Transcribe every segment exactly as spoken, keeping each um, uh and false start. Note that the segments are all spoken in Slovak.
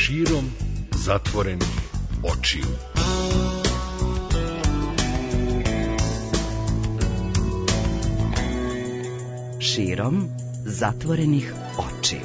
širom zatvorenih očiju. Širom zatvorenih očiju.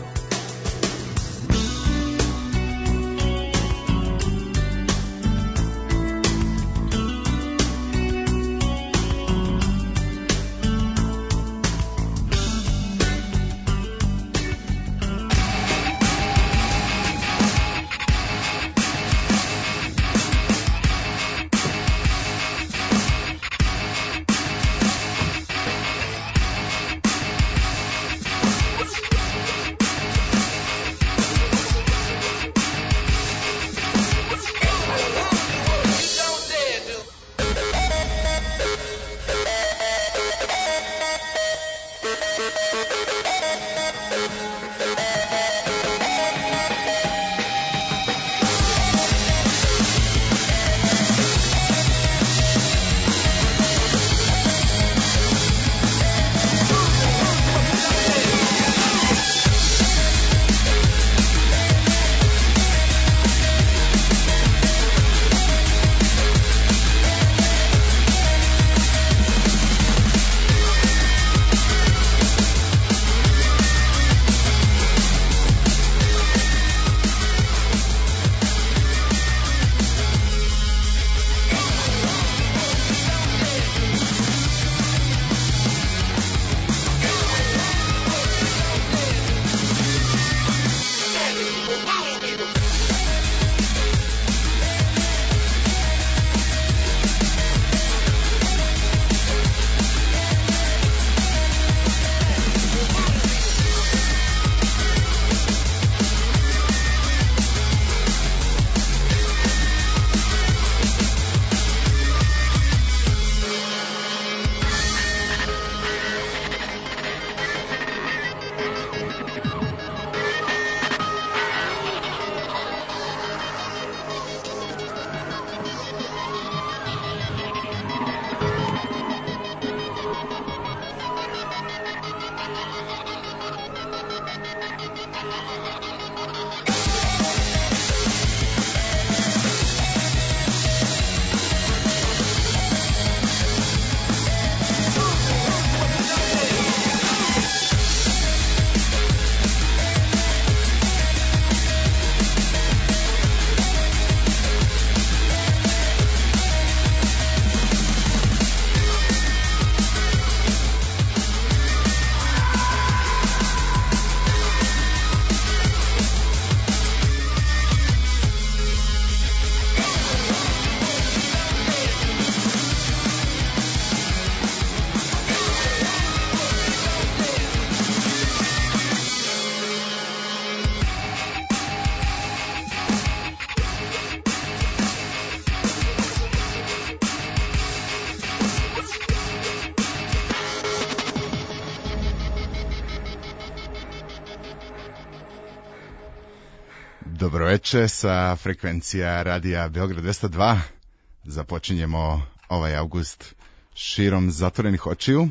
Dobroveče sa frekvencija radija Beograd dvesta dva. Započinjemo ovaj avgust širom zatvorenih očiju,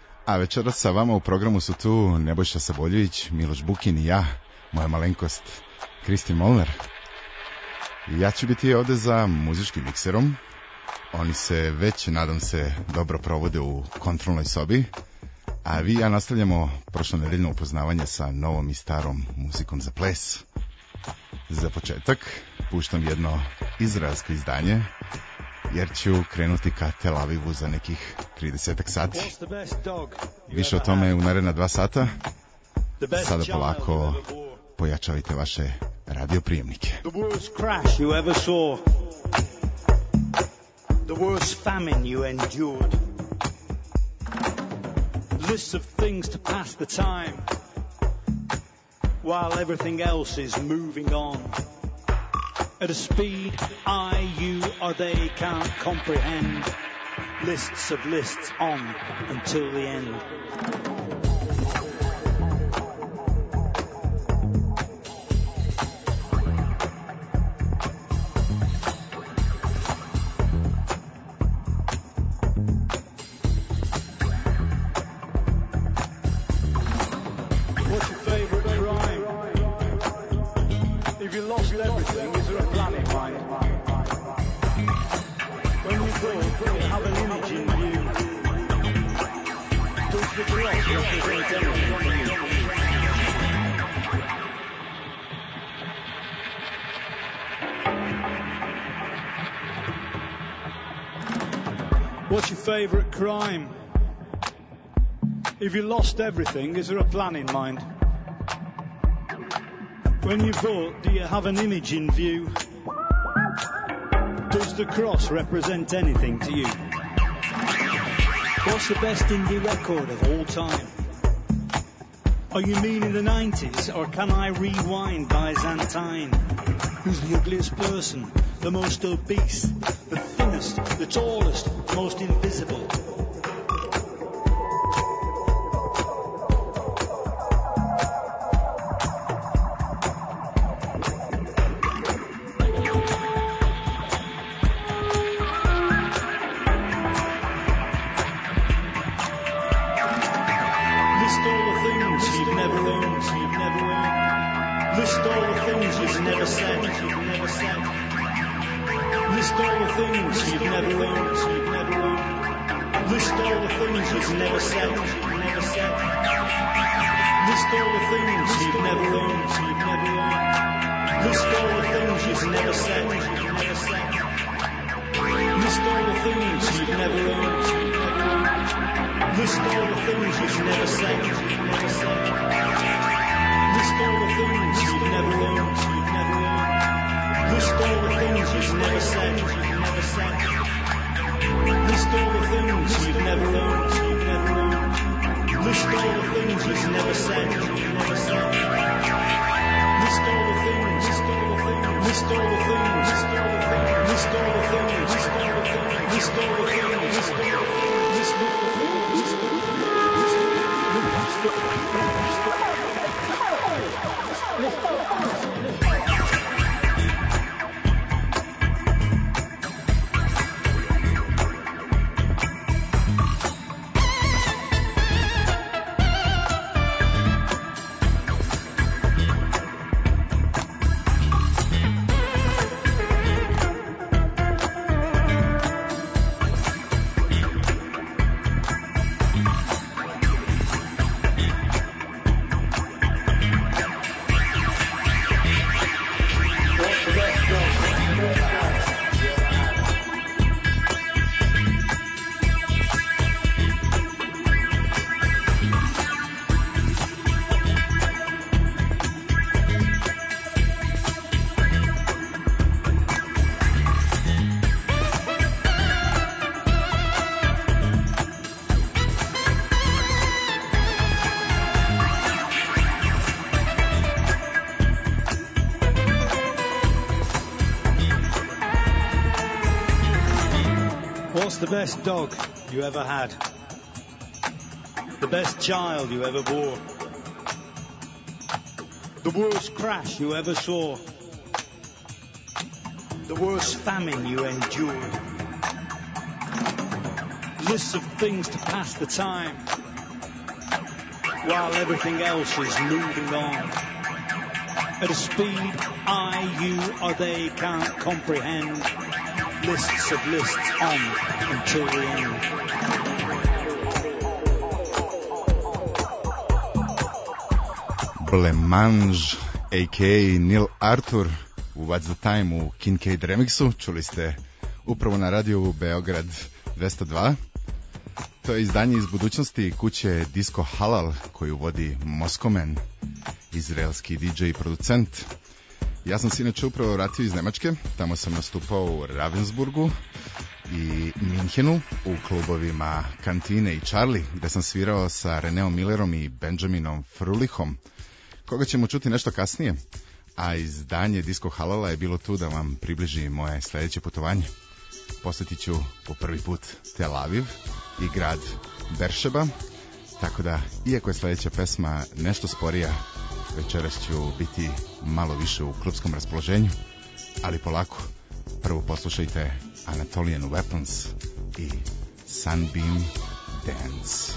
a večeras sa vama u programu su tu Nebojša Saboljević, Miloš Bukin i ja, moja malenkost Kristin Molnar. Ja ću biti ovde za muzičkim mikserom. Oni se već, nadam se, dobro provode u kontrolnoj sobi, a vi i ja nastavljamo prošlonedeljno upoznavanje sa novom i starom muzikom za ples. Za početak puštam jedno izraelsko izdanje, jer ću krenuti ka Tel Avivu za nekih tridesetak sati. Više o tome u naredna dva sata. Sada polako pojačavajte vaše radioprijemnike. The worst crash you ever saw. The worst famine you endured. Lists of things to pass the time, while everything else is moving on at a speed I, you, or they can't comprehend. Lists of lists on until the end. What's your favorite crime? If you lost everything, is there a plan in mind? When you go, you have an image in view. Does the cross represent anything to you? What's your favourite crime? If you lost everything, is there a plan in mind? When you vote, do you have an image in view? Does the cross represent anything to you? What's the best indie record of all time? Are you meaning the nineties, or can I rewind Byzantine? Who's the ugliest person? The most obese? The thinnest? The tallest? The most invisible? What's the best dog you ever had? The best child you ever bore? The worst crash you ever saw? The worst famine you endured? Lists of things to pass the time while everything else is moving on at a speed I, you, or they can't comprehend. Lists of lists on until the end. Blemange, a k a. Neil Arthur u What's the Time u Kincaid remixu. Čuli ste upravo na radiju Beograd dvesta dva. To je izdanje iz budućnosti kuće Disco Halal koju vodi Moskomen, izraelski di džej i producent. Ja sam se inače upravo vratio iz Nemačke, tamo sam nastupao u Ravensburgu i Minhenu u klubovima Kantine i Charlie, gde sam svirao sa Reneom Millerom i Benjaminom Frulihom, koga ćemo čuti nešto kasnije, a izdanje Disco Halala je bilo tu da vam približi moje sledeće putovanje. Posjetit ću po prvi put Tel Aviv i grad Beršeba, tako da, iako je sledeća pesma nešto sporija, večeras ću biti malo više u klubskom raspoloženju, ali polako. Prvo poslušajte Anatolian Weapons i Sunbeam Dance.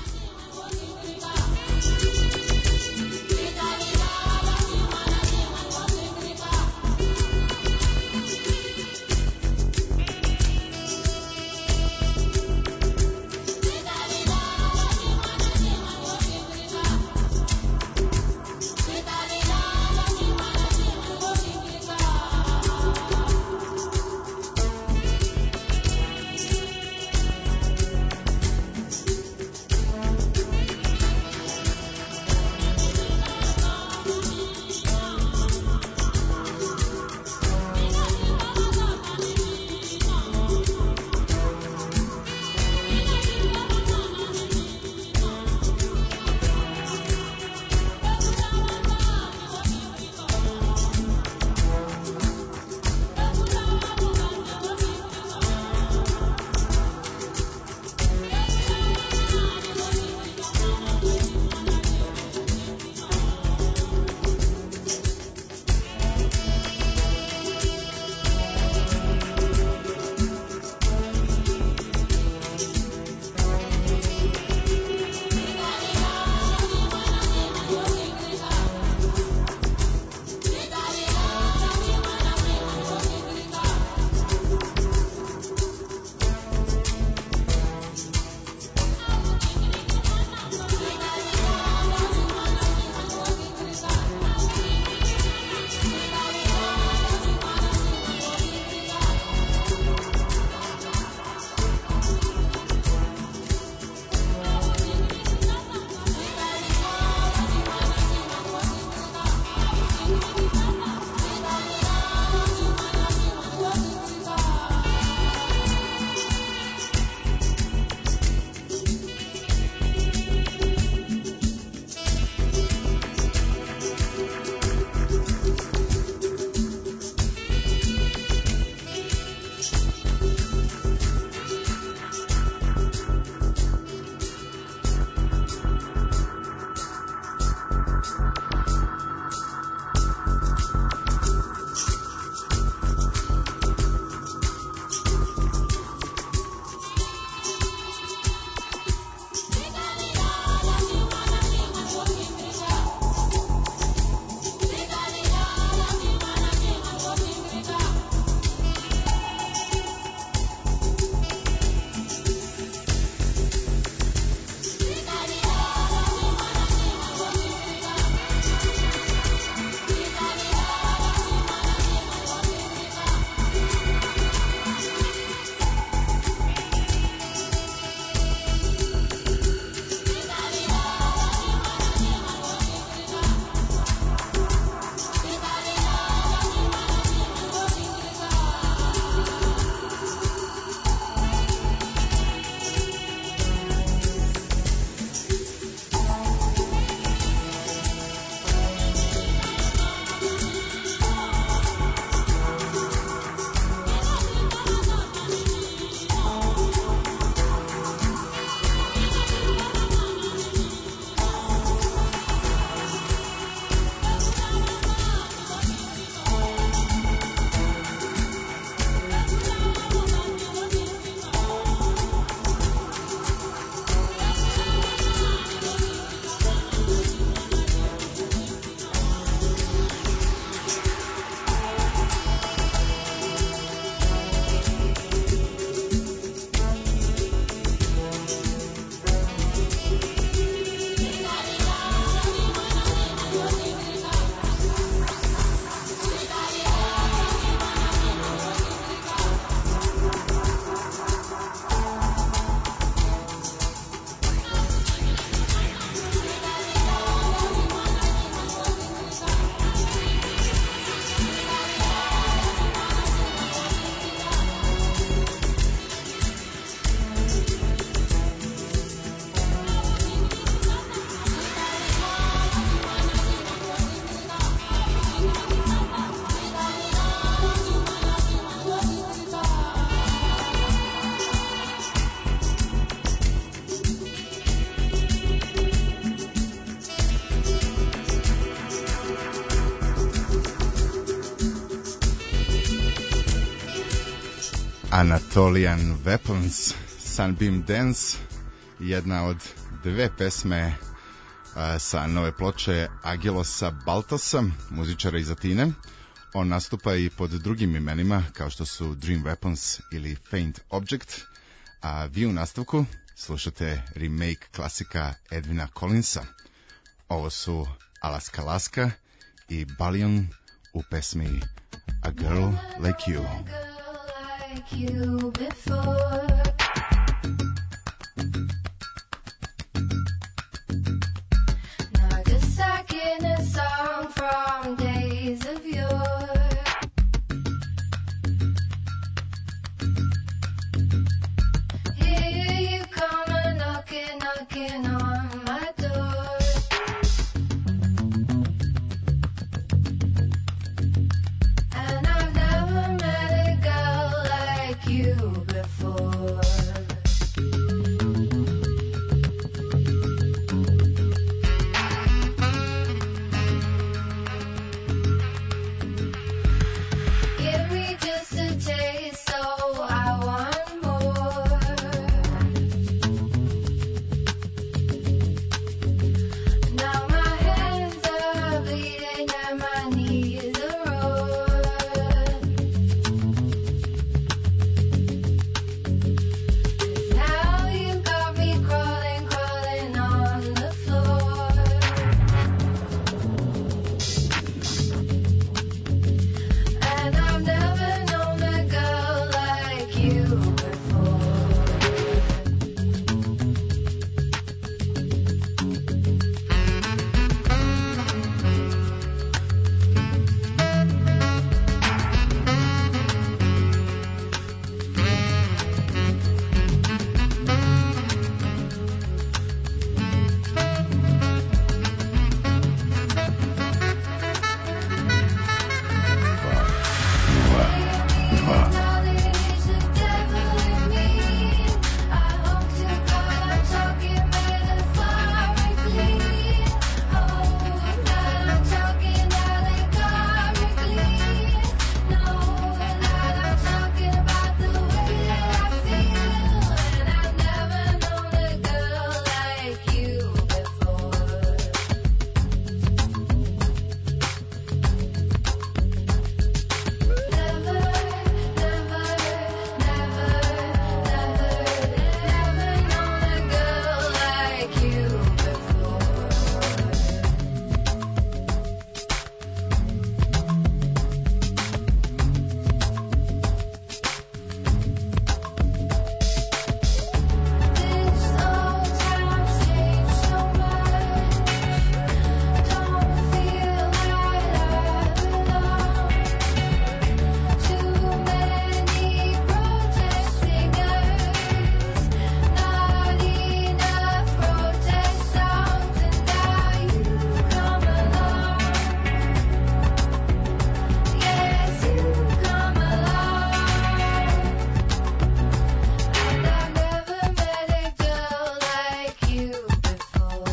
Anatolian Weapons, Sunbeam Dance, jedna od dve pesme a, sa nove ploče Agelosa Baltosa, muzičara iz Atine. On nastupa i pod drugim imenima kao što su Dream Weapons ili Faint Object, a vi u nastavku slušate remake klasika Edwina Collinsa. Ovo su Alaska Laska i Balion u pesmi A Girl Like You. Like you before. Nagasaki, a song from days of yore. Here you come a knocking, knocking on my door. And I've never met a girl like you before. Give me just a taste, so I want more. Now my hands are bleeding and my knees are raw. Now you got me crawling, crawling on the floor. And I've never known a girl like you before. Knowledge the devil in me. I hope to God I'm talking metaphorically. Hope that I'm talking allegorically. Know that I'm talking about the way that I feel. And I've never known a girl like you before. Never, never, never, never, never known a girl like you before. This old town's changed so much. Don't feel like I belong. Too many protesting girls, not enough protest songs, and now you come along. Yes, you come along. And I've never met a girl like you before.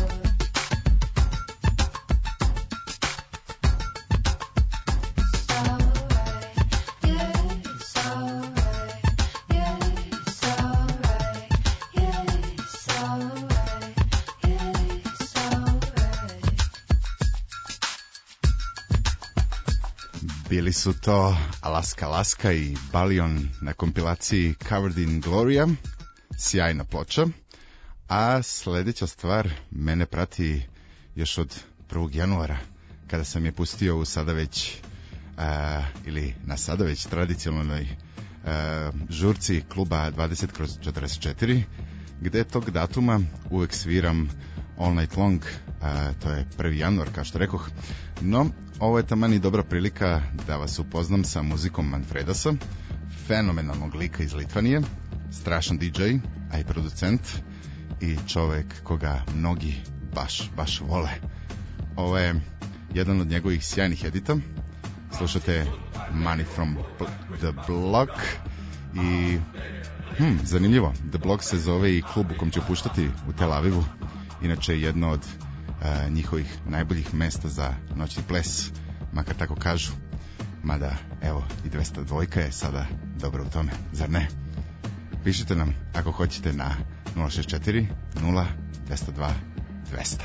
It's alright, yeah, it's alright, yeah, it's alright, yeah, it's alright, yeah, it's alright. Bili su to Alaska Laska i Balion na kompilaciji Covered in Gloria, sjajna ploča. A sljedeća stvar mene prati još od prvog januara, kada sam je pustio u sada već, a, ili na sada već tradicionalnoj a, žurci kluba dvadeset kroz četrdeset četiri, gde tog datuma uvek sviram All Night Long, a, to je prvi januar, kao što rekoh. No, ovo je taman i dobra prilika da vas upoznam sa muzikom Manfredasa, fenomenalnog lika iz Litvanije, strašan di džej, a i producent, i čovek koga mnogi baš, baš vole. Ovo je jedan od njegovih sjajnih edita. Slušate Money from the Block i hmm, zanimljivo, The Block se zove i klub u kom će puštati u Tel Avivu. Inače jedno od uh, njihovih najboljih mesta za noćni ples, makar tako kažu. mada evo i dvesta dva je sada dobro u tome, zar ne? Pišite nam ako hoćete na nula šest četiri nula dva dva dvesta.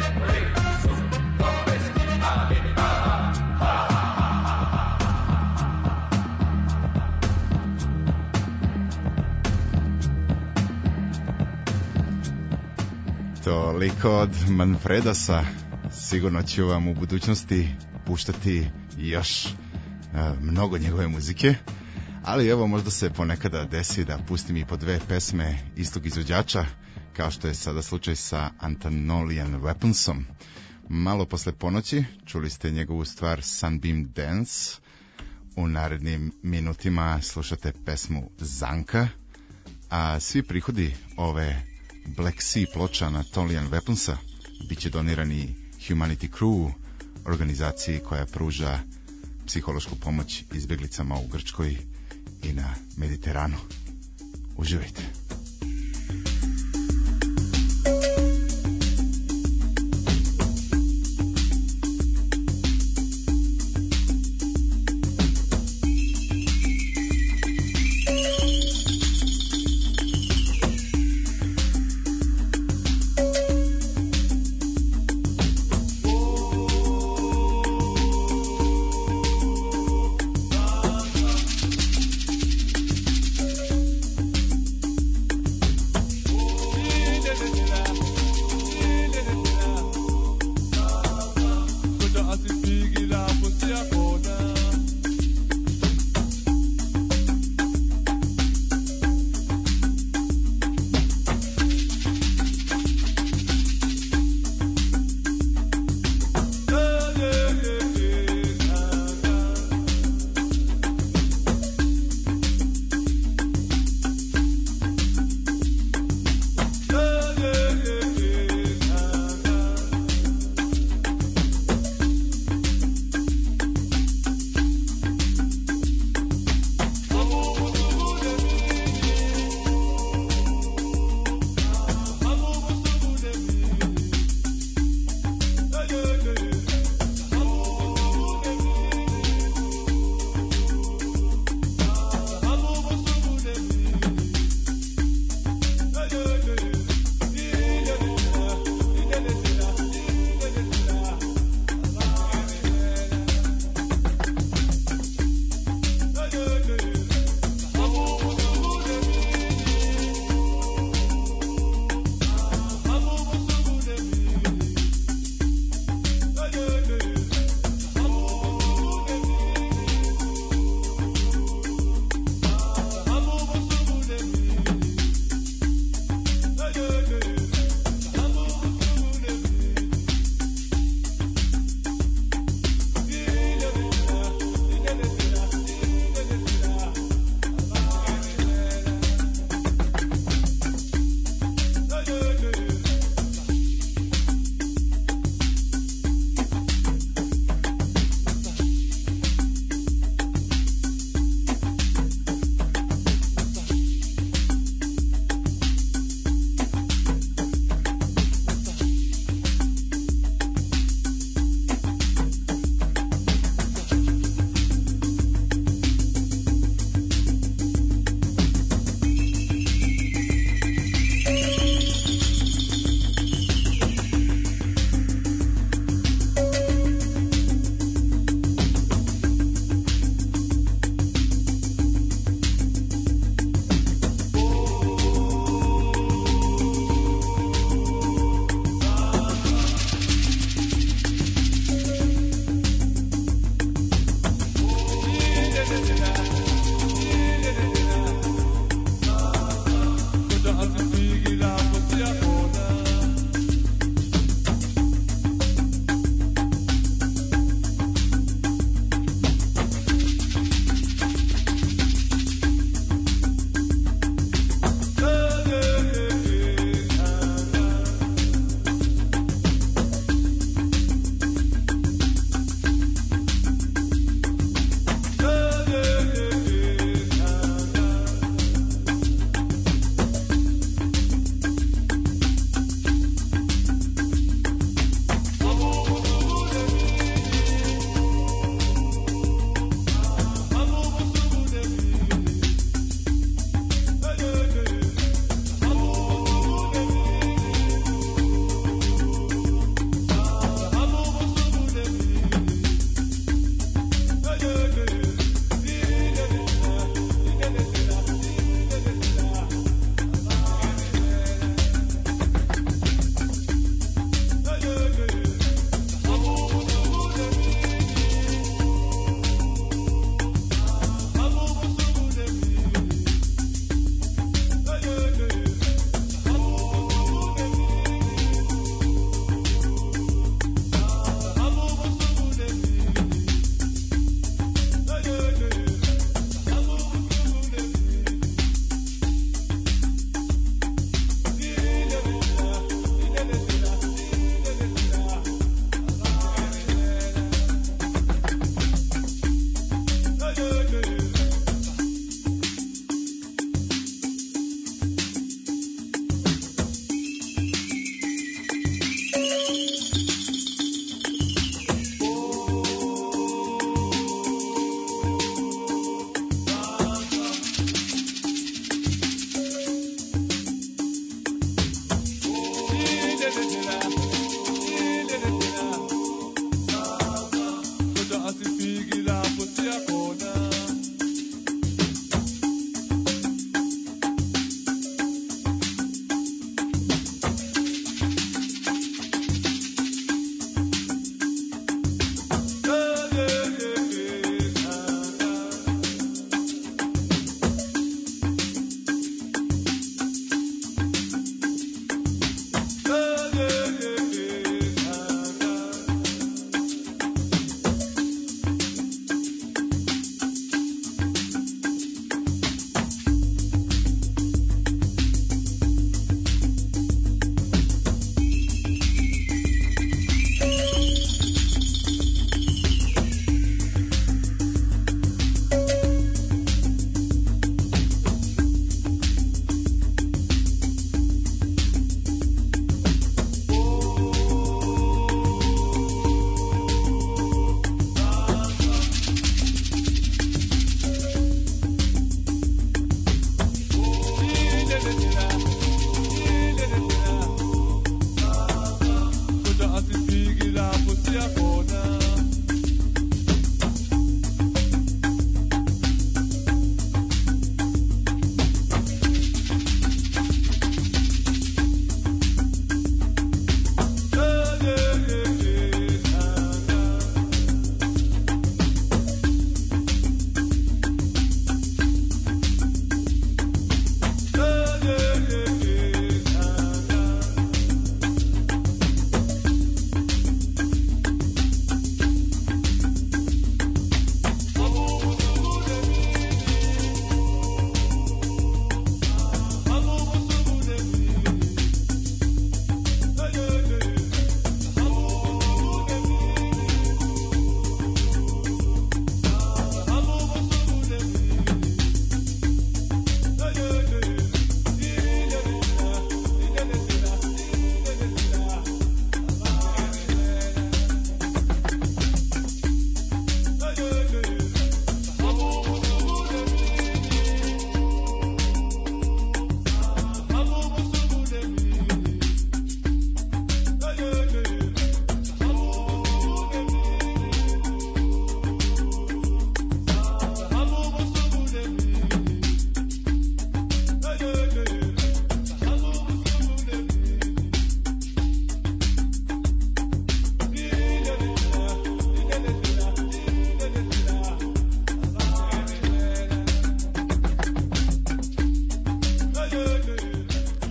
Toliko od Manfredasa. Sigurno ću vam u budućnosti puštati još uh, mnogo njegove muzike, ali evo možda se ponekada desi da pustim i po dve pesme istog izvođača, kao što je sada slučaj sa Anatolian Weaponsom. Malo posle ponoći čuli ste njegovu stvar Sunbeam Dance. U narednim minutima slušate pesmu Zanka, a svi prihodi ove Black Sea ploča Anatolian Weaponsa bit će donirani Humanity Crew, organizaciji koja pruža psihološku pomoć izbjeglicama u Grčkoj i na Mediteranu. Uživajte.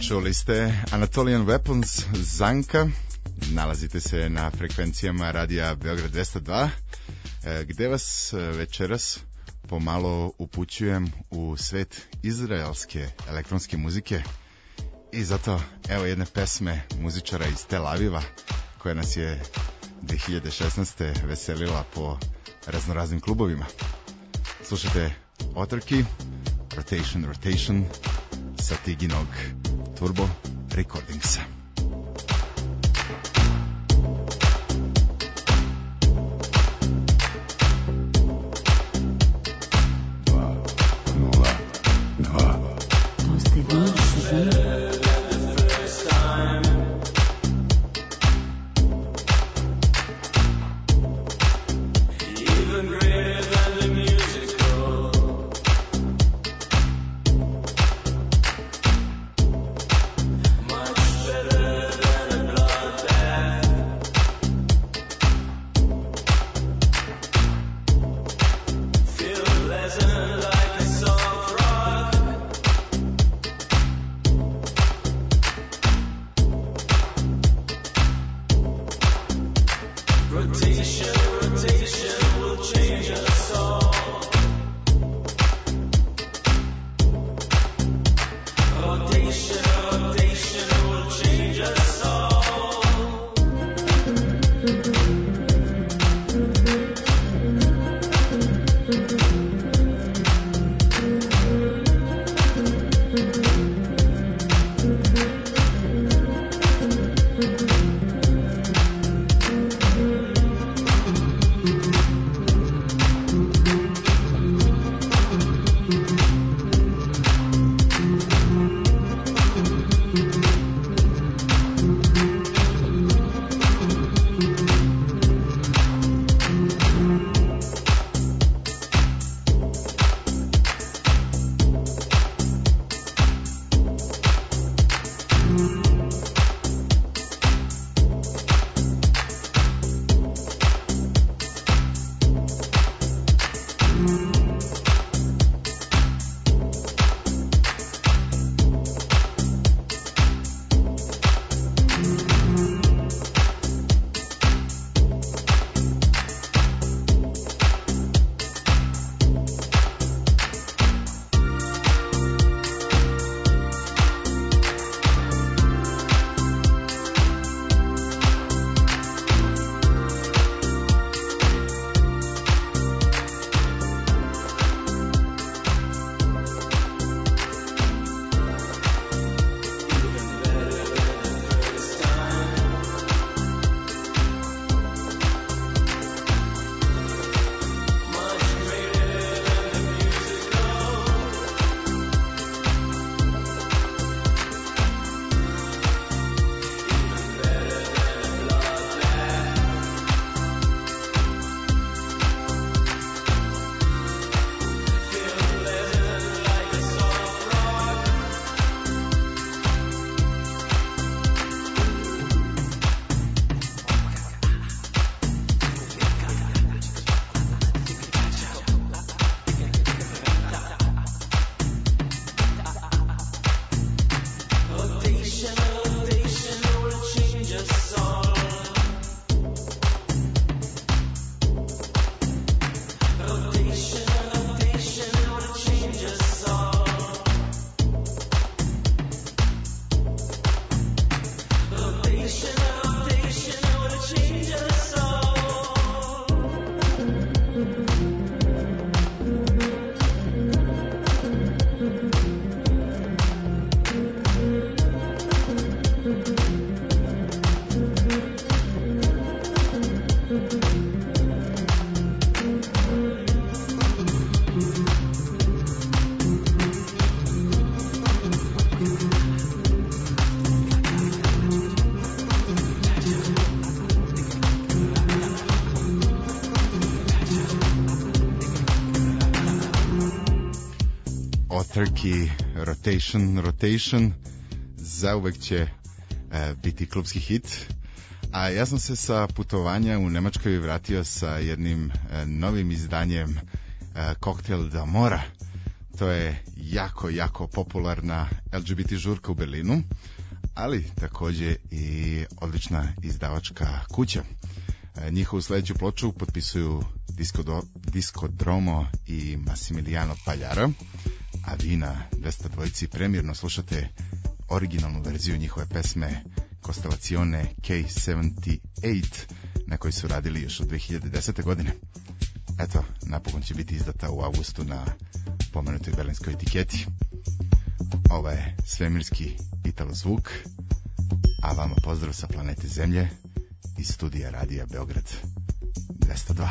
Čuli ste Anatolian Weapons, Zanka. Nalazite se na frekvencijama radija Beograd dvesta dva, gde vas večeras pomalo upućujem u svet izraelske elektronske muzike. I zato evo jedne pesme muzičara iz Tel Aviva, koja nas je dve hiljade šesnaeste. veselila po raznoraznim klubovima. Slušajte Otrki, Rotation, Rotation, sa Tiginog Turbo Recordingsa. Turkey, Rotation, Rotation, zauvek će e, biti klubski hit. A ja sam se sa putovanja u Nemačkoj vratio sa jednim e, novim izdanjem e, Cocktail da Mora. To je jako, jako popularna L G B T žurka u Berlinu, ali takođe i odlična izdavačka kuća. E, njihovu sledeću ploču potpisuju Disco, Disco Dromo i Massimiliano Pagliara, a vi na dvesta dvojici premijerno slušate originalnu verziju njihove pesme Costellazione K sedamdeset osam, na kojoj su radili još od dve hiljade desete. godine. Eto, napokon će biti izdata u avgustu na pomenutoj berlinskoj etiketi. Ovo je svemirski Italo zvuk, a vama pozdrav sa planete Zemlje iz studija Radija Beograd dvesta dva.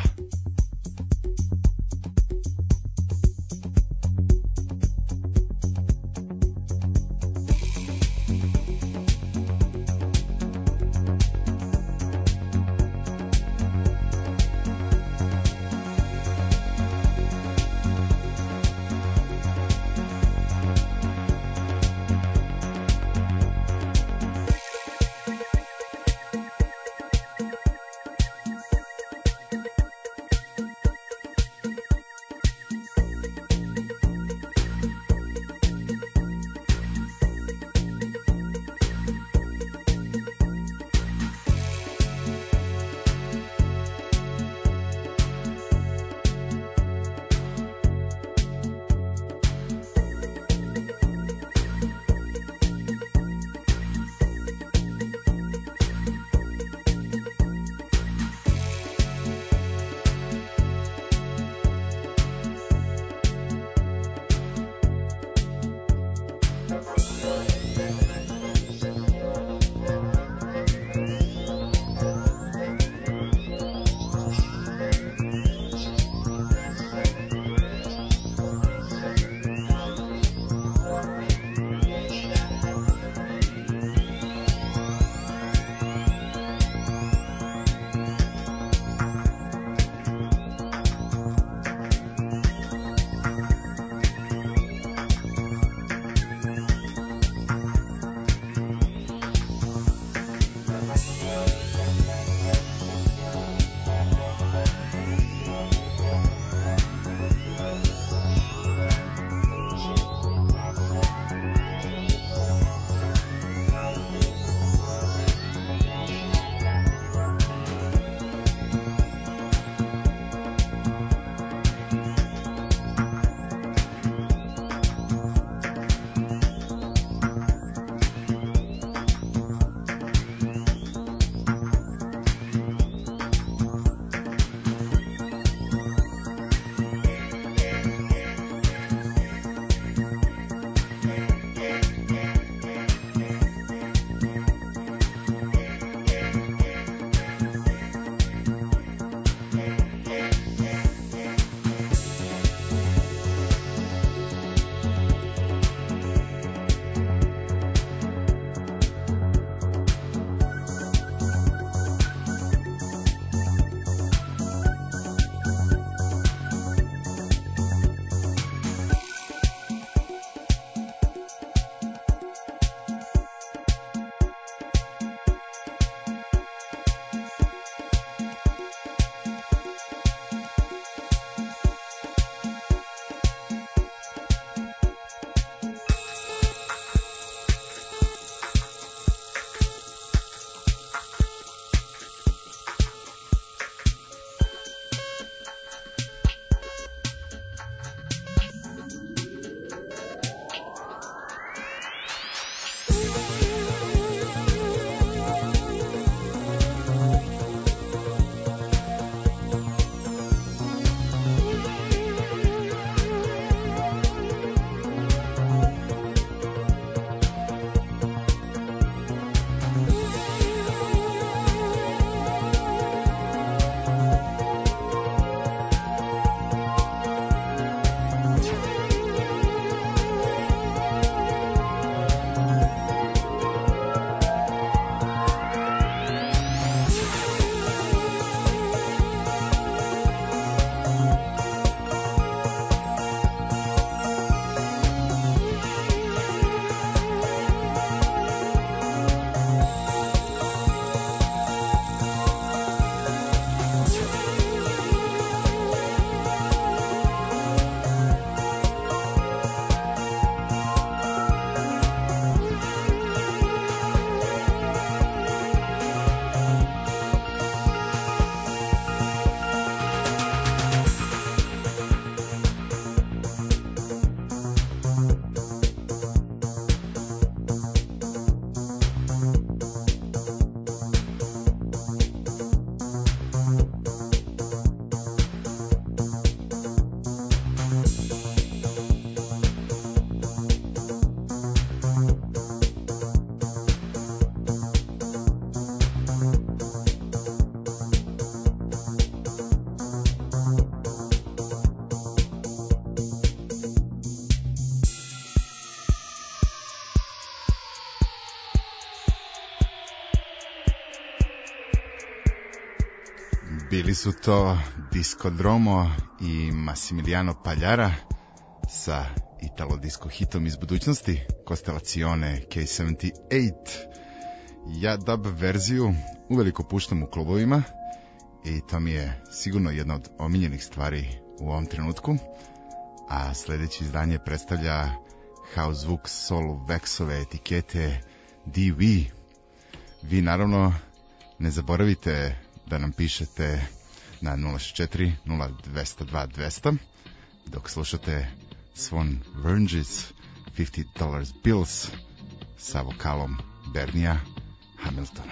Bili su to Discodromo i Massimiliano Pagliara sa italo-disco hitom iz budućnosti, Costellazione K sedamdeset osam. Ja dub verziju uveliko puštam u klubovima i to mi je sigurno jedna od omiljenih stvari u ovom trenutku, a sljedeće izdanje predstavlja house zvuk solo Vexove etikete D V. Vi naravno ne zaboravite da nam pišete na nula šest četiri nula dva nula dva dva nula nula dok slušate Swan Verges fifty dollar bills sa vokalom Bernija Hamiltona.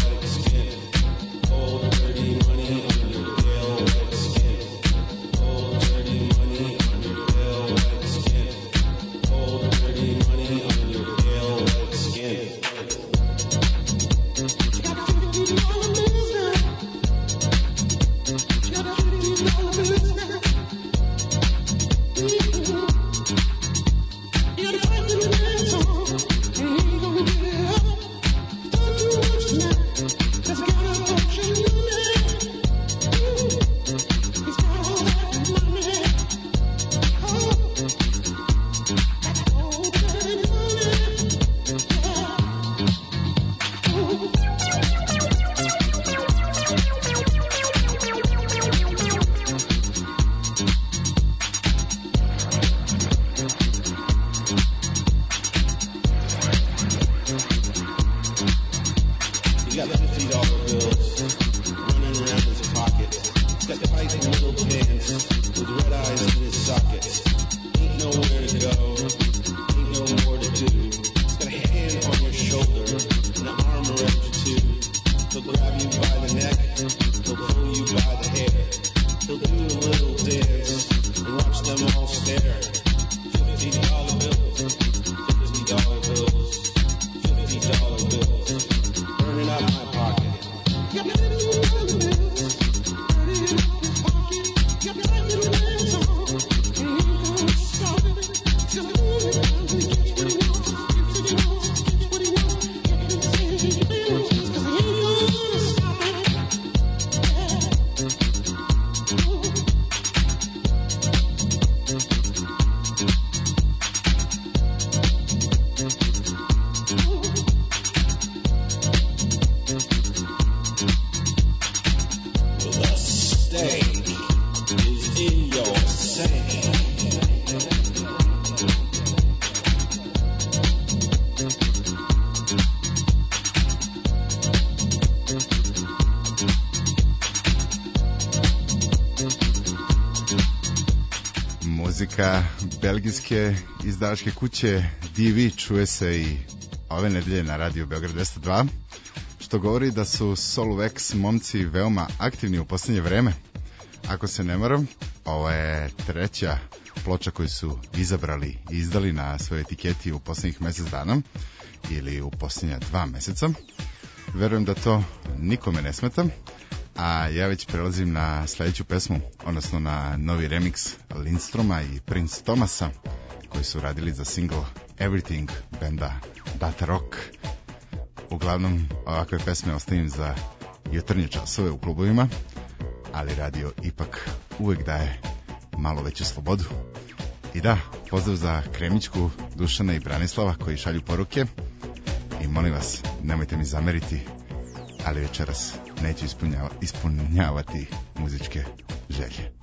Cold, dance with red eyes in his sockets. Ain't nowhere to go, ain't no more to do. He's got a hand on your shoulder and an arm around you too. He'll grab you by the neck, he'll pull you by the hair. He'll do a little dance and watch them all stare. Fifty dollar bills, fifty dollar bills, fifty dollar bills, burning up my pocket. Muzika belgijske izdavačke kuće D V čuje se i ove nedelje na radiju Beograd dvesta dva, što govori da su Soluvex momci veoma aktivni u posljednje vreme. Ako se ne varam, ovo je treća ploča koju su izabrali i izdali na svojoj etiketi u posljednjih mjesec dana ili u posljednja dva meseca. Verujem da to nikome ne smeta, a ja već prelazim na sljedeću pesmu, odnosno na novi remix Lindstroma i Prince Thomasa, koji su radili za single Everything benda Data Rock. Uglavnom, ovakve pesme ostavim za jutarnje časove u klubovima, ali radio ipak uvek daje malo veću slobodu. I da, pozdrav za Kremićku, Dušana i Branislava koji šalju poruke. I molim vas, nemojte mi zameriti, ali večeras neću ispunjava, ispunjavati muzičke želje.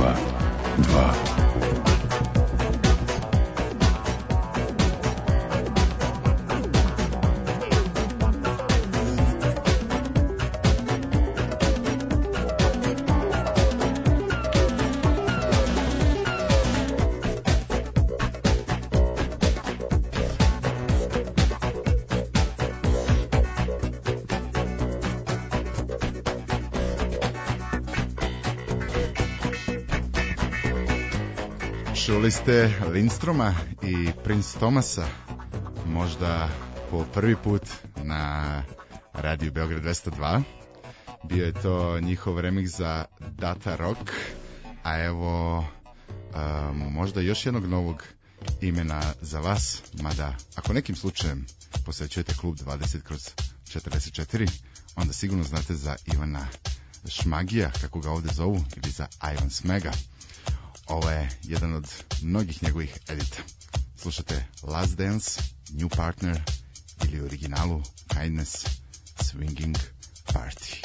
dva dva. Čuli ste Lindstroma i Prince Thomasa, možda po prvi put na radiju Beograd dvesta dva. Bio je to njihov remix za Data Rock, a evo um, možda još jednog novog imena za vas, mada ako nekim slučajem posvećujete klub dvadeset kroz četrdeset četiri, onda sigurno znate za Ivana Šmagija, kako ga ovdje zovu, ili za Ivan Smega. Ovo je jedan od mnogih njegovih edita. Slušate Last Dance, New Partner ili u originalu Kindness, Swinging Party.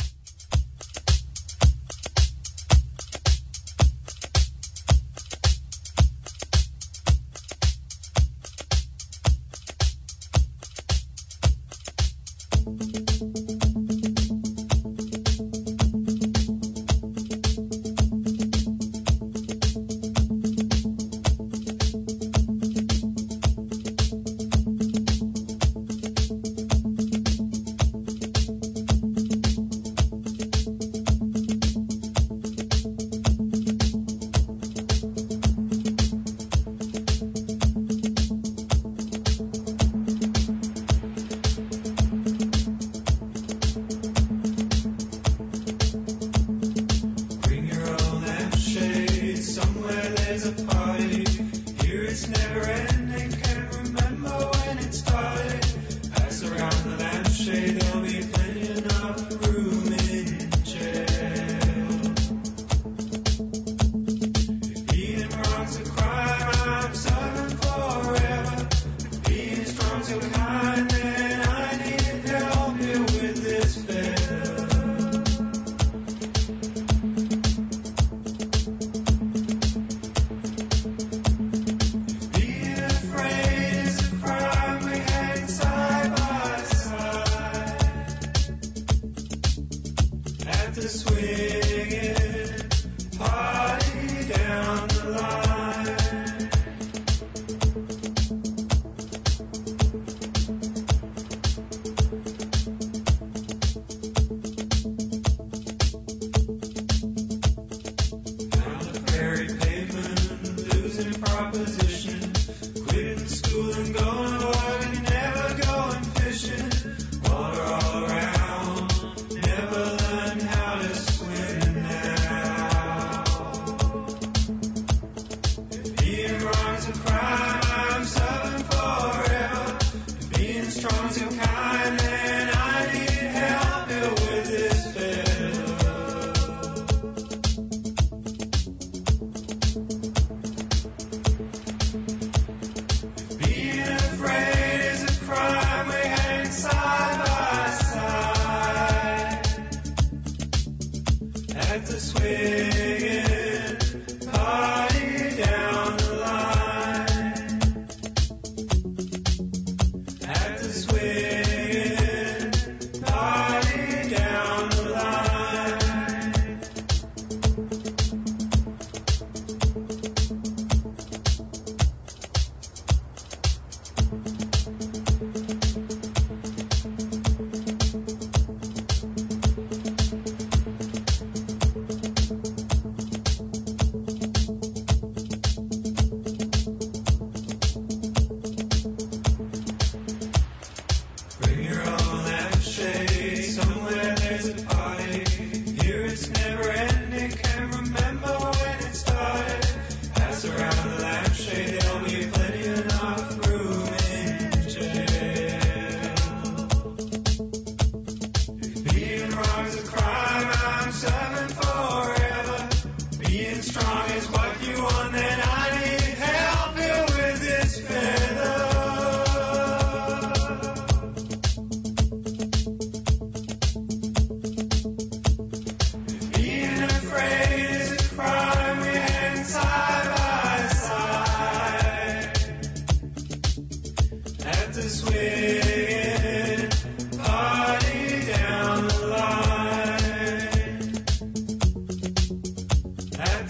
Being afraid is a crime we have.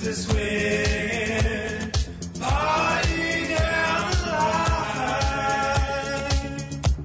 to swing, party down the line.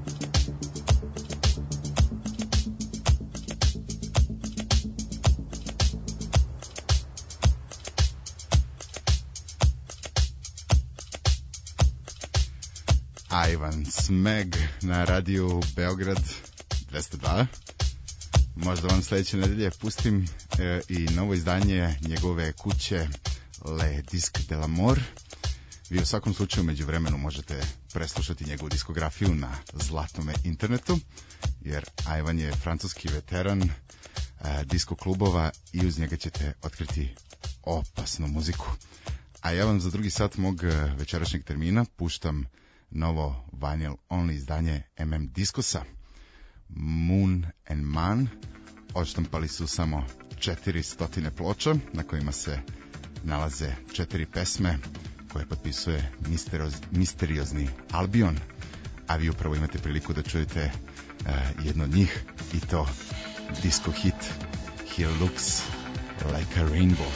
Ivan Smeg na radiju Beograd dvesta dva. Možda vam sledeće nedelje pustim e, i novo izdanje njegove kuće Le Disque de l'Amour. Vi u svakom slučaju među vremenu možete preslušati njegovu diskografiju na zlatnome internetu, jer Ivan je francuski veteran e, disko klubova i uz njega ćete otkriti opasnu muziku. A ja vam za drugi sat mog večerašnjeg termina puštam novo vinyl only izdanje M M Diskosa, Moon and Man. Odštampali su samo četiri stotine ploča na kojima se nalaze četiri pesme koje potpisuje misterioz, misteriozni Albion, a vi upravo imate priliku da čujete uh, jedno od njih, i to disco hit He Looks Like a Rainbow.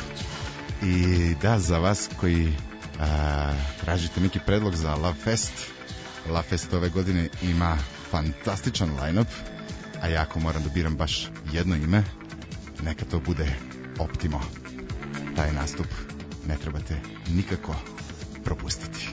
I da, za vas koji uh, tražite neki predlog za Love Fest, Love Fest ove godine ima fantastičan line-up, a ja ako moram da biram baš jedno ime, neka to bude Optimo. Taj nastup ne trebate nikako propustiti.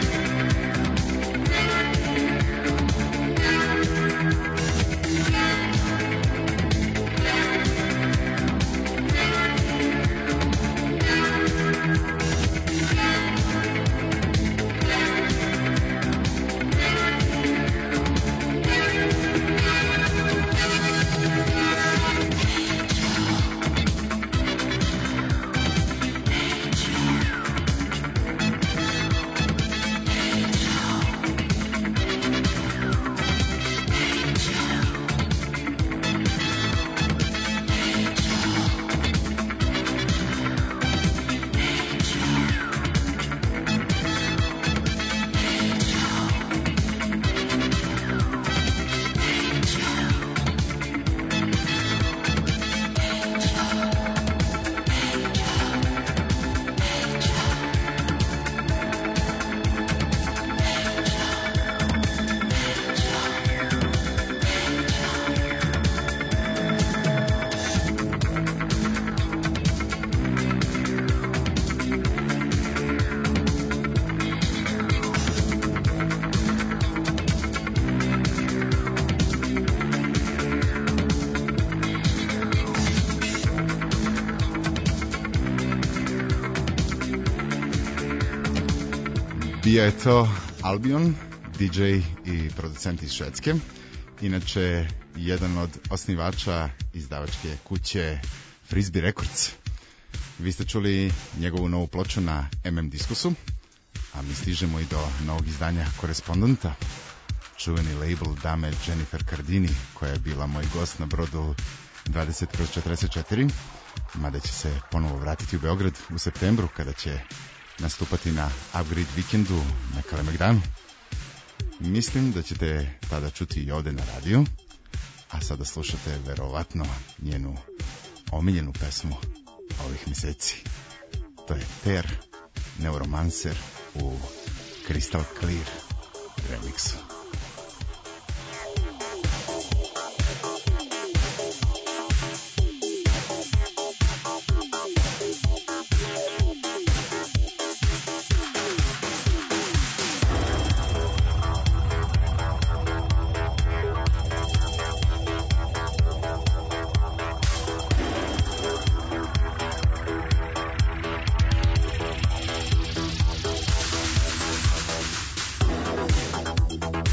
Yeah. Bio je to Albion, D J i producent iz Švedske. Inače, jedan od osnivača izdavačke kuće Frisbee Records. Vi ste čuli njegovu novu ploču na M M Diskusu, a mi stižemo i do novog izdanja Korespondenta, čuveni label dame Jennifer Cardini, koja je bila moj gost na brodu dvadeset kroz četrdeset četiri, mada će se ponovo vratiti u Beograd u septembru, kada će nastupati na Upgrade Weekendu na Kalemegdanu. Mislim da ćete tada čuti i ovde na radiju, a sada slušate verovatno njenu omiljenu pesmu ovih meseci. To je Ter, Neuromancer u Crystal Clear remixu. Thank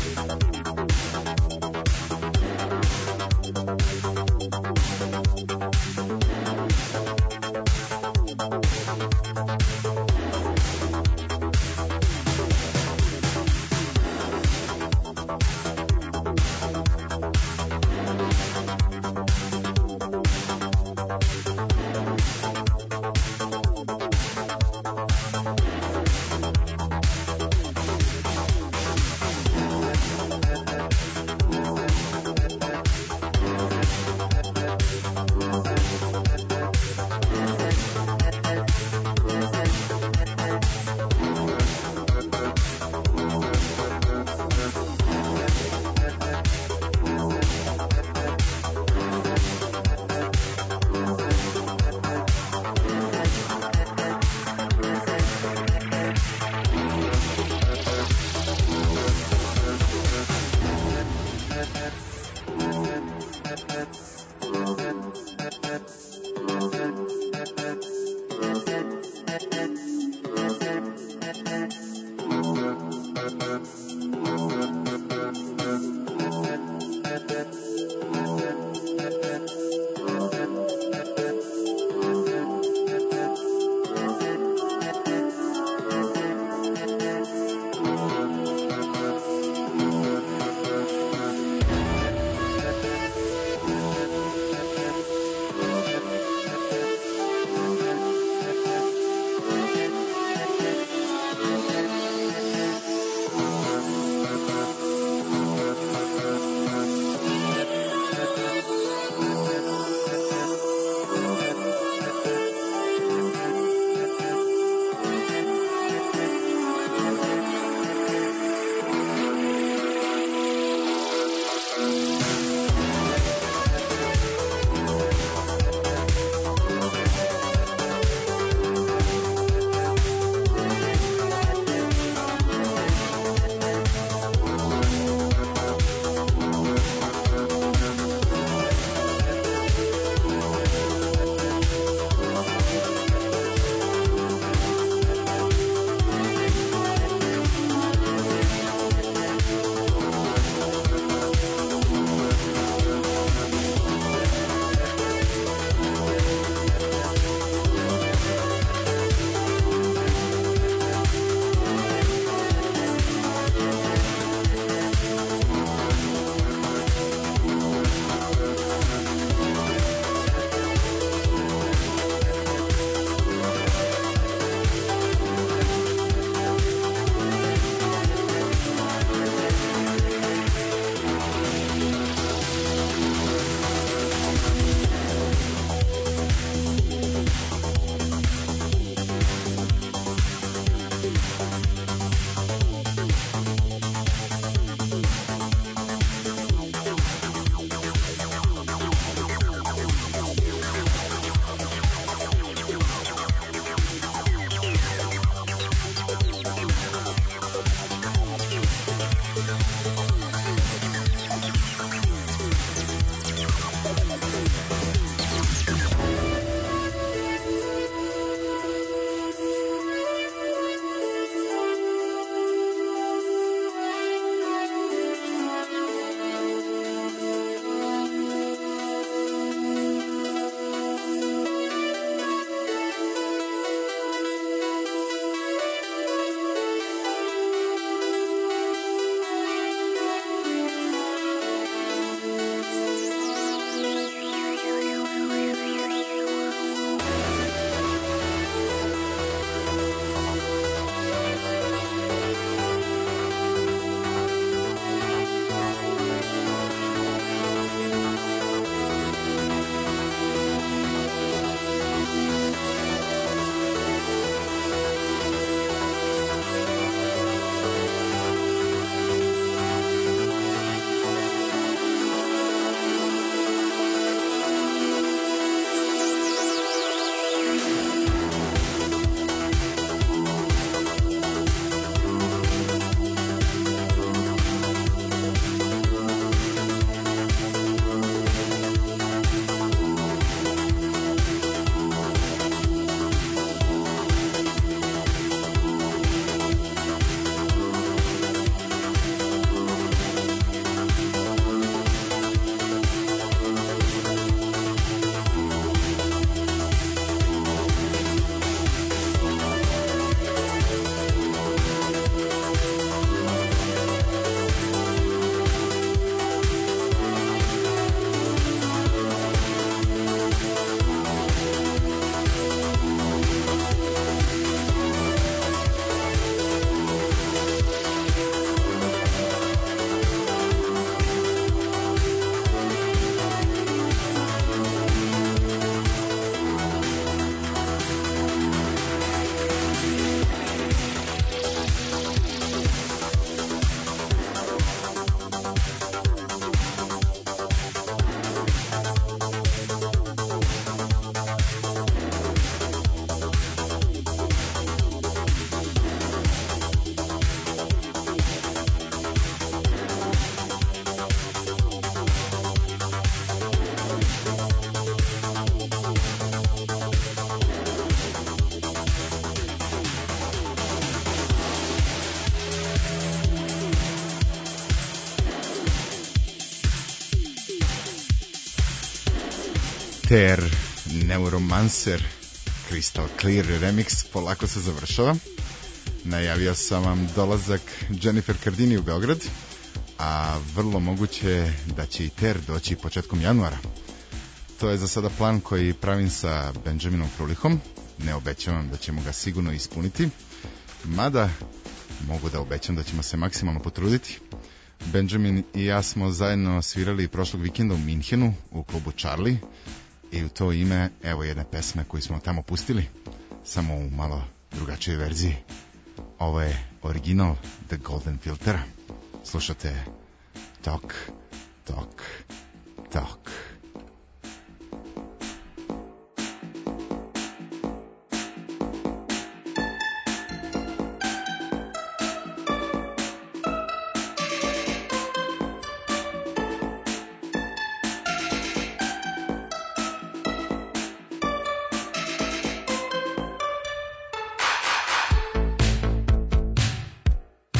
Ter Neuromancer Crystal Clear remix polako se završava. Najavio sam vam dolazak Jennifer Cardini u Beograd, a vrlo moguće da će i Ter doći početkom januara. To je za sada plan koji pravim sa Benjaminom Frulihom. Ne obećavam da ćemo ga sigurno ispuniti, mada mogu da obećam da ćemo se maksimalno potruditi. Benjamin i ja smo zajedno svirali prošlog vikenda u Minhenu u klubu Charlie i u to ime evo jedne pesme koju smo tamo pustili, samo u malo drugačijoj verziji. Ovo je original The Golden Filter. Slušate Talk, Talk, Talk.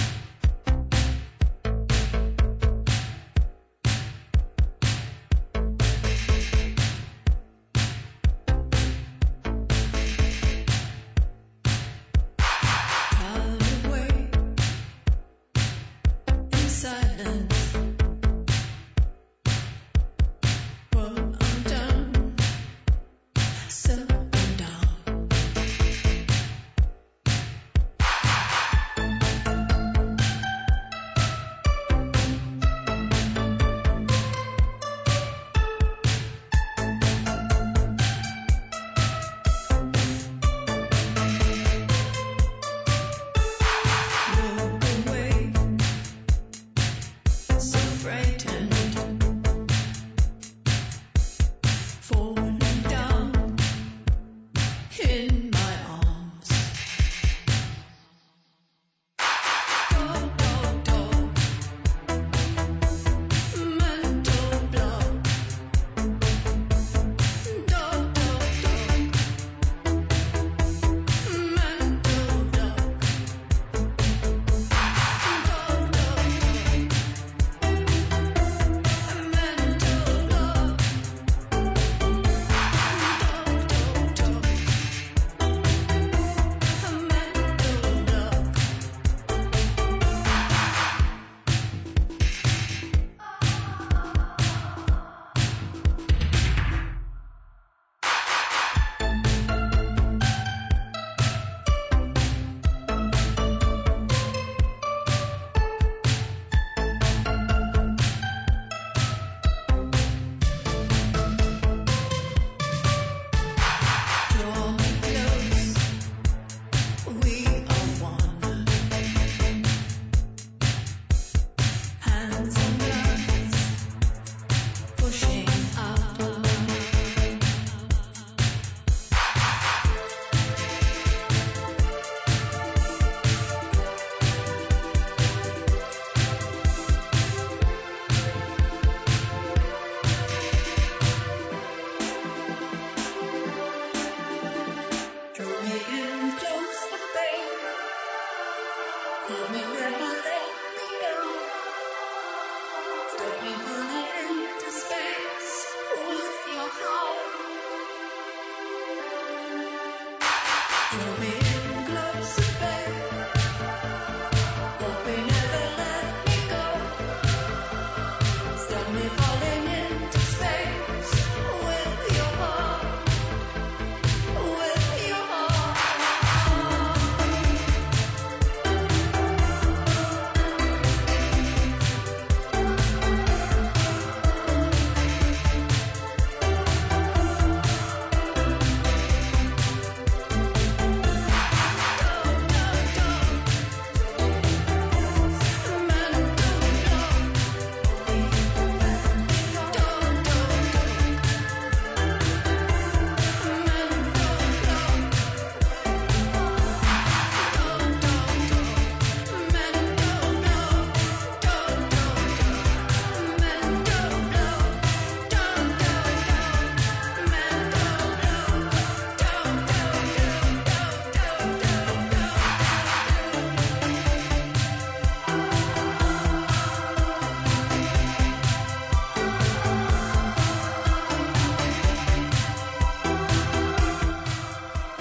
Thank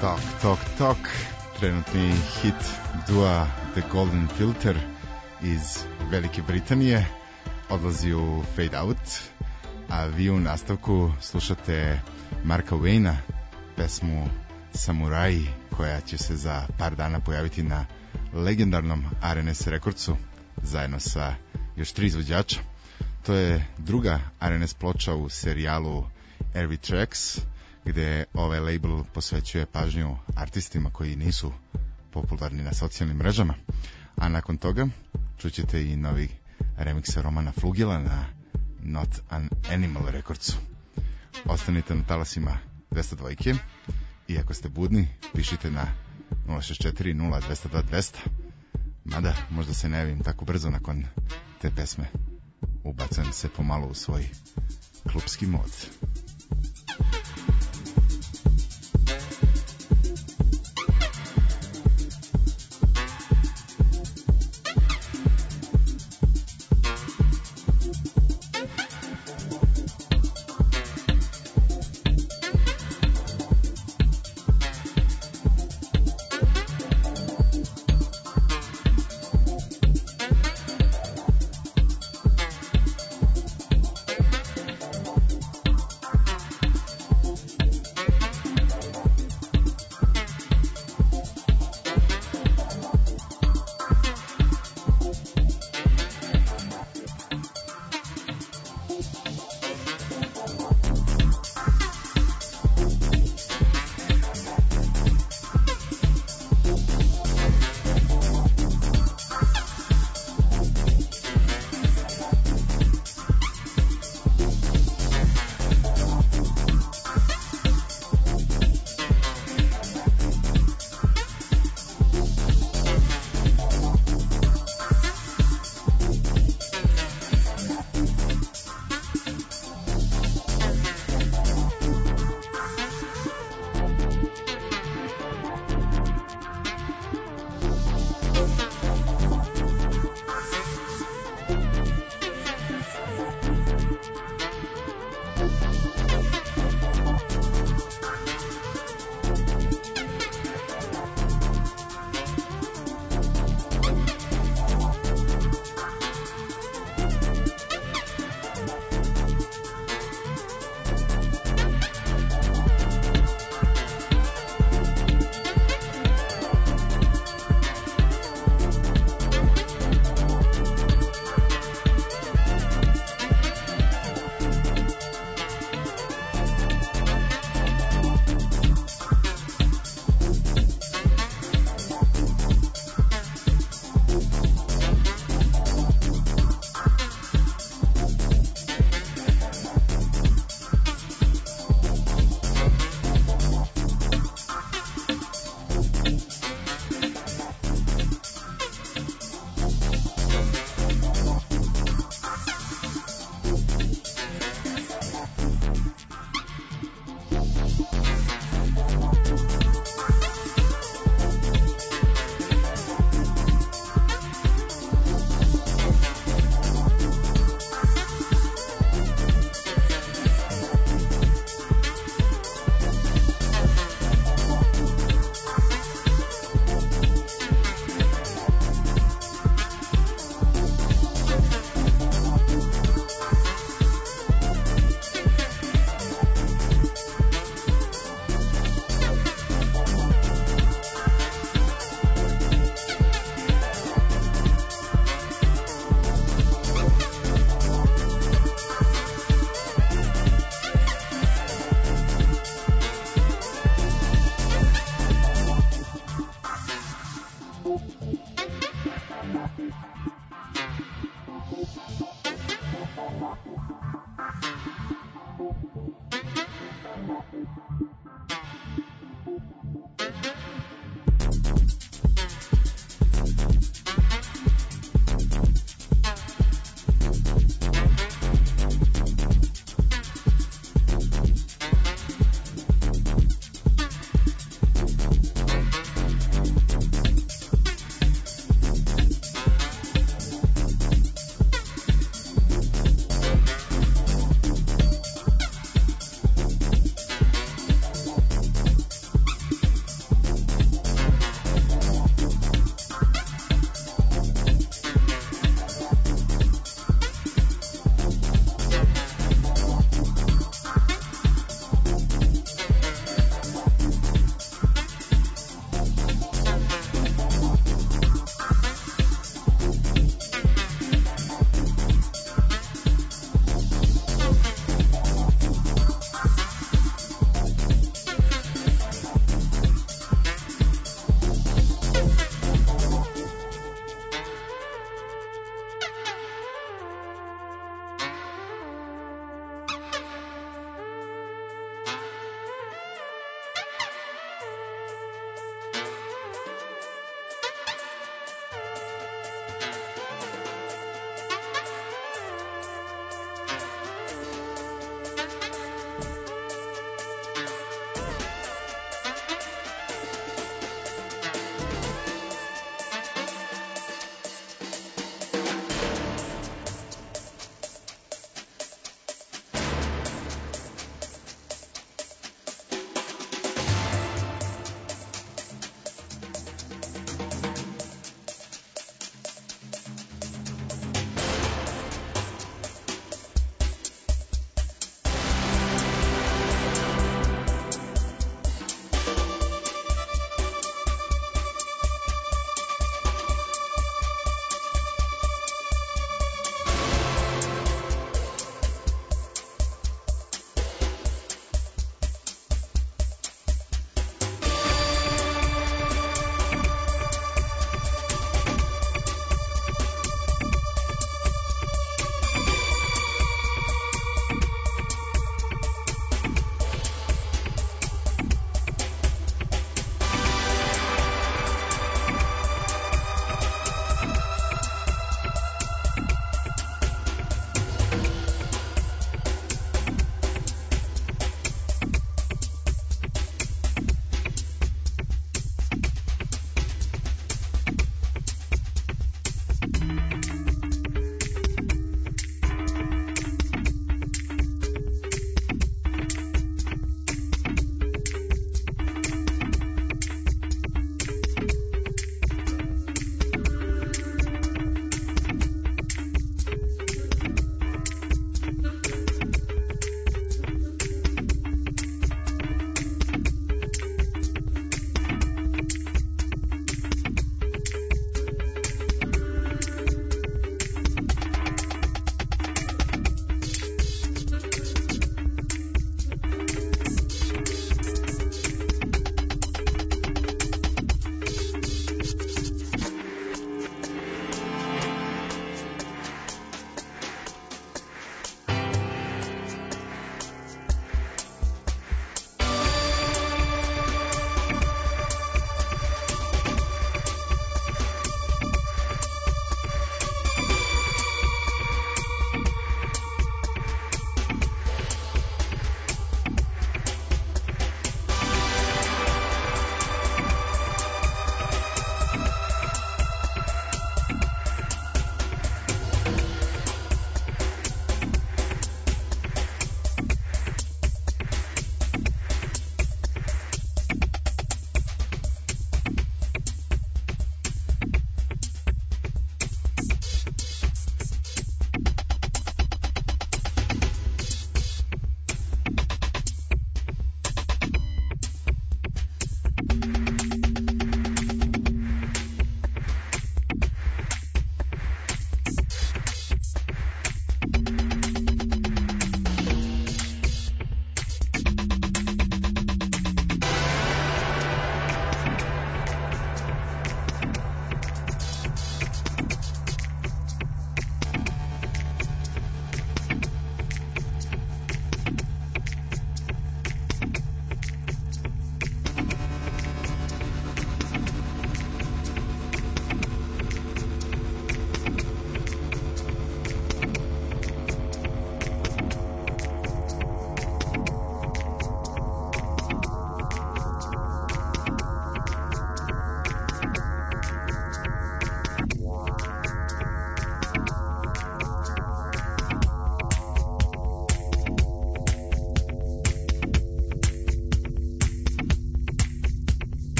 Tok, tok, tok. Trenutni hit dua The Golden Filter iz Velike Britanije odlazi u Fade Out, a vi u nastavku slušate Marka Wayna, pesmu Samuraji, koja će se za par dana pojaviti na legendarnom R and S Recordsu zajedno sa još tri izvođača. To je druga R and S ploča u serijalu Every Tracks, gde ovaj label posvećuje pažnju artistima koji nisu popularni na socijalnim mrežama. A nakon toga čućete i novi remikse Romana Flugela na Not an Animal Recordsu. Ostanite na talasima dvesta dva i ako ste budni, pišite na nula šest četiri nula dva nula dva dva nula. Mada, možda se ne javim tako brzo nakon te pesme. Ubacujem se pomalo u svoj klubski mod.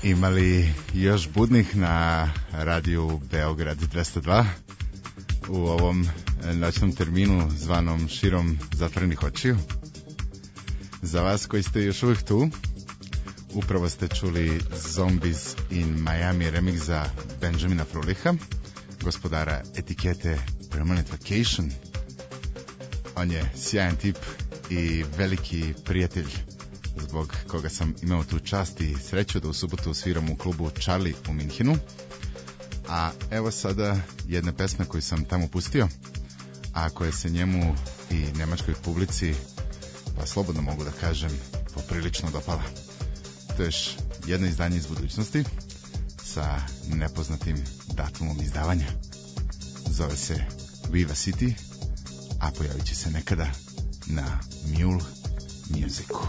Imali još budnih na radiju Beograd dvesta dva u ovom noćnom terminu zvanom Širom zatvorenih očiju. Za vas koji ste još uvijek tu, upravo ste čuli Zombies in Miami remix za Benjamina Fruliha, gospodara etikete Permanent Vacation. On je sjajan tip i veliki prijatelj zbog koga sam imao tu čast i sreću da u subotu sviram u klubu Charlie u Minhenu. A evo sada jedne pesme koju sam tamo pustio, a koje se njemu i nemačkoj publici, pa slobodno mogu da kažem, poprilično dopala. To je još jedno izdanje iz budućnosti sa nepoznatim datumom izdavanja. Zove se Viva City, a pojavit će se nekada na Mule Musicu.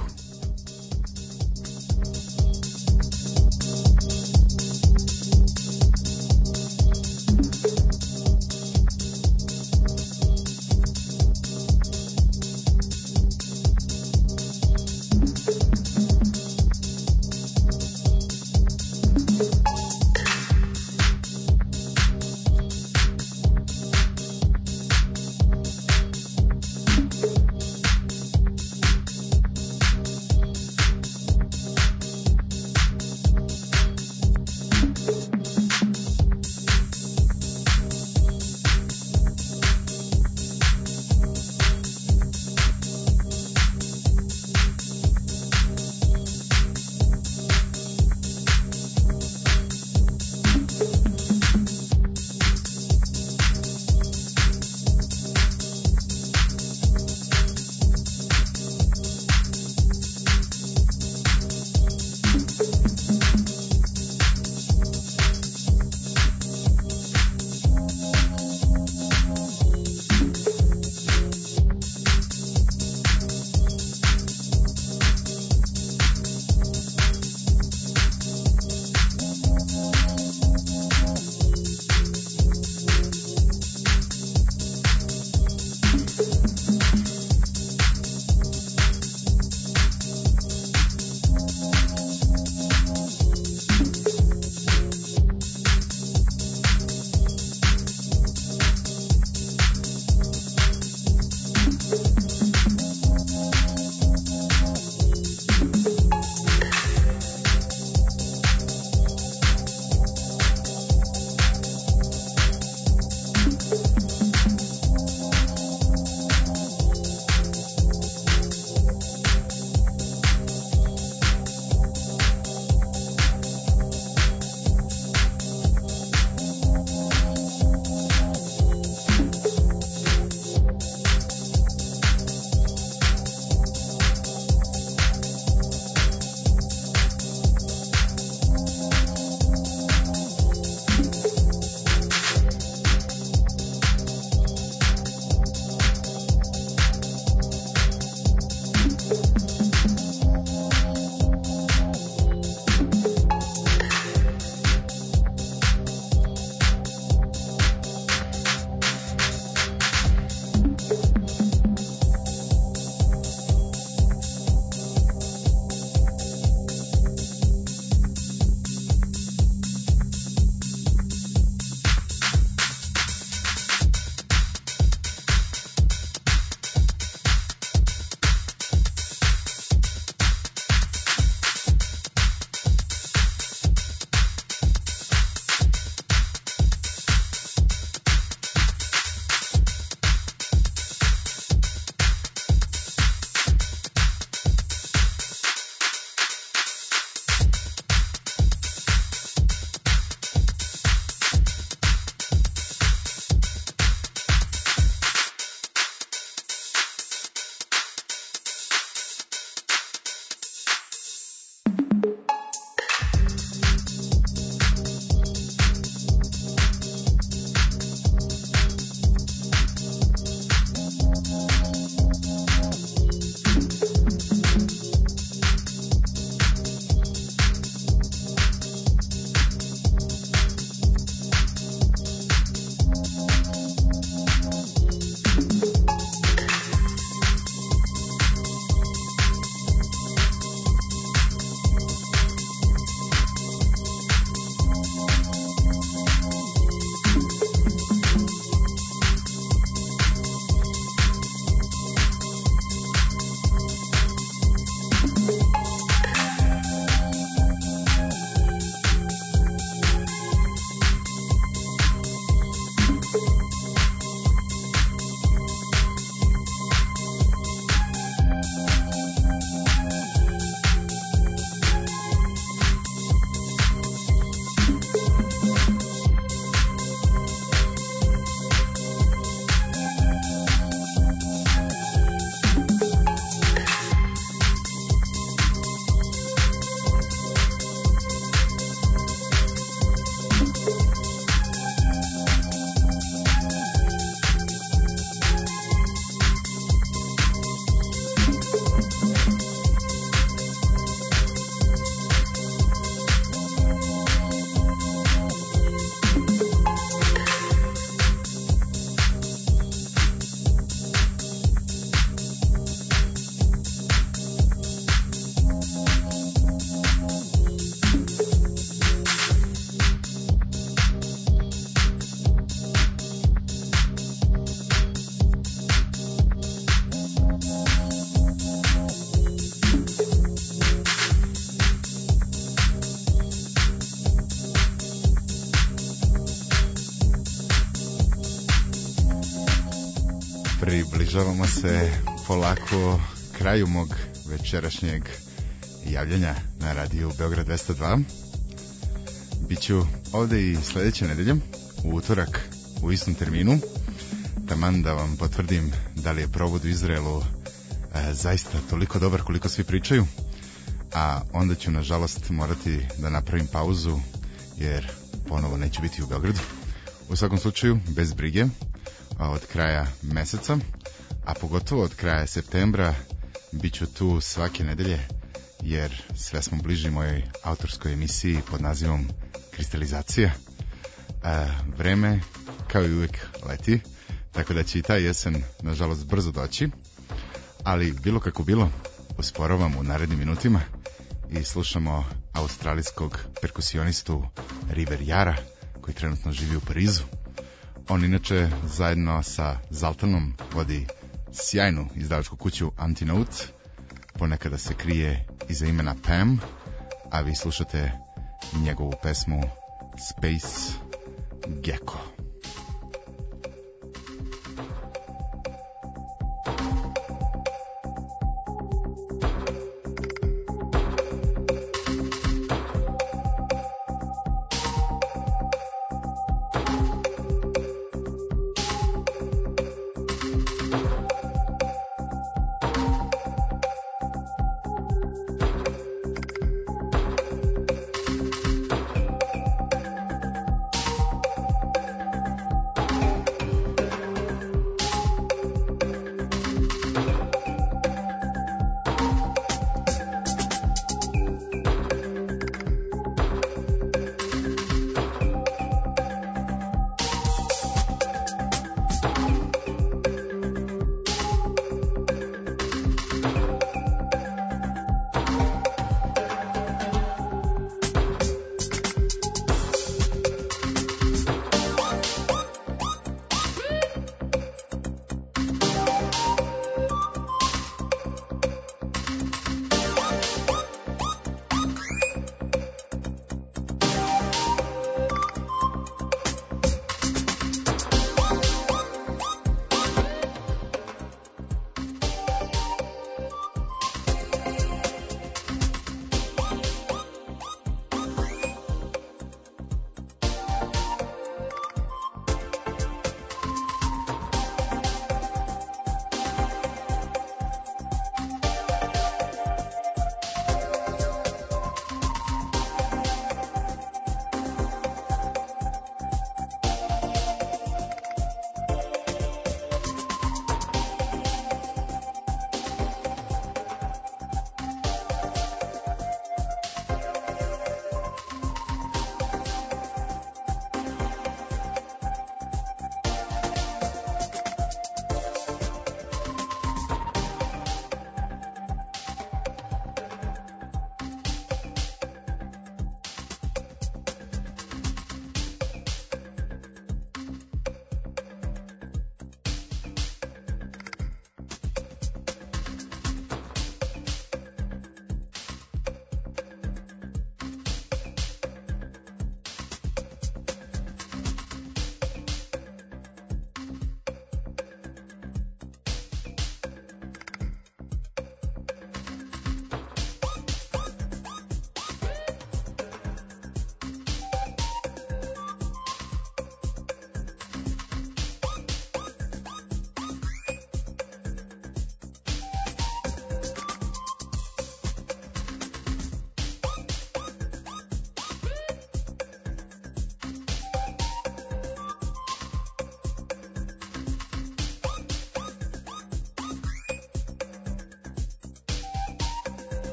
Približavamo se polako kraju mog večerašnjeg javljanja na radiju Beograd dvesta dva. Biću ovde i sledeće nedelje, u utorak, u istom terminu, taman da vam potvrdim da li je provod u Izraelu e, zaista toliko dobar koliko svi pričaju, a onda ću nažalost morati da napravim pauzu jer ponovo neću biti u Beogradu. U svakom slučaju, bez brige, od kraja meseca, a pogotovo od kraja septembra, bit ću tu svake nedelje, jer sve smo bliži mojoj autorskoj emisiji pod nazivom Kristalizacija. E, vreme, kao i uvek, leti, tako da će i ta jesen, nažalost, brzo doći, ali bilo kako bilo, usporavam u narednim minutima i slušamo australijskog perkusionistu River Jara, koji trenutno živi u Parizu. On inače zajedno sa Zaltanom vodi sjajnu izdavačku kuću Antinote, ponekada se krije iza imena Pam, a vi slušate njegovu pesmu Space Gecko.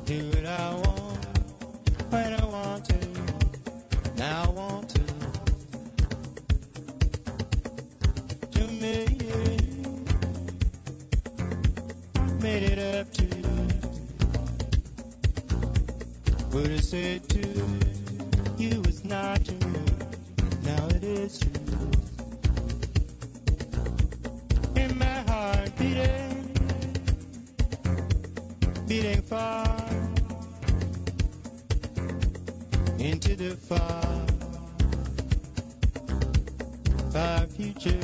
Do what I want, when I want to, now I want to. To me, made it up to you. What I said to you was not true. Now it is true. In my heart beating, beating far into the far, far future.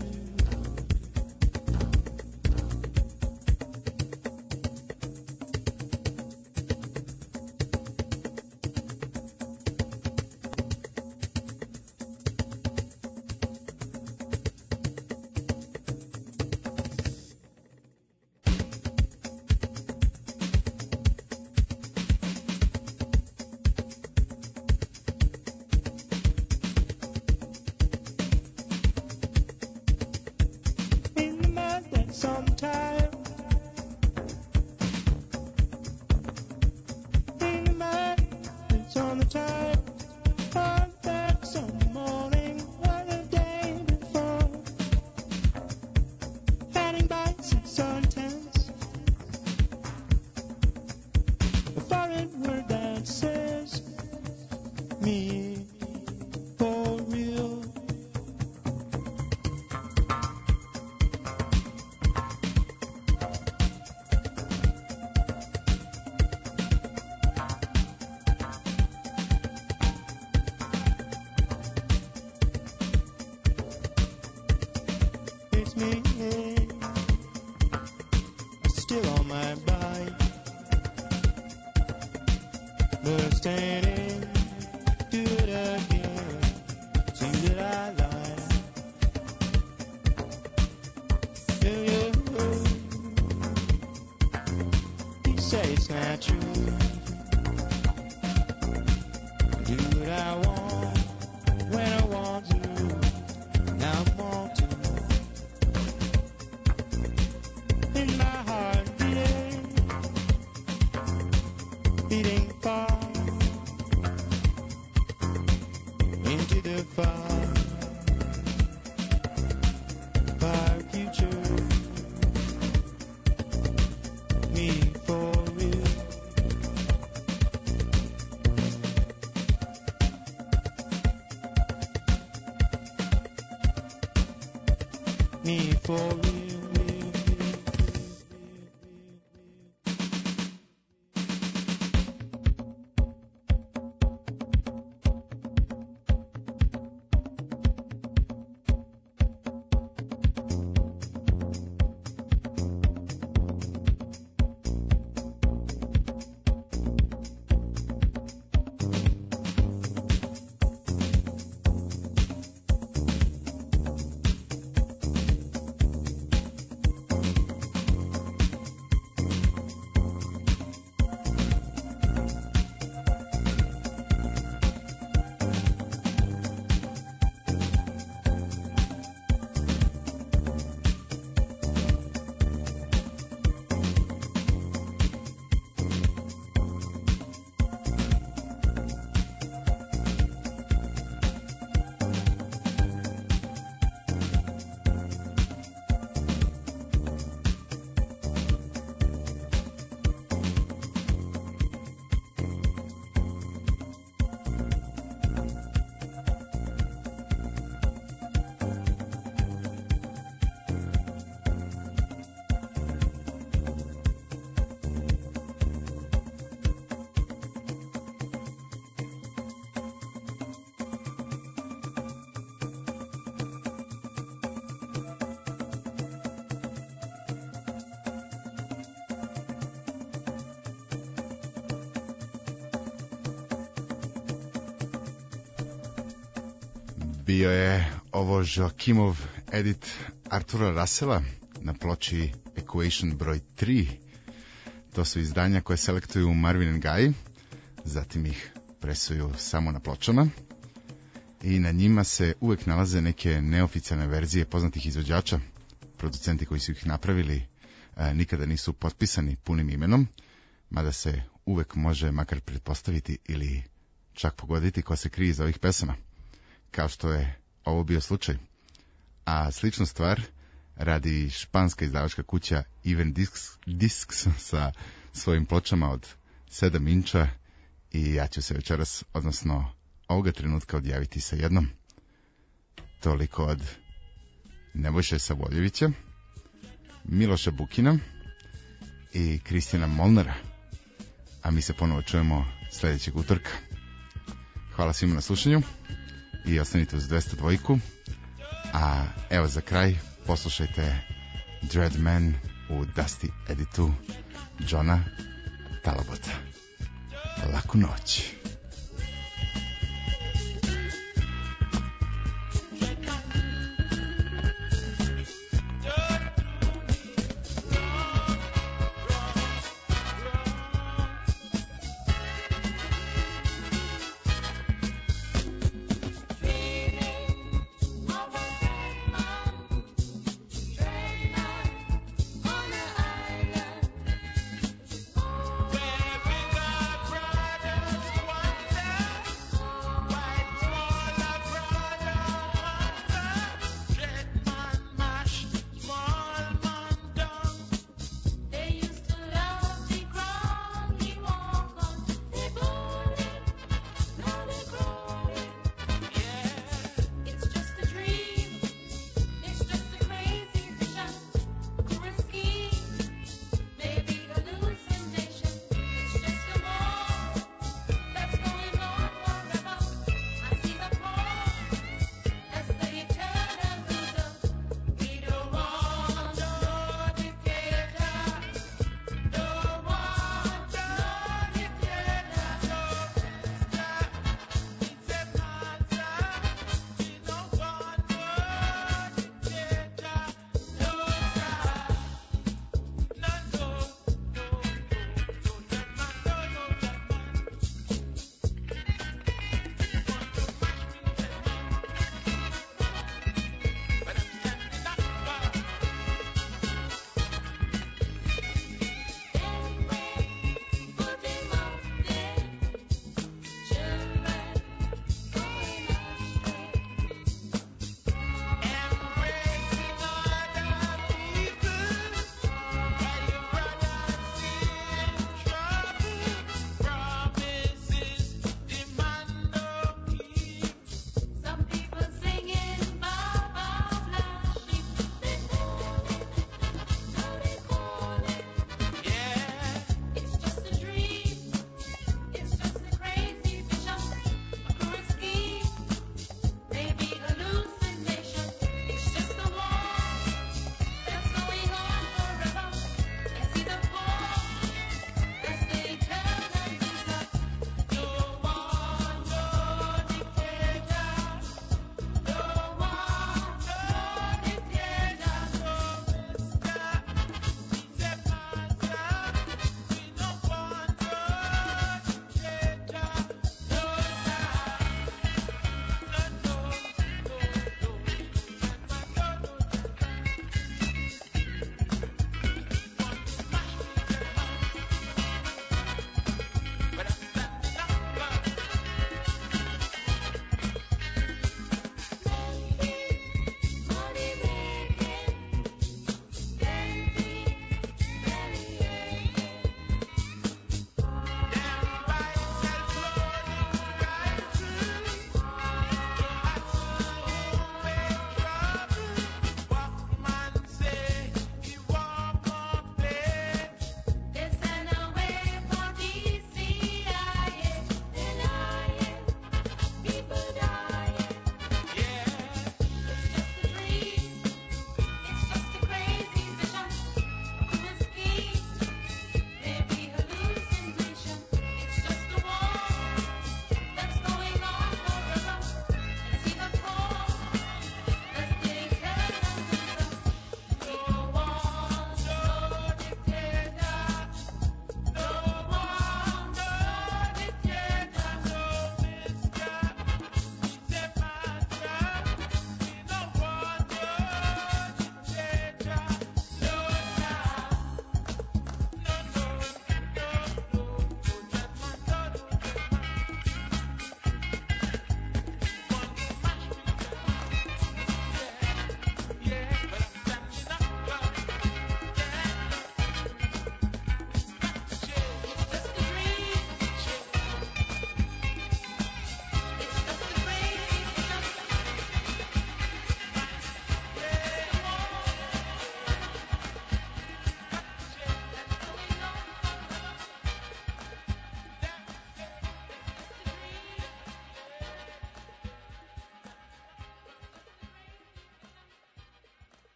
Bio je ovo Joakimov edit Artura Russella na ploči Equation broj tri. To su izdanja koje selektuju Marvin and Guy, zatim ih presuju samo na pločama i na njima se uvek nalaze neke neoficijalne verzije poznatih izvođača. Producenti koji su ih napravili a, nikada nisu potpisani punim imenom, mada se uvek može makar pretpostaviti ili čak pogoditi ko se krije iza ovih pesama, kao što je ovo bio slučaj. A sličnu stvar radi španska izdavačka kuća Even Discs, Discs sa svojim pločama od sedam inča i ja ću se večeras, odnosno ovoga trenutka odjaviti sa jednom. Toliko od Nebojše Savoljevića, Miloša Bukina i Kristijana Molnara. A mi se ponovo čujemo sljedećeg utorka. Hvala svima na slušanju i ostanite uz dvesta dva. A evo za kraj poslušajte Dreadman u Dusty editu Johna Talabota. Laku noć. Where we got brothers,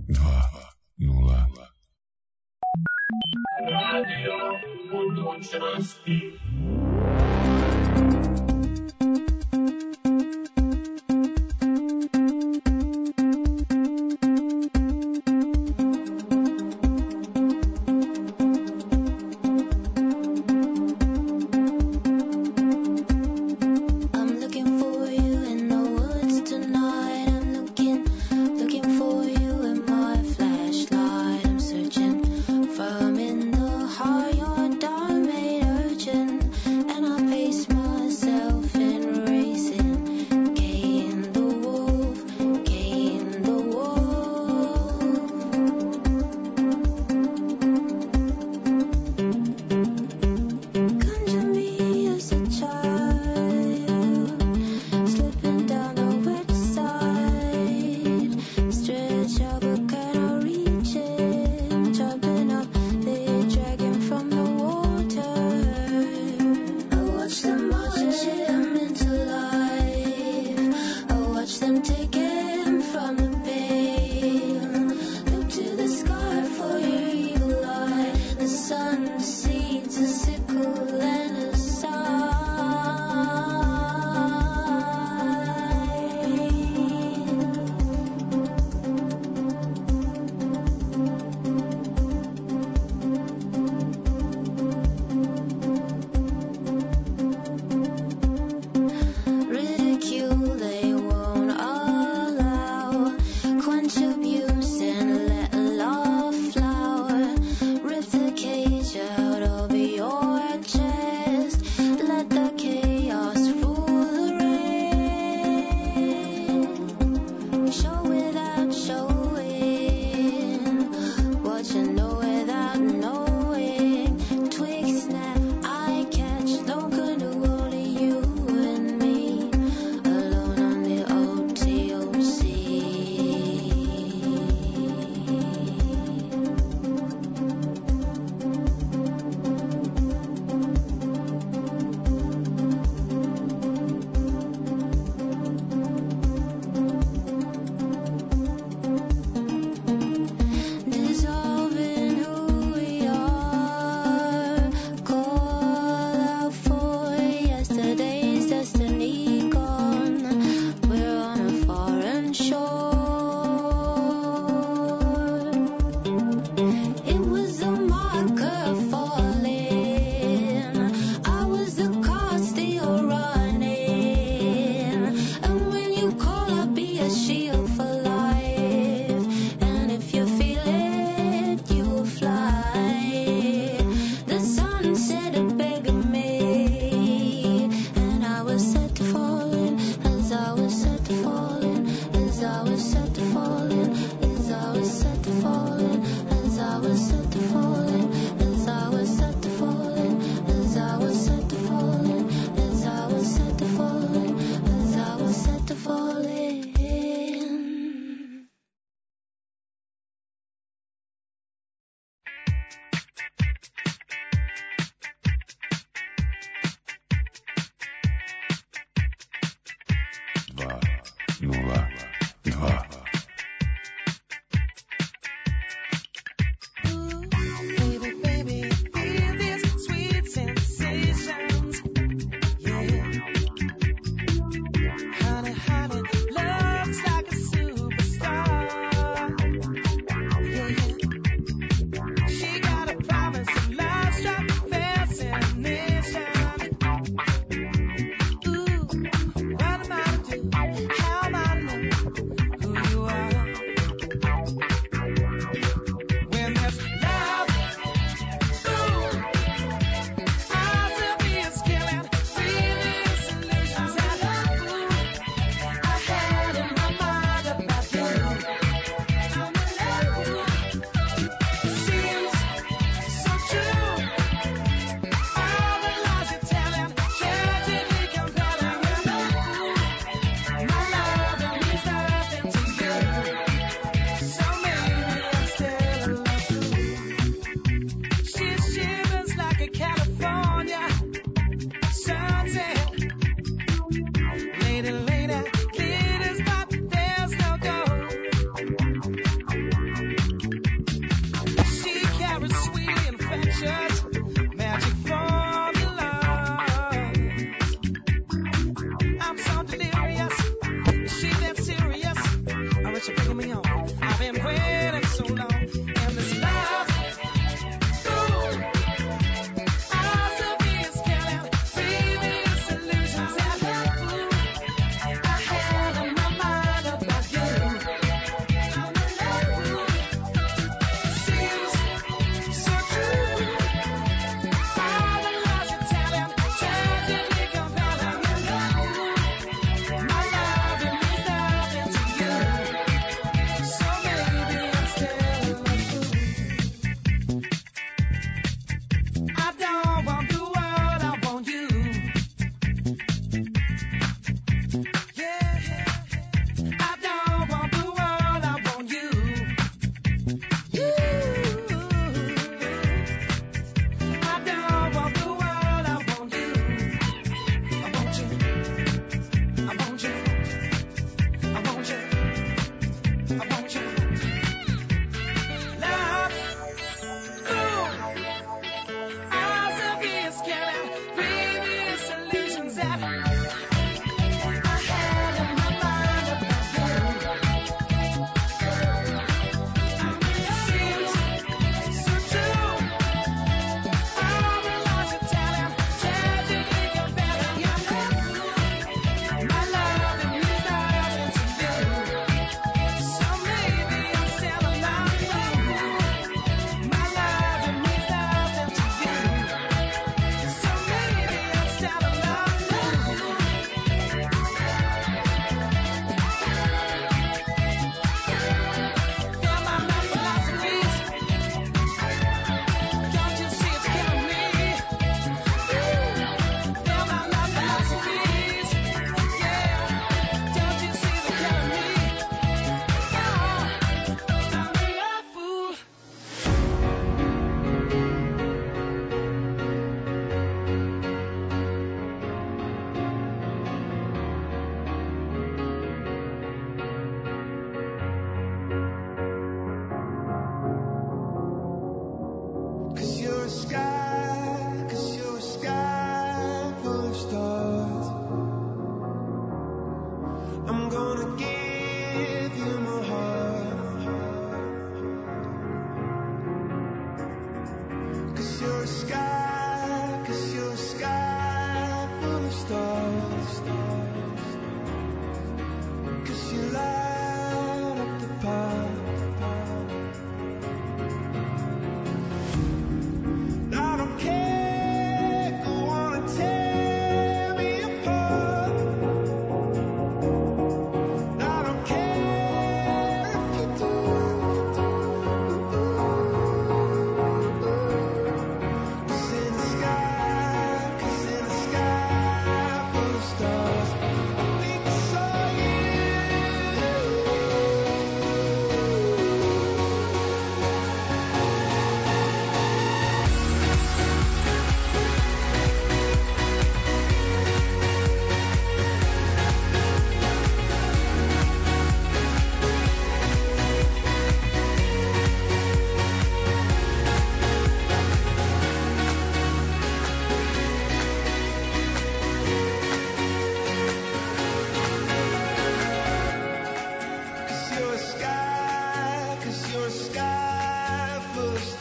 dva nula. Radio budućnosti. I'm looking for you in the woods tonight. I'm looking, looking for you in my flashlight. I'm searching firm in the heart. Your diamond urgent, and I pace myself.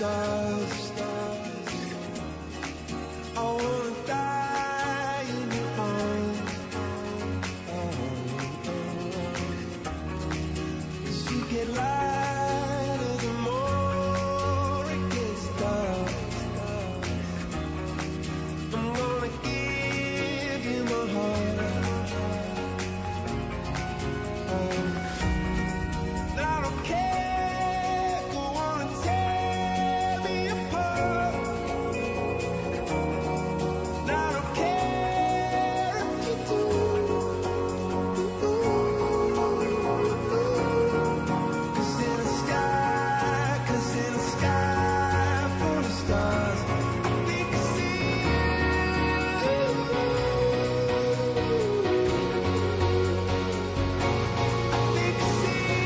stars. I wanna die in your arms. As you get lighter, the more it gets dark. I'm gonna give you my heart. I don't care, go on and tear me apart. I don't care if you do. 'Cause in the sky, 'cause in the sky full of stars, we can see you. We can see you.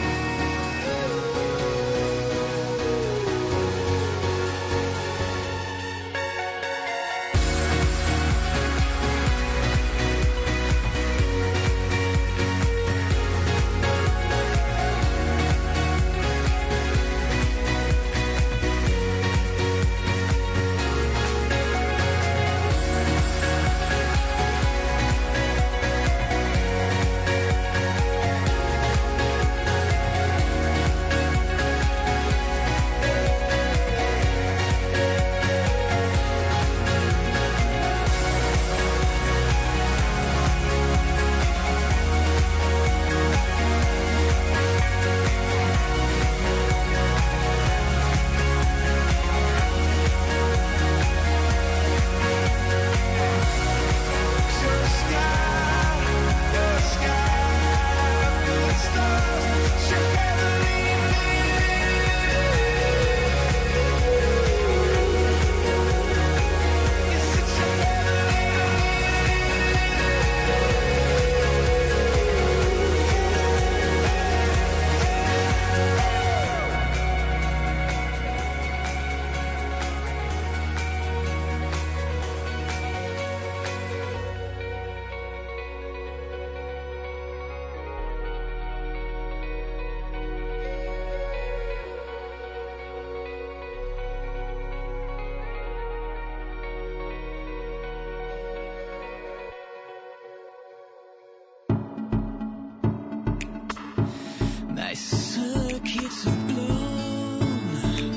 My circuits are blown.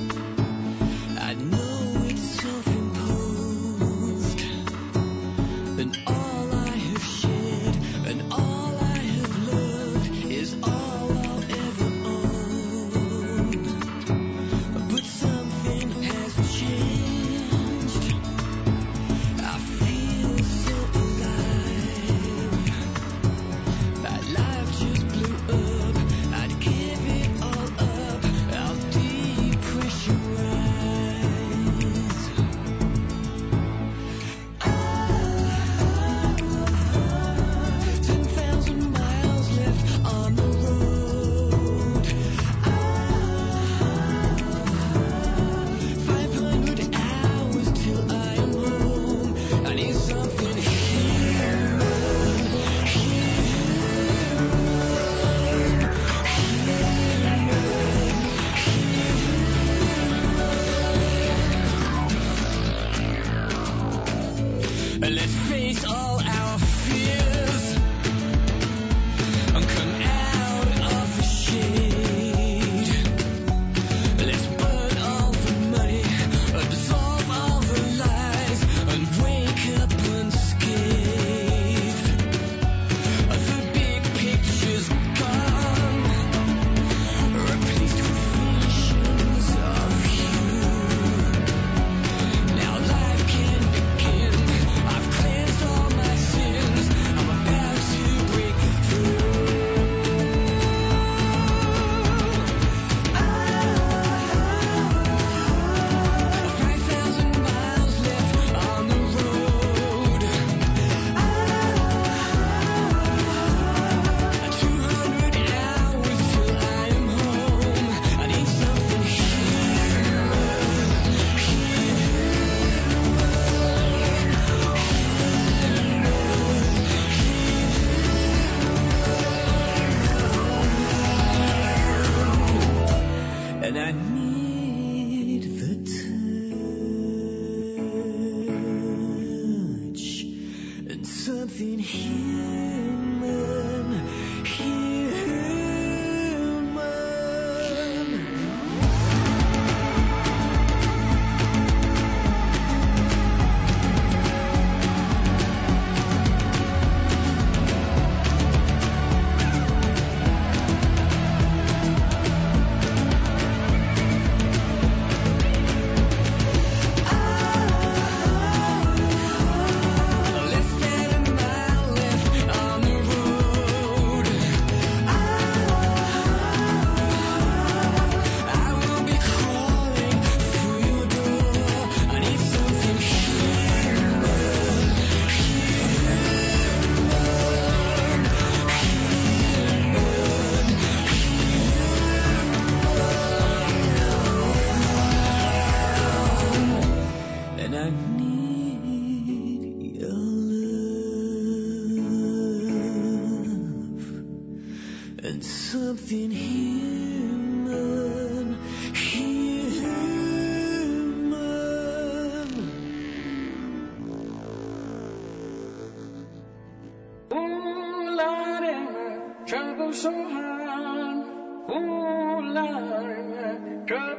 I know it's self-imposed. And all I have shared and all I have loved is all I'll ever own. But something has changed. I feel so alive. My life just blew up. I'd give it all up. I'll depressurize. Ten thousand miles left on the road. Five hundred hours till I am home. I need something human. Let's face all our fears and come out of the shade. Let's burn all the money, absorb all the lies, and wake up unscathed. The big picture's gone, replaced with visions of you. Now life can begin. I've cleansed all my sins. I'm about to break through. Five thousand miles left on the road. Two hundred hours till I am home. I need something and I need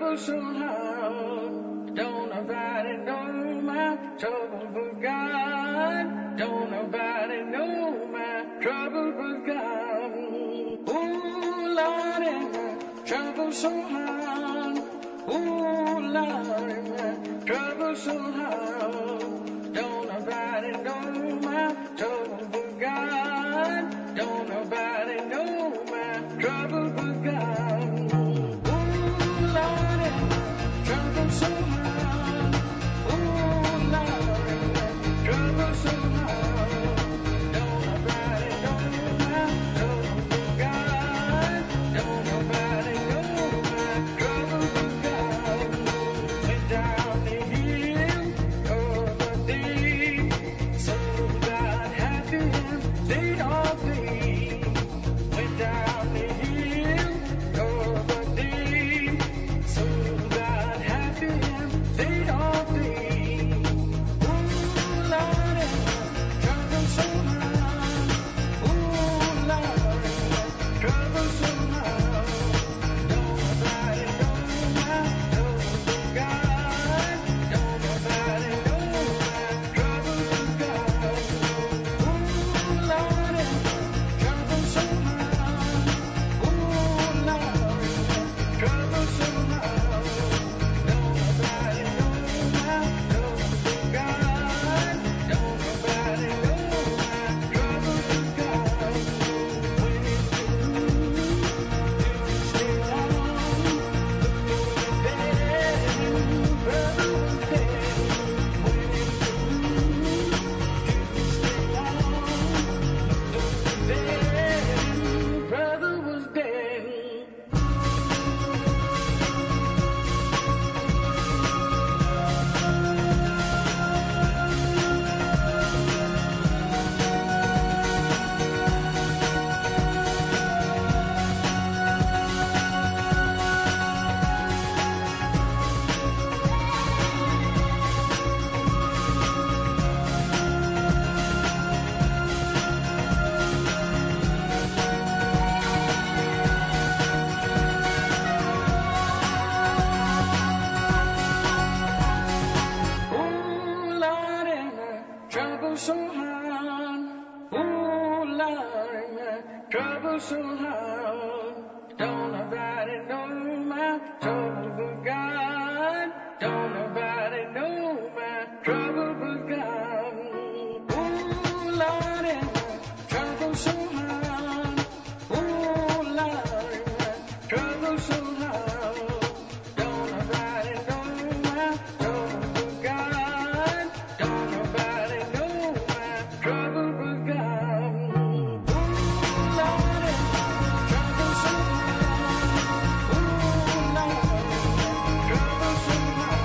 trouble somehow. Don't nobody know my trouble but God. Don't nobody know my trouble but God. Ooh, Lord, and my trouble so hard. Ooh, Lord, and my trouble so hard. Don't nobody know my trouble but God. Don't nobody know my trouble but God. Ooh, Lord, and my trouble so hard. Ooh, Lord, and my trouble so hard. Don't nobody know my trouble but God. Don't nobody know my trouble but God. Went down the hill of the deep, so God had him stayed all day. Went down the hill of the deep, so God had him stayed all day. Ooh, Lord, and my trouble so hard. Ooh, Lord, and my trouble so hard. Don't nobody know my trouble but God. Don't nobody know my trouble but God. Ooh, Lord, and my trouble so hard. Ooh, Lord, and my trouble so hard. Don't nobody know my trouble but God. Don't nobody know my trouble but God. When it's through, if you stay long, look over there, brother was dead. When it's through, if you stay long, look over there, brother was dead. Ooh, Lord, and my trouble so hard. Ooh, Lord, and my trouble so hard. Don't nobody know my trouble but God. Don't nobody know my trouble but God. Ooh, Lord, and my trouble so hard. Ooh, Lord, and my trouble so hard. Don't nobody know my trouble but God. Don't nobody know my trouble but God. Ooh, Lord, and my trouble so hard. Ooh, Lord, and my trouble so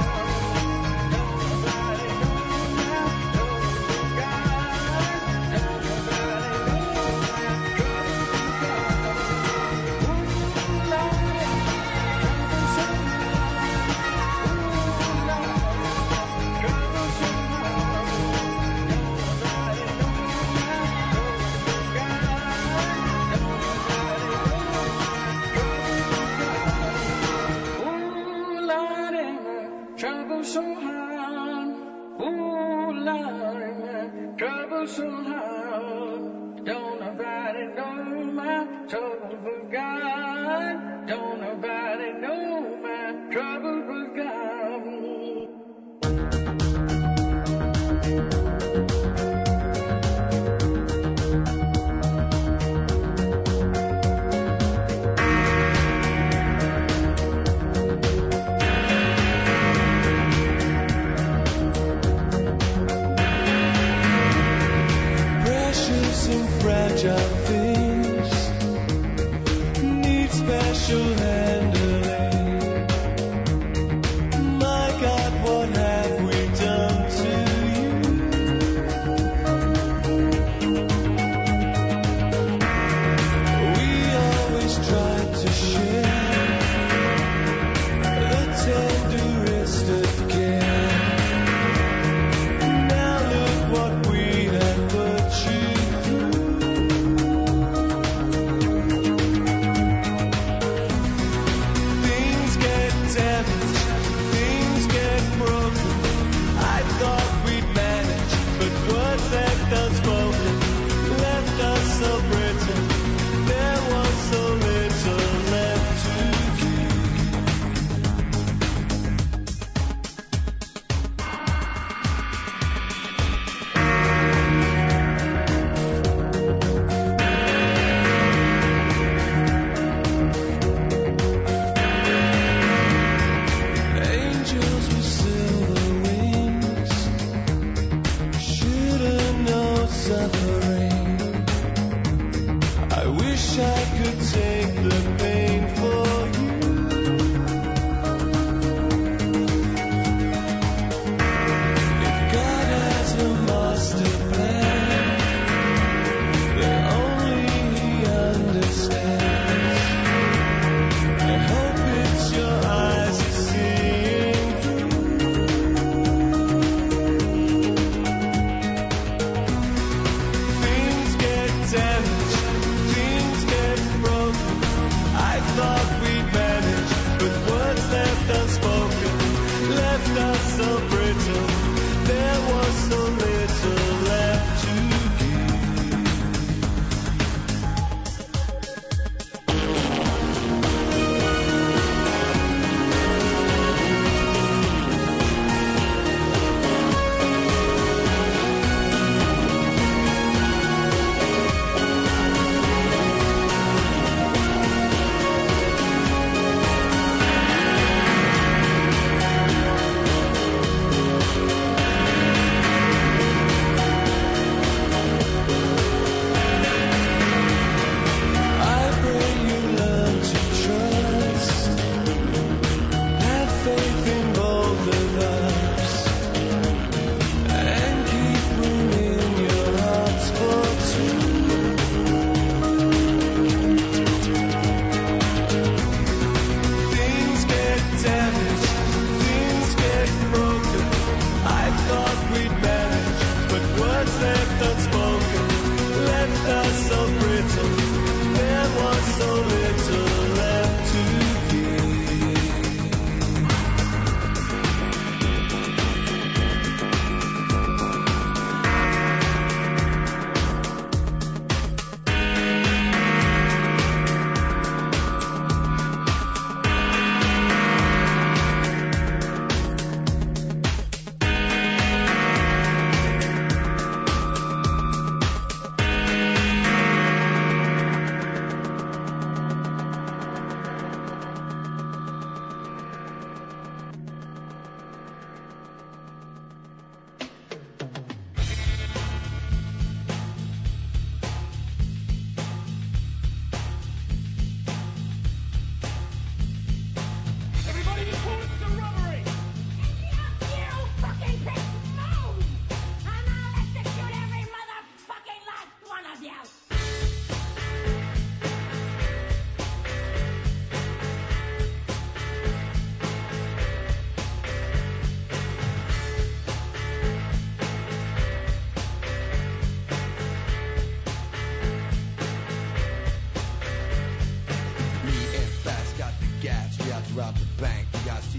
hard. Don't nobody know my trouble but God. Don't nobody know my trouble but God. Ooh, Lord, and my trouble so hard. Ooh, Lord, and my trouble so hard. Don't nobody know my trouble but God. Don't nobody know my trouble but God. Ooh, Lord, and my trouble so hard. Ooh, Lord, and my trouble so hard. Don't nobody know my trouble but God. Don't nobody know my trouble but God. Precious and fragile things need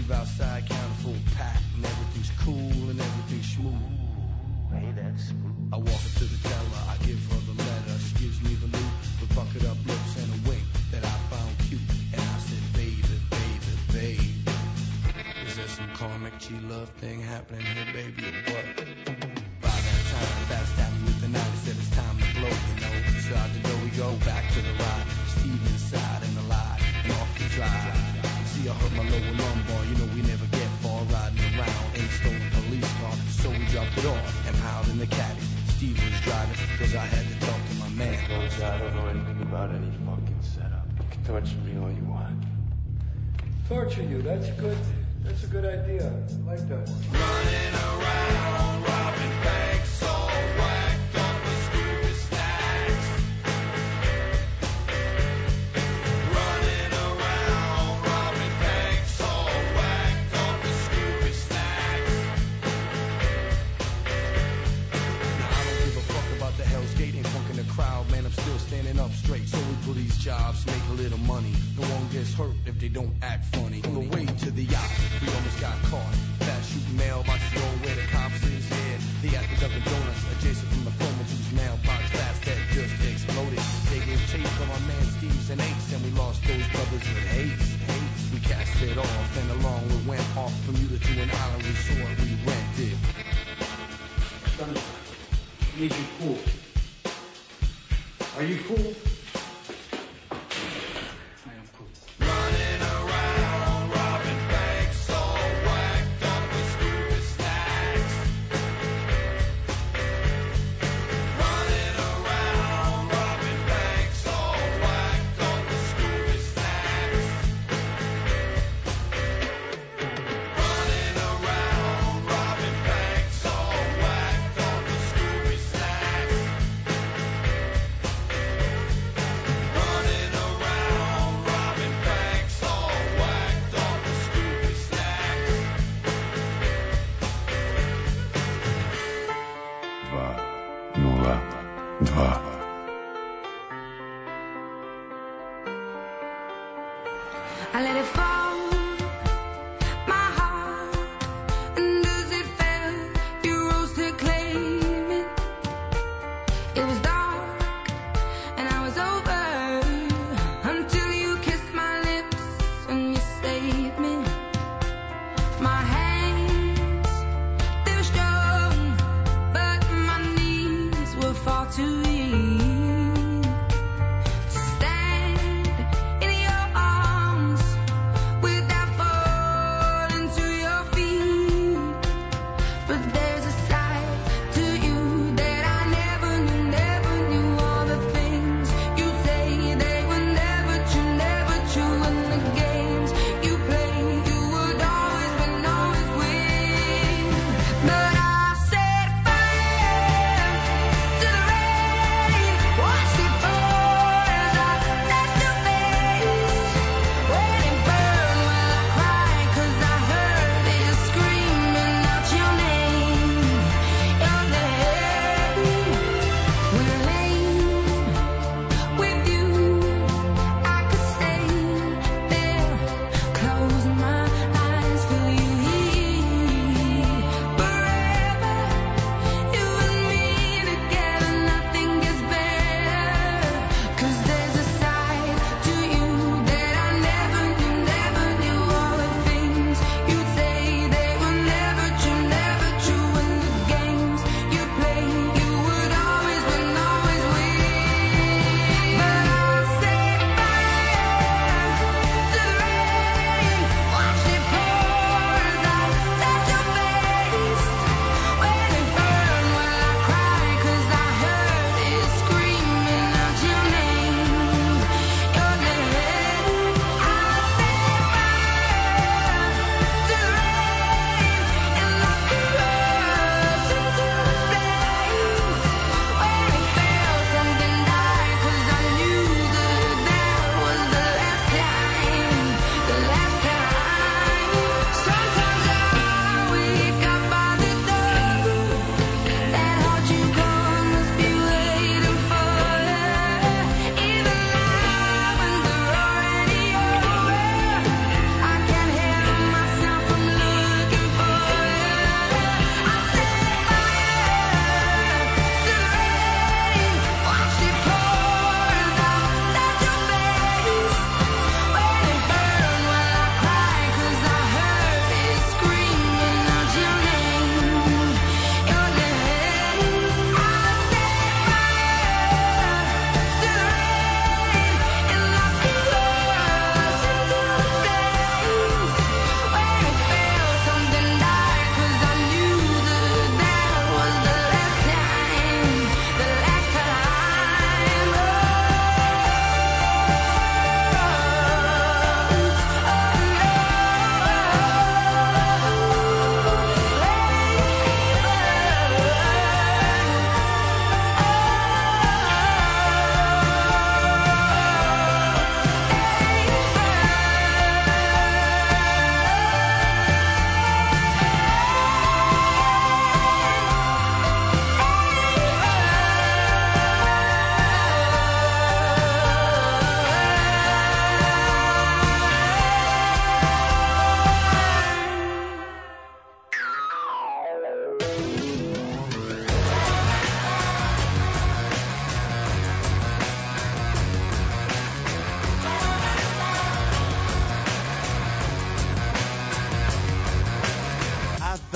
leave outside, counter full pack, and everything's cool and everything's smooth. Hey, that's smooth. I walk up to the teller, I give her the letter. She gives me the loot with bucket up lips and a wink that I found cute. And I said, baby, baby, baby, is there some karmic G-love thing happening here, baby, or what? By that time, backstabbed me with the knife, said it's time to blow, you know. So out the door we go, back to the ride. Steve inside and alive, and off we drive. See, I heard my lower lumbar, you know we never get far riding around in a stolen police car. So we dropped it off and piled in the caddy. Steve was driving, cause I had to talk to my man. Close, I don't know anything about any fucking setup. You can torture me all you want. Torture you, that's good. That's a good idea. I like that one. Running around, robbing banks, all whacked up with stupid stacks. Running around, robbing banks, all whacked up with stupid stacks. Now I don't give a fuck about the Hell's Gate and funk in the crowd, man. I'm still standing up straight. So we pull these jobs, make a little money. No one gets hurt if they don't act funny. On the way to the yacht, we almost got caught. Fast shooting mailboxes going where the cops is. Yeah, they at the Dunkin' Donuts, adjacent from the former whose mailbox fast that just exploded. They gave chase from our man Steve's and Ace, and we lost those brothers with haste. Haste. We cast it off, and along we went off Bermuda to an island resort we rented. Son, I need you cool. Are you cool? I am cool. Running around, robbing banks, all whacked up with stupid stacks. Running around, robbing banks, all whacked up with stupid stacks. Running around, robbing banks, all whacked up with stupid stacks.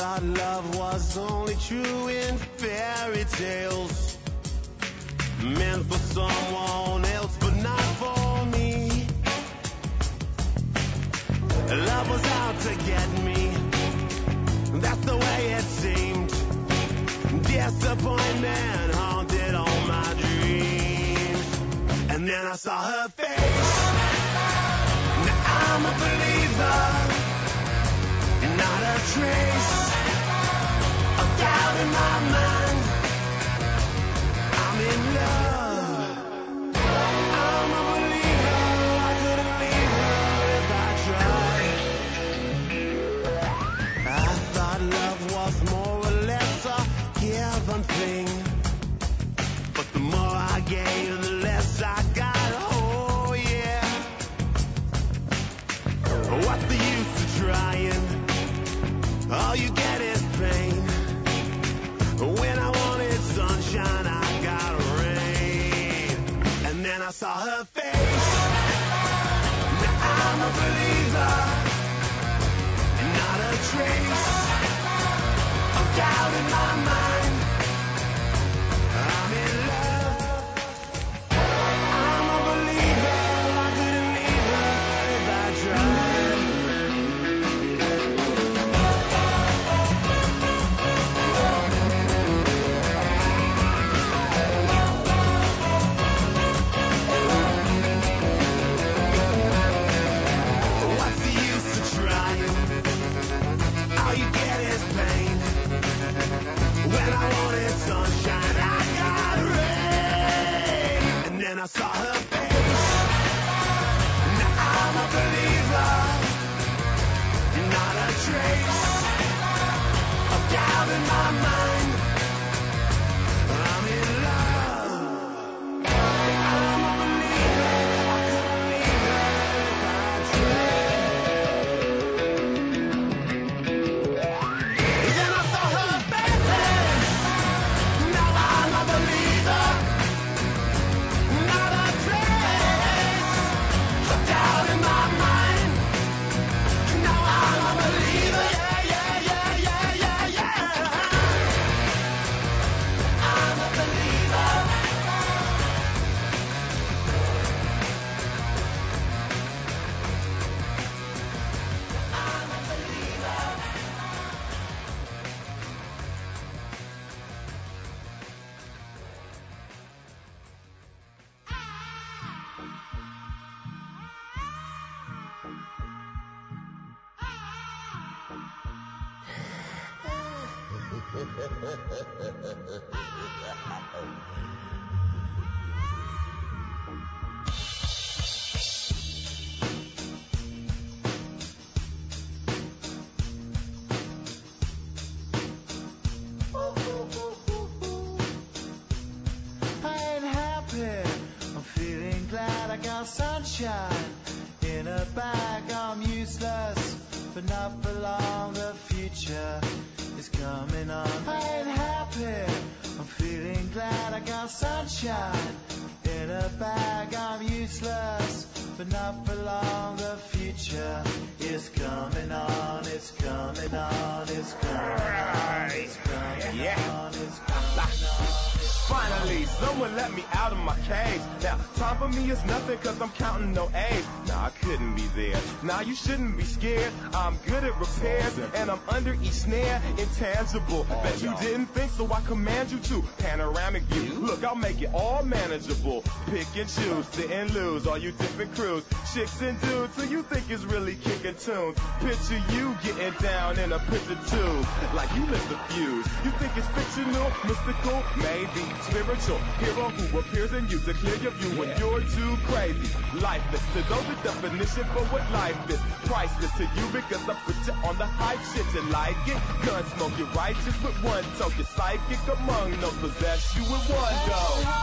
thought love was only true in fairy tales, meant for someone else but not for me. Love was out to get me, that's the way it seemed. Disappointment haunted all my dreams. And then I saw her face. Now I'm a believer, not a trace of doubt in my mind. I'm in love. I'm a believer. I couldn't leave her if I tried. I thought love was more or less a given thing, but the more I gave, the less I got. Oh yeah. What's the use of trying? All you get is pain. When I wanted sunshine, I got rain. And then I saw her face. Now I'm a believer, not a trace of doubt in my mind. I'm in love. I'm a believer. I couldn't leave her if I tried. What's the use of trying? All you get is pain. When I wanted sunshine, I got rain. And then I saw her face. Now I'm a believer, not a trace of doubt in my mind. I'm in love. I'm a believer. I couldn't leave her if I tried. Then I saw her face. Now I'm a believer, not a trace of doubt in my mind. Now I'm a believer, yeah, yeah, yeah, yeah, yeah, yeah. I'm a believer. I'm a believer. I ain't happy, I'm feeling glad I got sunshine in a bag. I'm useless, but not for long. The future is coming on. I ain't happy, I'm feeling glad I got sunshine in a bag. I'm useless, but not for long. The future is coming on. It's coming on. It's coming on. It's coming on. It's coming on. Finally, someone let me out of my cage. Now, time for me is nothing cause I'm counting no A's. Nah, I couldn't be there. Nah, you shouldn't be scared. I'm good at repairs and I'm under each snare. Intangible, bet you didn't think, so I command you to. Panoramic view, look, I'll make it all manageable. Pick and choose, sit and lose, all you different crews. Chicks and dudes, who you think is really kicking tunes. Picture you getting down in a picture tube, like you lit the fuse. You think it's fictional, mystical, maybe spiritual. Hero who appears in you to clear your view when you're too crazy. Lifeless, to those the definition for what life is. Priceless to you because I put you on the hype shit. You like it? Gun smoke, you're righteous with one toe. You're psychic among those, possess you with one go.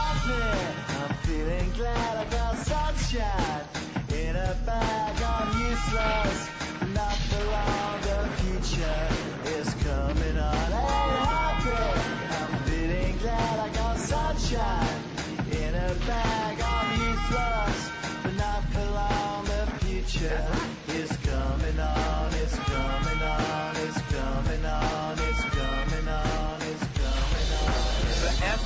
I'm feeling glad I got sunshine in a bag. I'm useless, not for long. The future is coming on. Ain't happy. I'm feeling glad I got sunshine in a bag. I'm useless, but not for long. The future is coming on. It's coming on. It's coming on.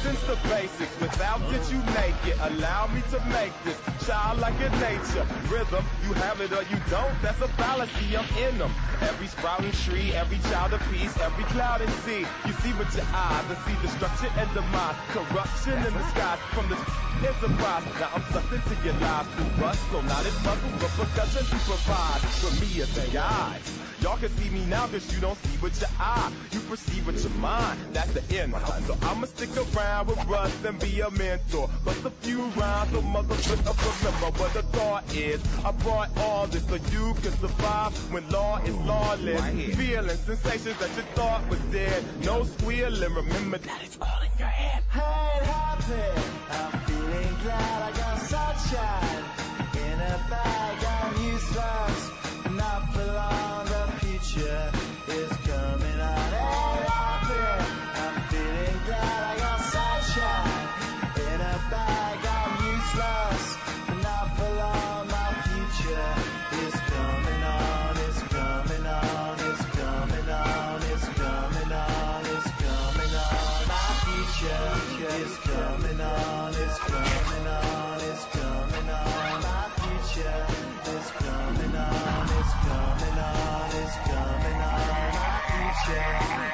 since the basics. Without it, you make it. Allow me to make this child like a nature rhythm. You have it or you don't. That's a fallacy. I'm in them. Every sprouting tree, every child of peace, every cloud and sea. You see with your eyes and see destruction and demise, corruption in the skies from the enterprise. Now I'm sucked into your lives through rust, so not as muscle, but percussion to provide for me as the eyes. Y'all can see me now cause you don't see with your eye. You perceive with your mind, that's the end. So I'ma stick around with Russ and be a mentor. Bust a few rhymes so motherfuckers remember what the thought is. I brought all this so you can survive when law is lawless. Feeling sensations that you thought was dead. No squealing, remember that it's all in your head. Hey, happy, I'm feeling glad I got sunshine in a bag. I'm useless, not for long. The future is coming on. Hey, happy, I'm feeling glad I got sunshine in a bag. I'm useless, not for long. My future is coming on. It's coming on. It's coming on. It's coming on. It's coming on. My future is coming on. It's coming on. It's coming on. My future is coming on. It's coming on. It's coming on. My future.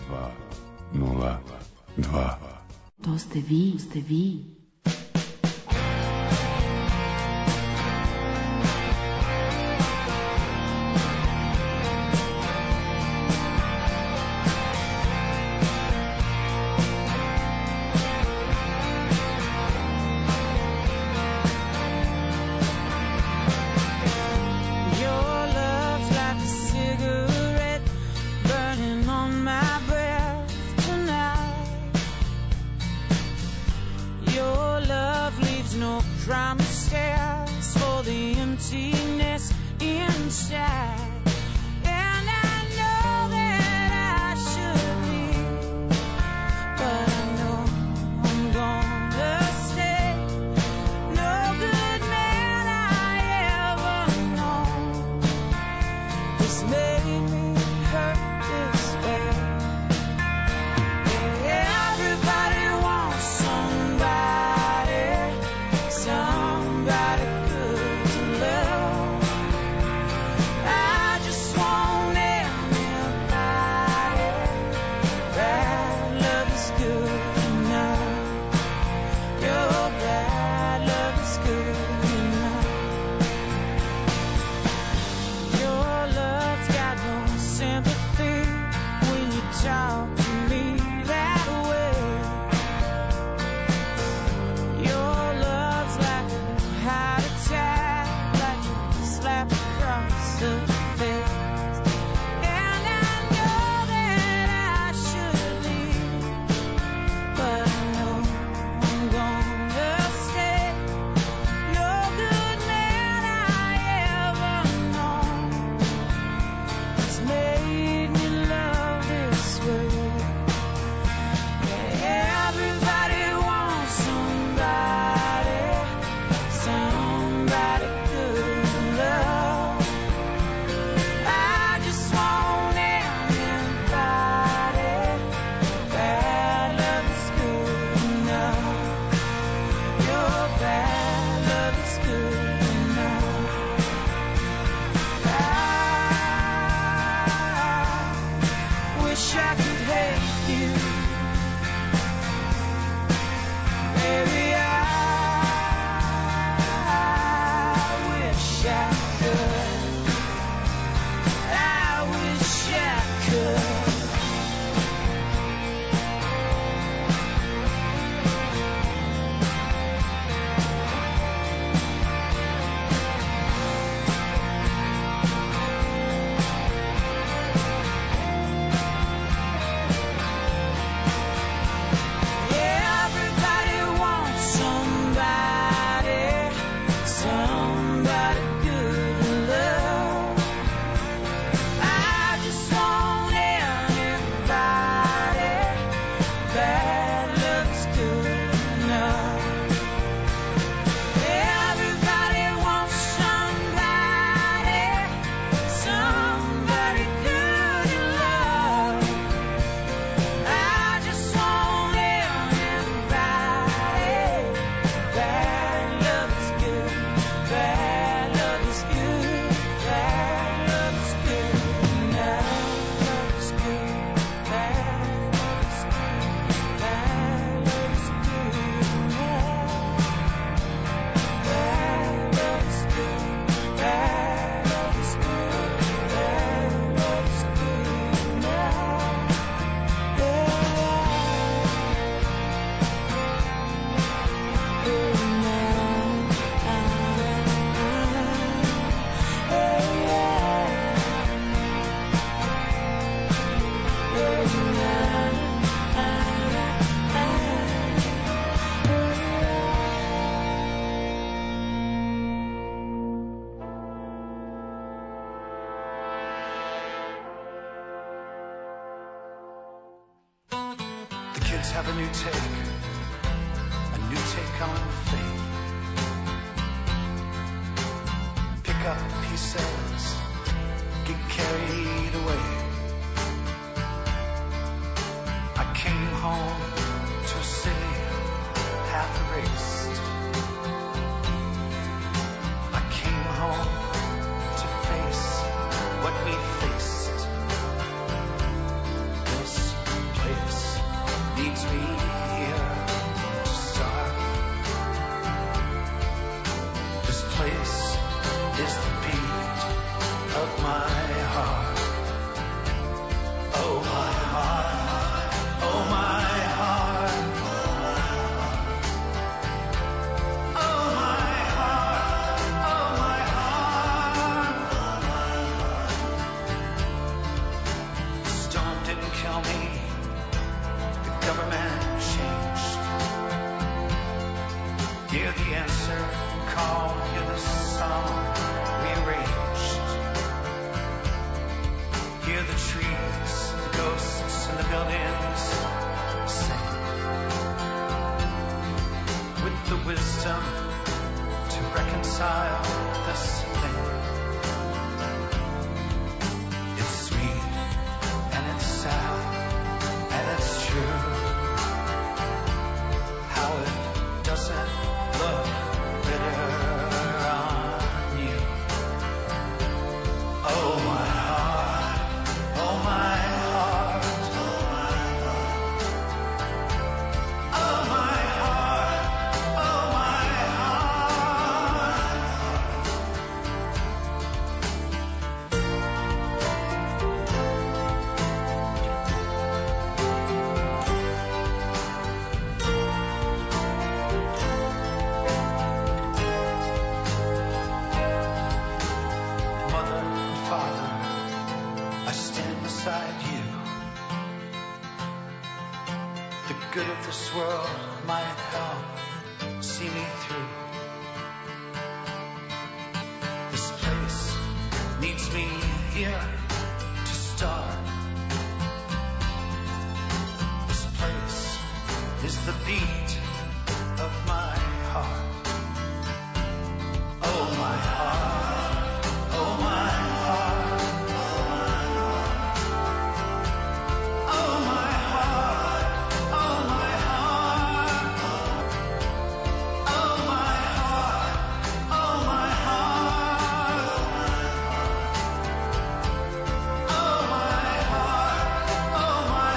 dva nula dva. To ste vi, ste vi. kids have a new take, a new take on fate. Pick up pieces, get carried away. I came home to a city half erased. I came home to face what we faced. This tell me the government changed. Hear the answer call, hear the song rearranged. Hear the trees, the ghosts, and the buildings sing with the wisdom to reconcile this thing. It's sweet and it's sad and it's true. How it doesn't look bitter on you. Oh my heart, oh my heart, oh my heart, oh my heart, oh my heart. Mother, Father, I stand beside you. The good of this world might help see me through. This place needs me here to start. This place is the beat of my heart. Oh my heart, oh my heart, oh my heart, oh my heart, oh my heart, oh my heart, oh my heart, oh my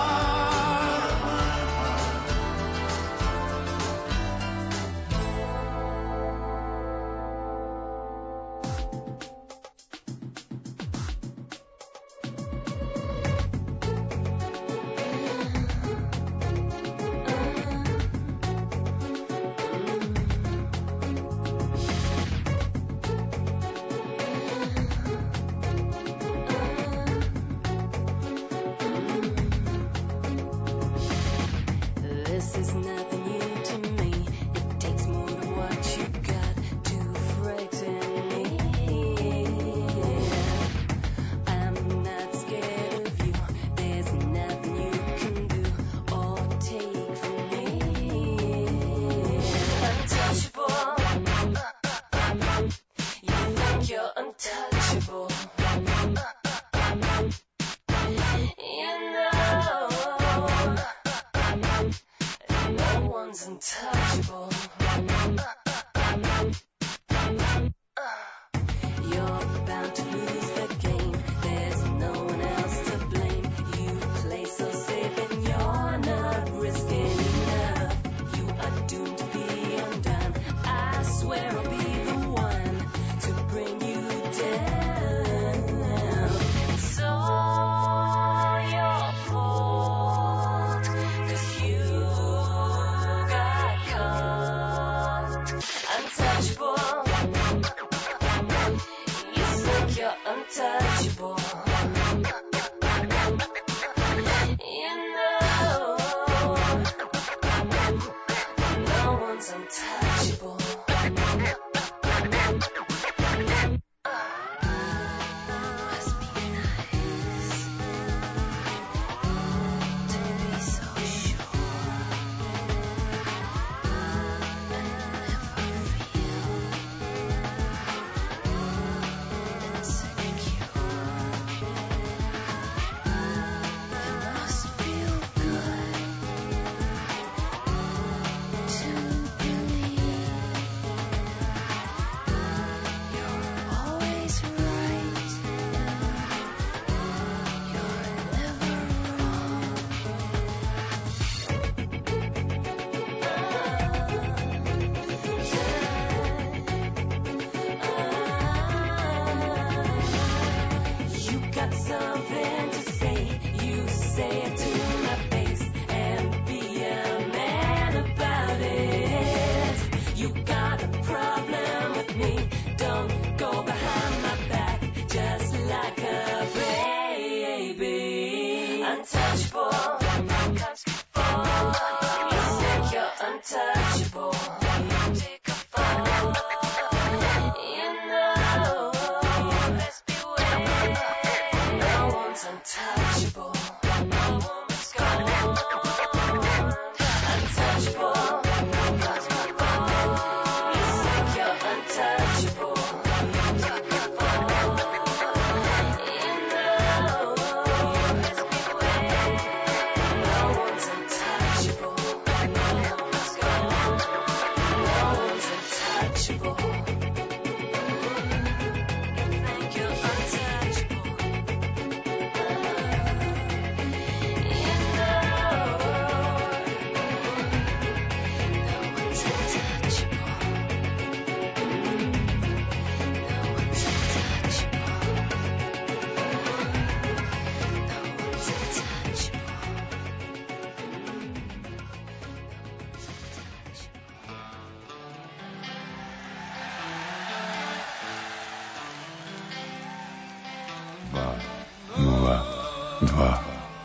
This is nothing new to me. It takes more than what you got to frighten me. I'm not scared of you. There's nothing you can do or take from me. Untouchable. You think you're untouchable. You know. No one's untouchable. You're bound to lose the game. There's no one else to blame. You play so safe and you're not risking enough. You are doomed to be undone. I swear I'll be the one to bring you down. It's all your fault, 'cause you got caught. untouchable. You think you're untouchable. You take a fall. You know, let's beware. No one's untouchable. No one's gone. Untouchable. You think you're untouchable. You took a fall. You know, let's beware. No one's untouchable. No one's gone. No one's untouchable. You think you're untouchable. You know, no one's untouchable. No one's untouchable. No one's untouchable. Dva, nula, dva.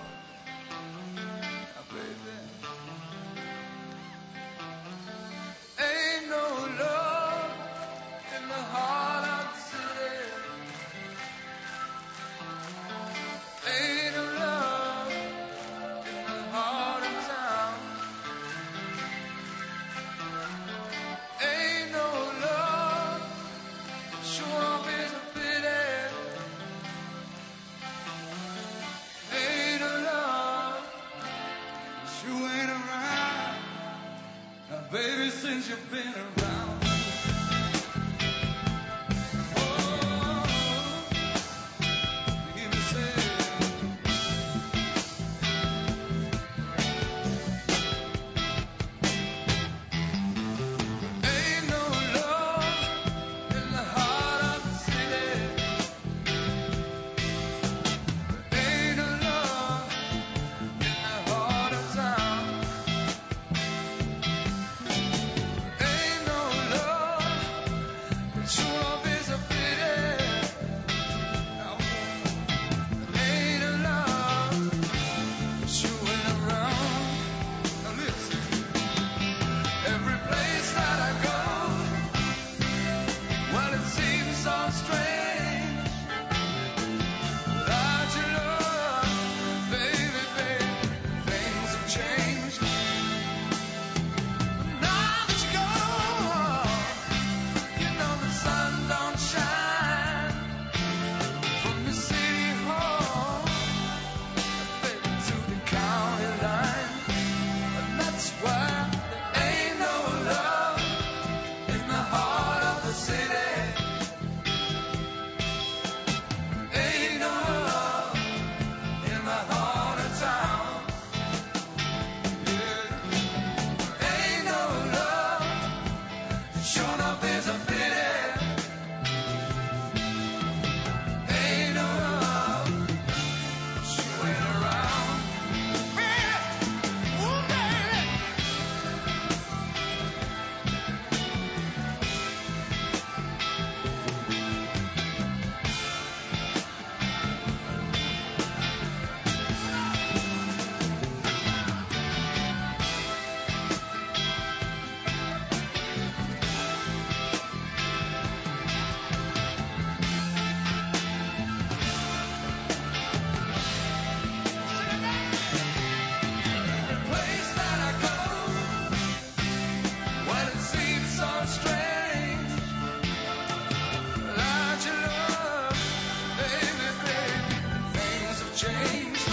Ain't no love in the heart of the city. Ain't no love in the heart of town. Ain't no love, sure enough is a pity. Ain't no love, sure ain't around. Now, baby, since you've been around, oh, you hear me say, ain't no love in the heart of the city. Ain't no love in the heart of town. Ain't no love, sure enough is a pity. Now, ain't no love, sure ain't around. Now listen, every place that I go, well, it seems so strange without your love, baby, baby, things have changed. Now that you're gone, you know the sun don't shine from the city hall, baby, to the county line, and that's why there ain't no love in the heart of the city. Ain't no love in the heart of town. Yeah. Ain't no love, sure enough is a pity. Ain't no love, sure ain't around. Baby, ooh, baby. Every place that I go, well, it seems so strange without your love, baby, baby, things have changed.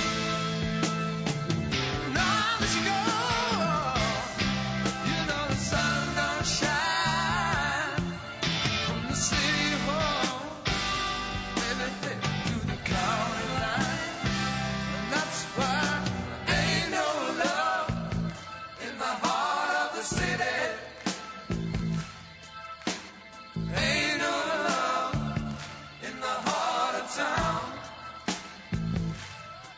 Now that you're gone, you know the sun don't shine from the city hall, baby, baby, to the county line, and that's why there ain't no love in the heart of the city. Ain't no love in the heart of town.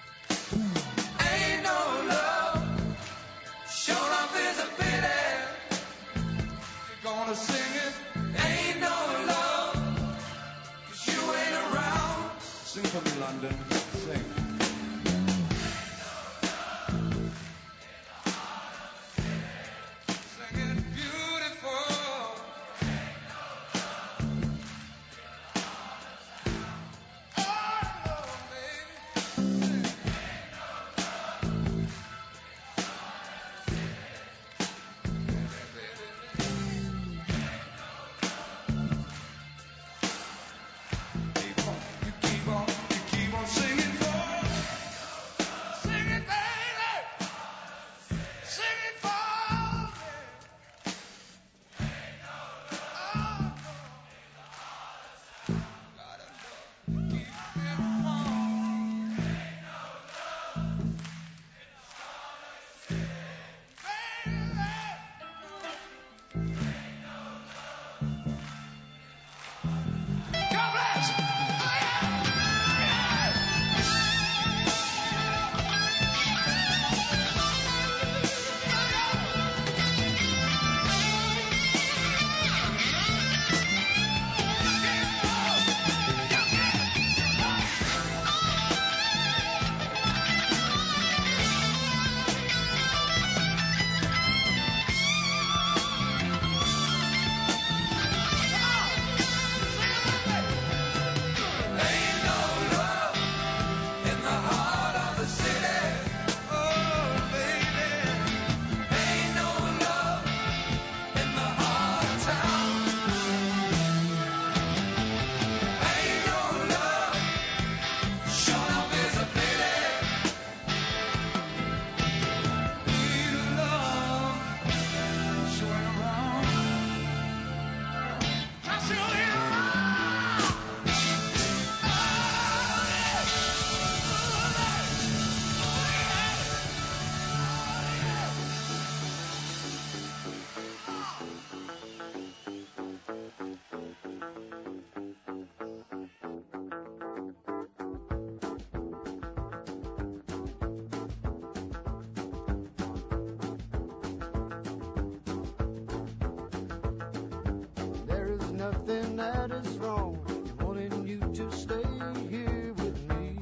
something that is wrong. Wanting you to stay here with me.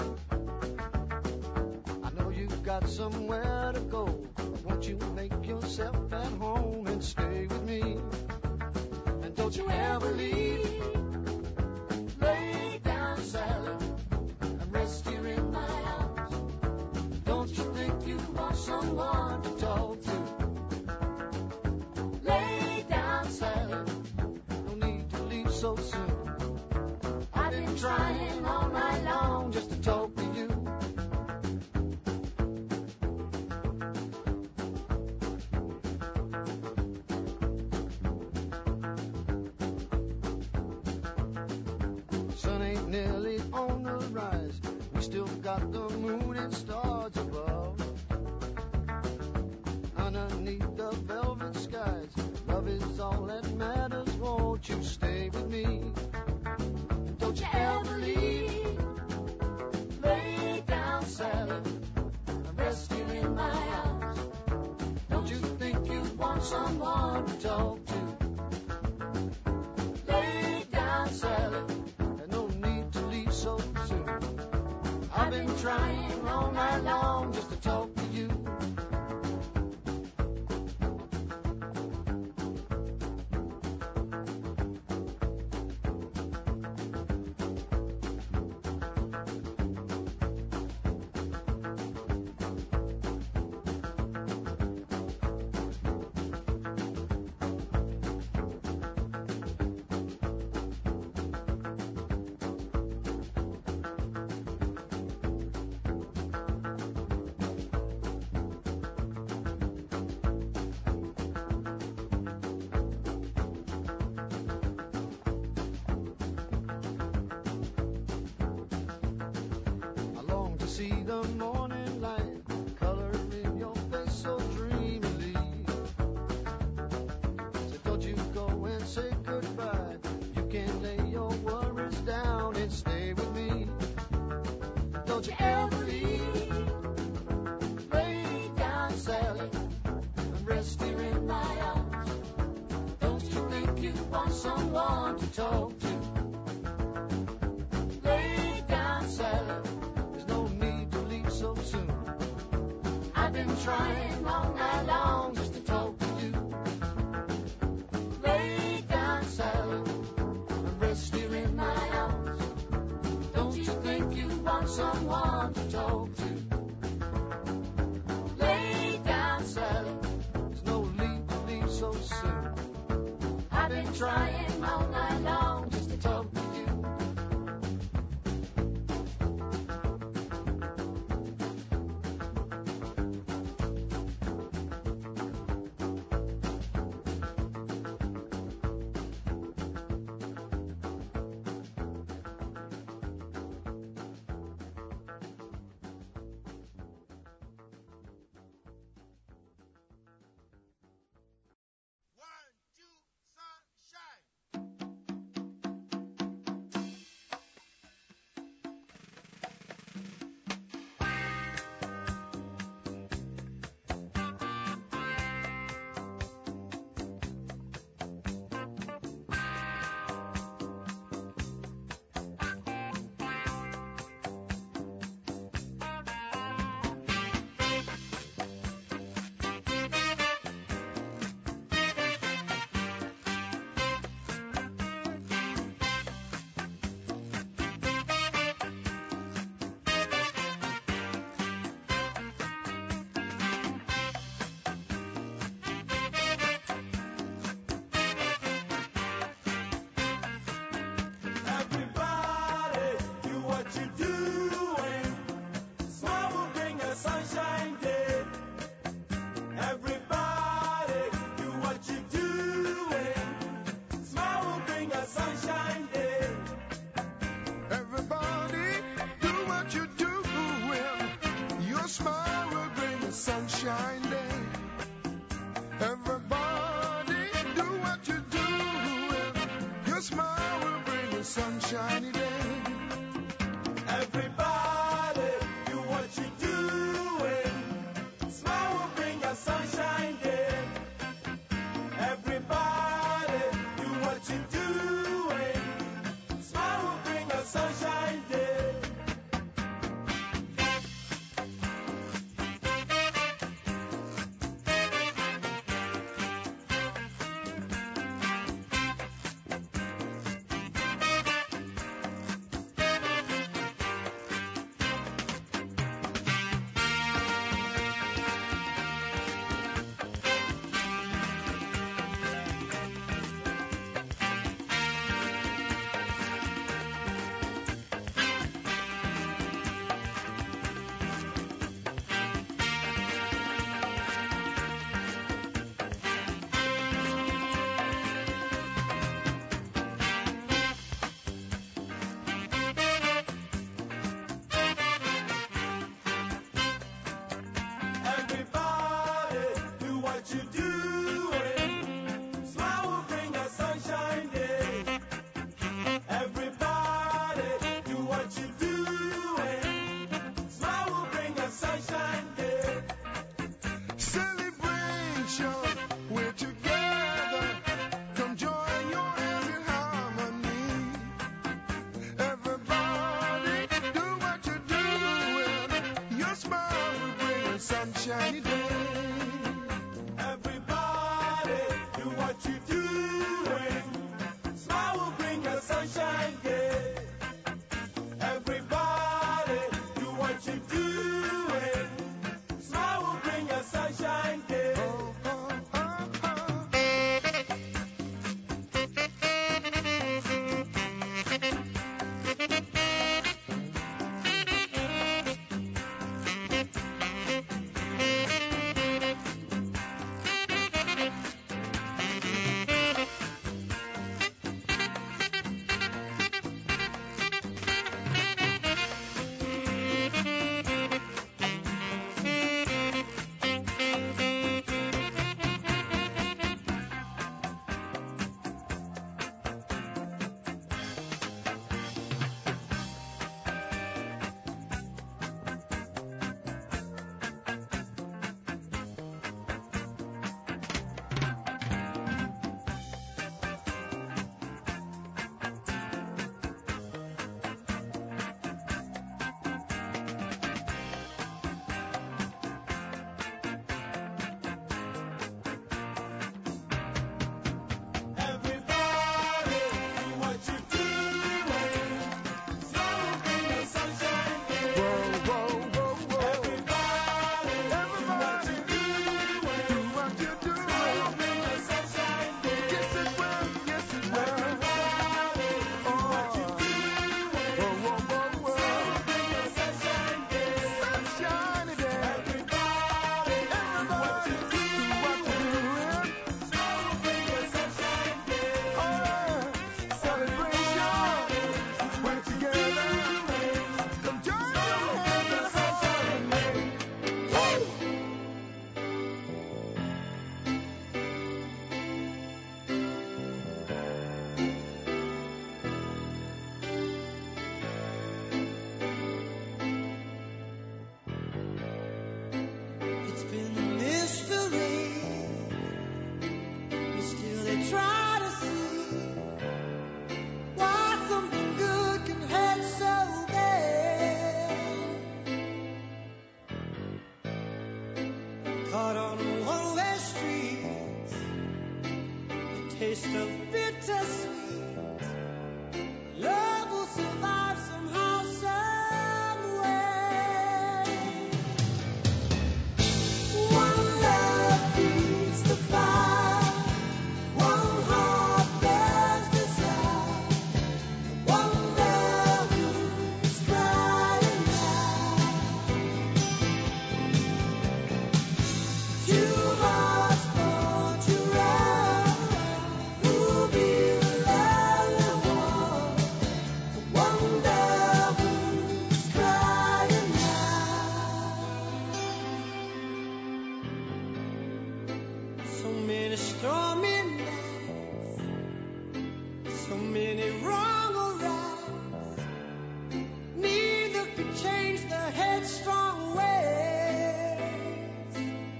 I know you've got somewhere to go. Won't you make yourself at home and stay with me? And don't you ever leave. Lay down, Sally, and rest here in my arms. Don't you think you want someone to talk to? Lay down, Sally, no need to leave so soon. I've been trying all night long just to talk to you. Sun ain't nearly on the rise. We still got the moon and stars above. Underneath the velvet skies, love is all that matters. Won't you stay with me? And don't you ever leave. Lay down, Sally, and rest here in my arms. Don't you think you want someone to talk to? Lay down, Sally, and no need to leave so soon. I've been trying all night long just to talk to you. I long to see the morning light, color in your face so dreamily. So don't you go and say goodbye. You can lay your worries down and stay with me. Don't you ever leave. Lay down, Sally, and rest here in my arms. Don't you think you want someone to talk to? Lay down, Sally, there's no need to leave so soon. I've been trying all night long just to talk to you. Lay down, Sally, and rest here in my arms. Don't you think you want someone to talk to? Lay down, Sally, there's no need to leave so soon. I've been trying all night long just to talk to you. sunshiny day. Everybody, do what you're doing. Smile will bring a sunshine day. Everybody, do what you're doing. sunshiny day. Everybody, do what you doing. Smile will bring a sunshine day. Everybody, do what you doing. Smile will bring a sunshine day. It's been a mystery, but still they try to see why something good can hurt so bad. Caught on one-way streets, the taste of bittersweet. Love will survive somehow, some way. One love feeds the fire. One heart bears desire. One love who's crying out. Two hearts born to run. Who'll be the lonely one? One love who's crying out. So many stormy nights, so many wrong or rights. Neither could change the headstrong ways.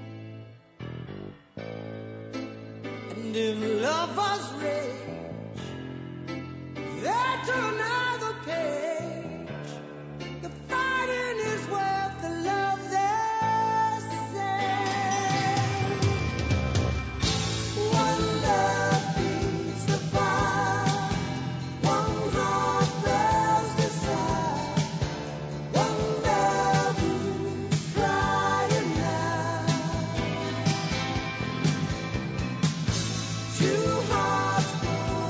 And if lovers rage, they turn another page. The fighting is worth the love they say. One love feeds the fire. One heart bears desire. One love who's crying out. Two hearts born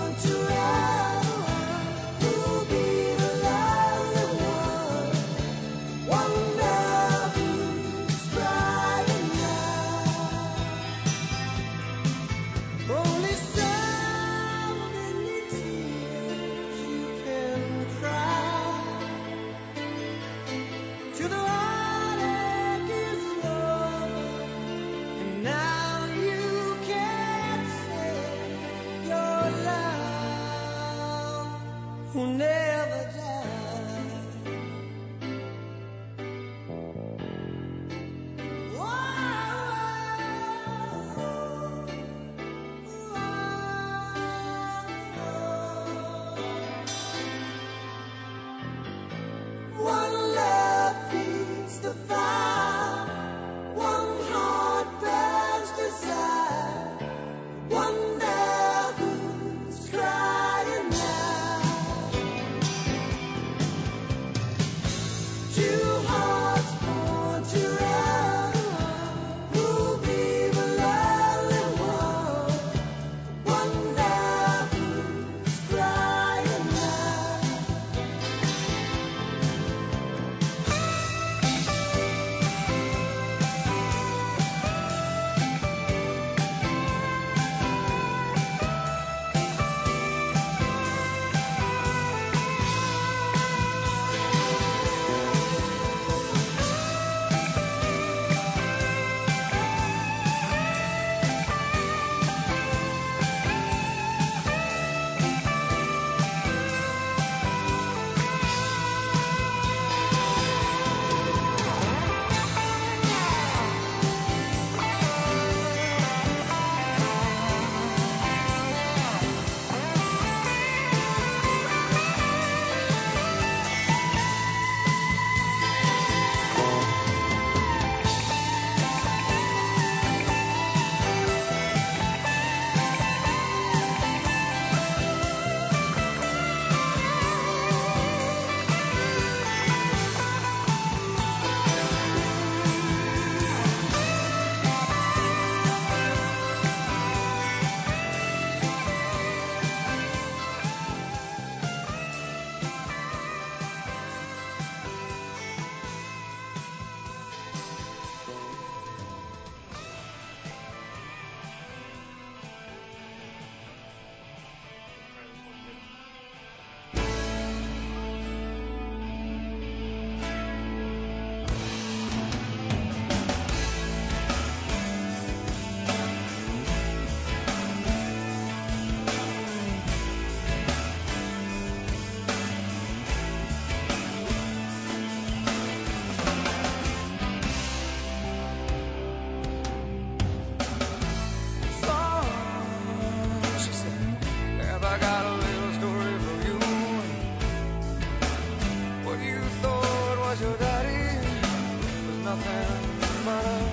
nothing but a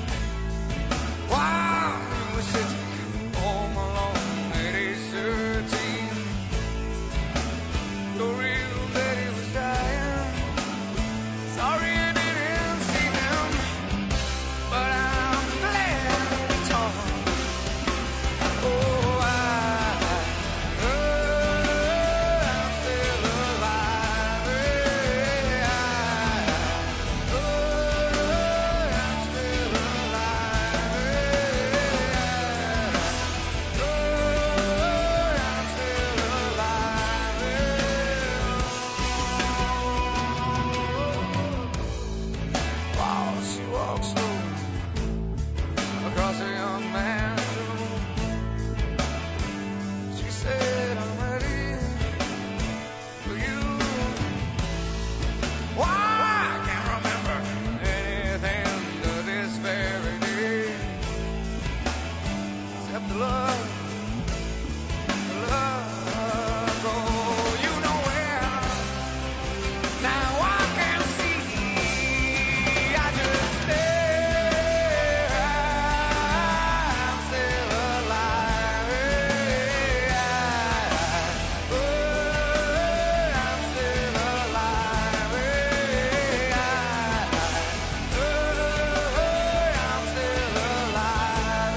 wild city home alone at age thirteen. The real Betty was dying. Sorry I didn't see them, but I'm glad it's on. Oh, I, oh, I'm still alive. Yeah, I, oh, I'm still alive. Yeah, oh, I'm still alive. While she walks slow across a young man's room, she said, I'm ready for you. Why, I can't remember anything to this very day except the love, the love. Go, you know where. Now I can see. I just stare. I'm still alive. Oh, I'm still alive. Oh, I'm still alive.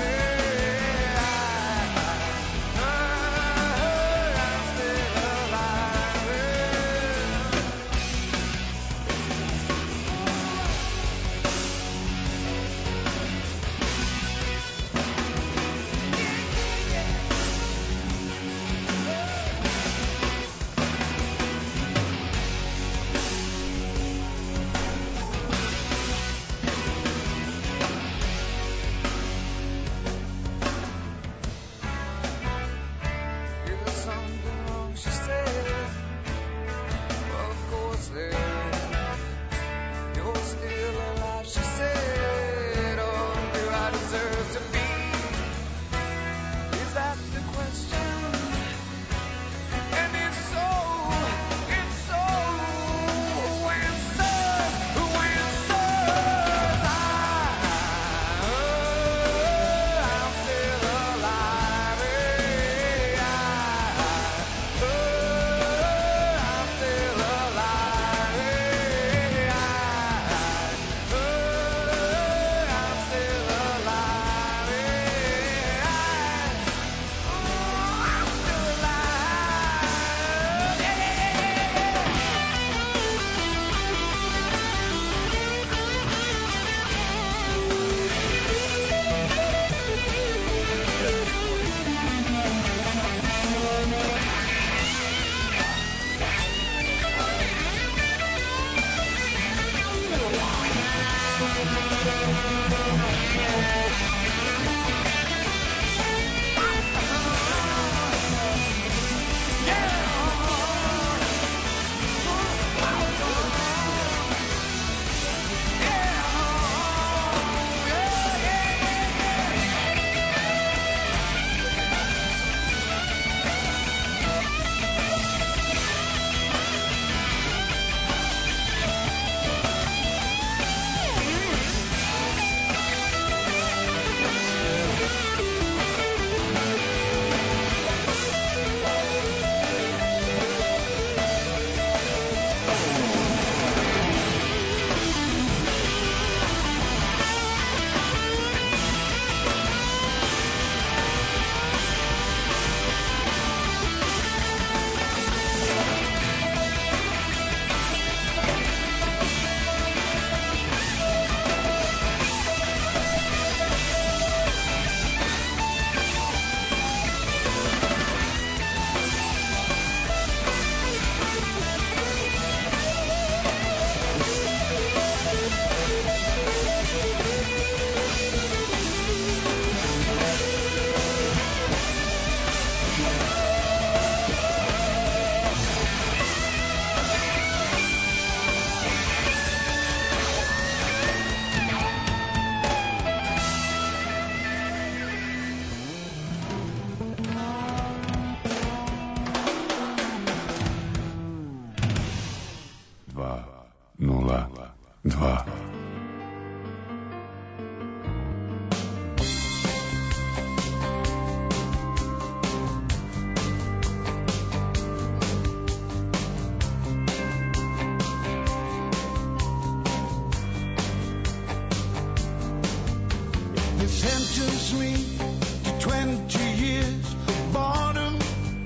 You sentenced me to twenty years of boredom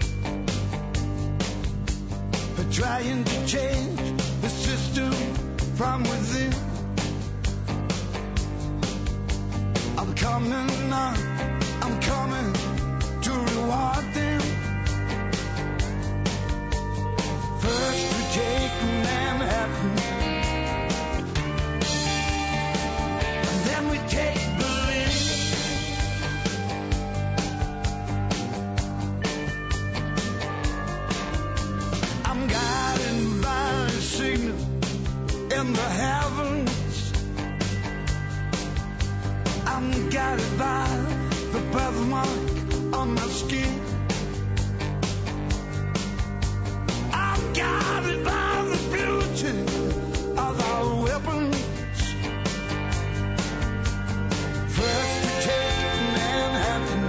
for trying to change the system from within. I'm coming on, I'm coming to reward them. First we take Manhattan, and then we take Berlin. I'm guided by a signal in the heavens. I'm guided by the birthmark on my skin. I'm guided by the beauty of our weapons. First we take Manhattan,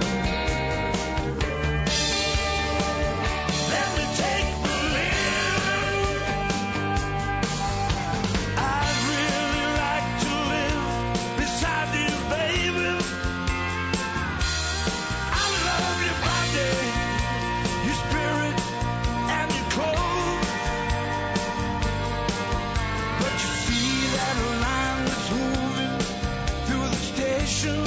then we take Berlin. I'd really like to live beside you, baby. I love your body, your spirit, and your clothes. But you see that line that's moving through the station?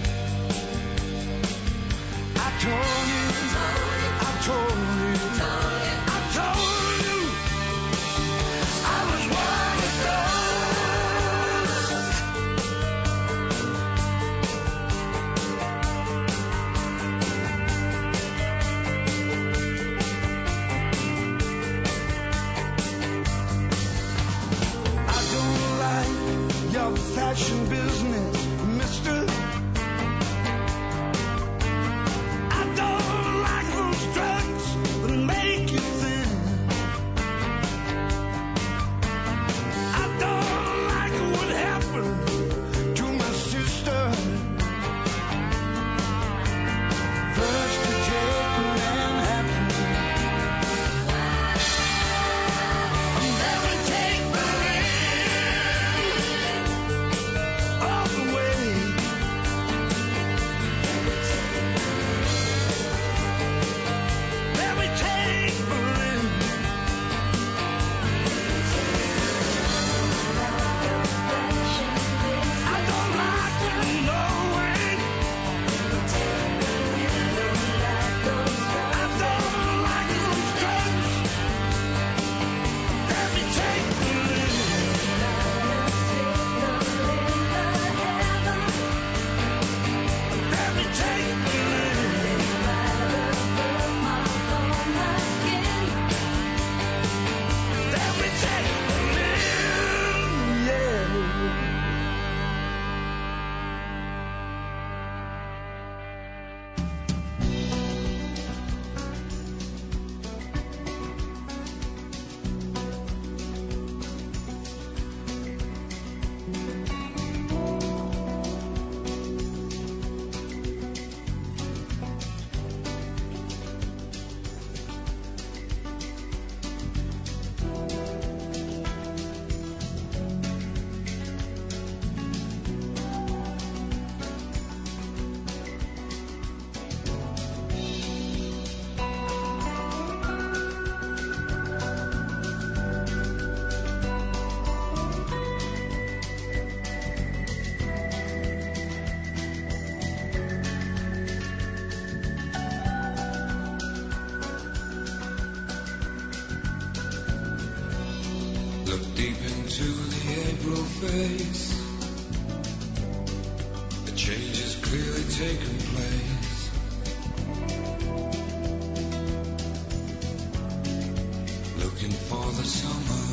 I told you, I told you, I told you, I was one of those. I don't like your fashion business, mister. I don't like those drugs that make you thin. I don't like what happened to my sister. First we take Manhattan, and then we take Berlin. All the way. Then we take Berlin. I don't like it, no way. I don't like those drugs. Let me take Berlin. Let me take Berlin. Let me take Berlin, yeah. Look deep into the April face. A change has clearly taken place. Looking for the summer.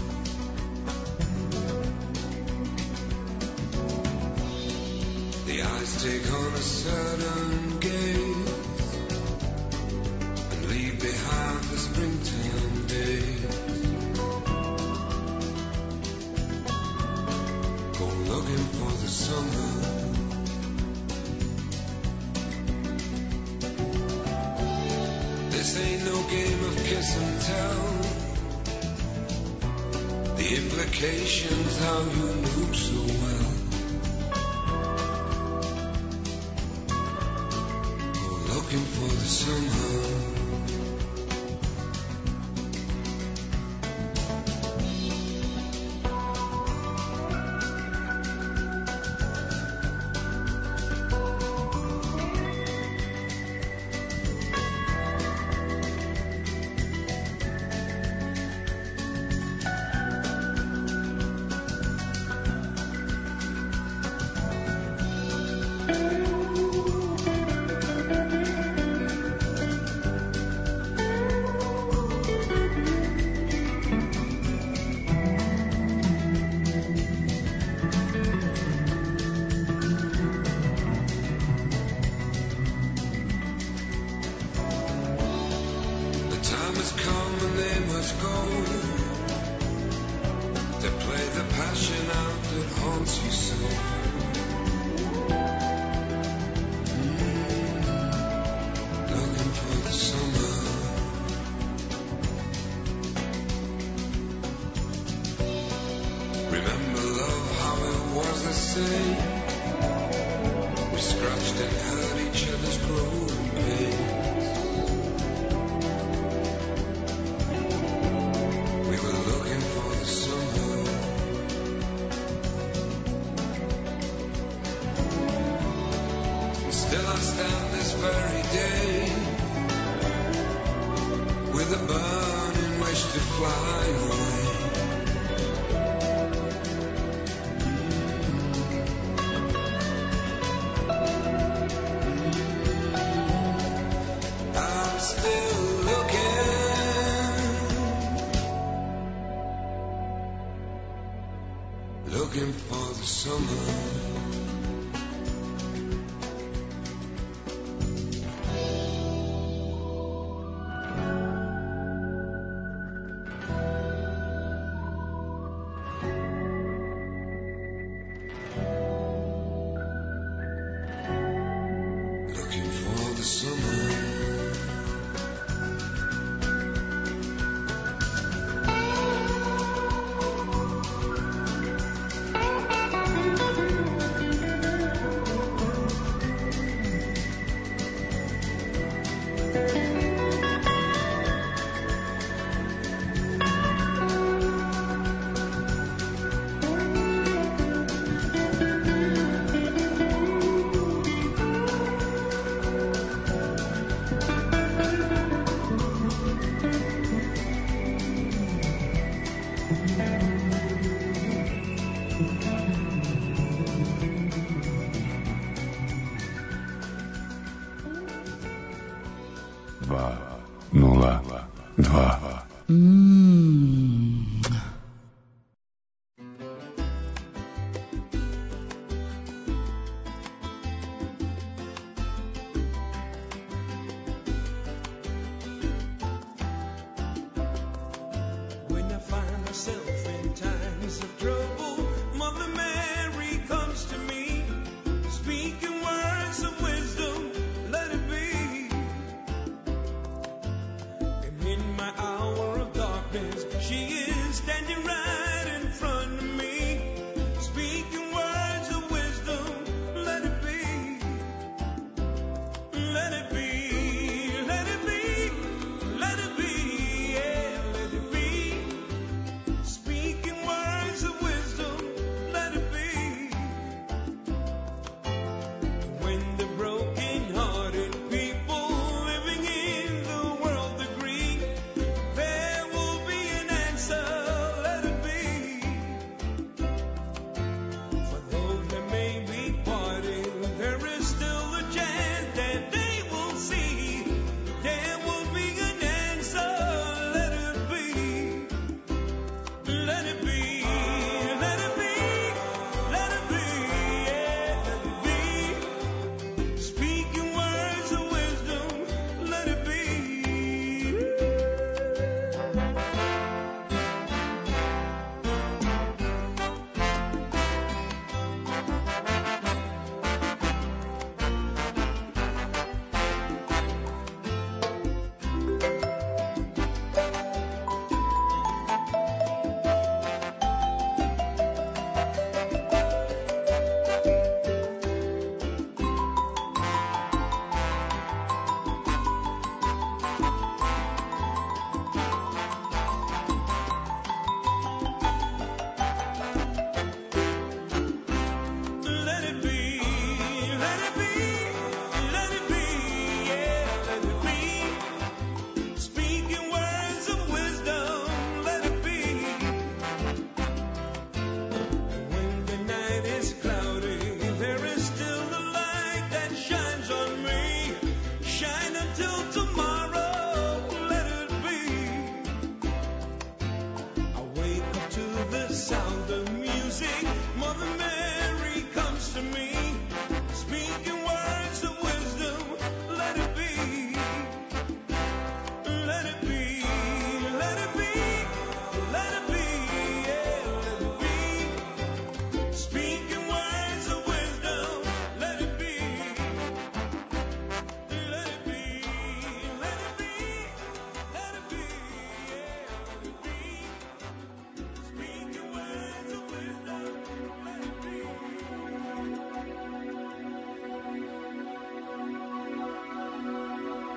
The eyes take on a certain gaze and leave behind the springtime days. Go looking for the summer. This ain't no game of kiss and tell. The implications how you knew so well. looking for the summer. Looking for the summer. Looking for the summer. dva, nula, dva. Mm. When I find myself in times of trouble, Mother Mary comes to me, speaking words of wisdom, let it be. And in my hour of darkness,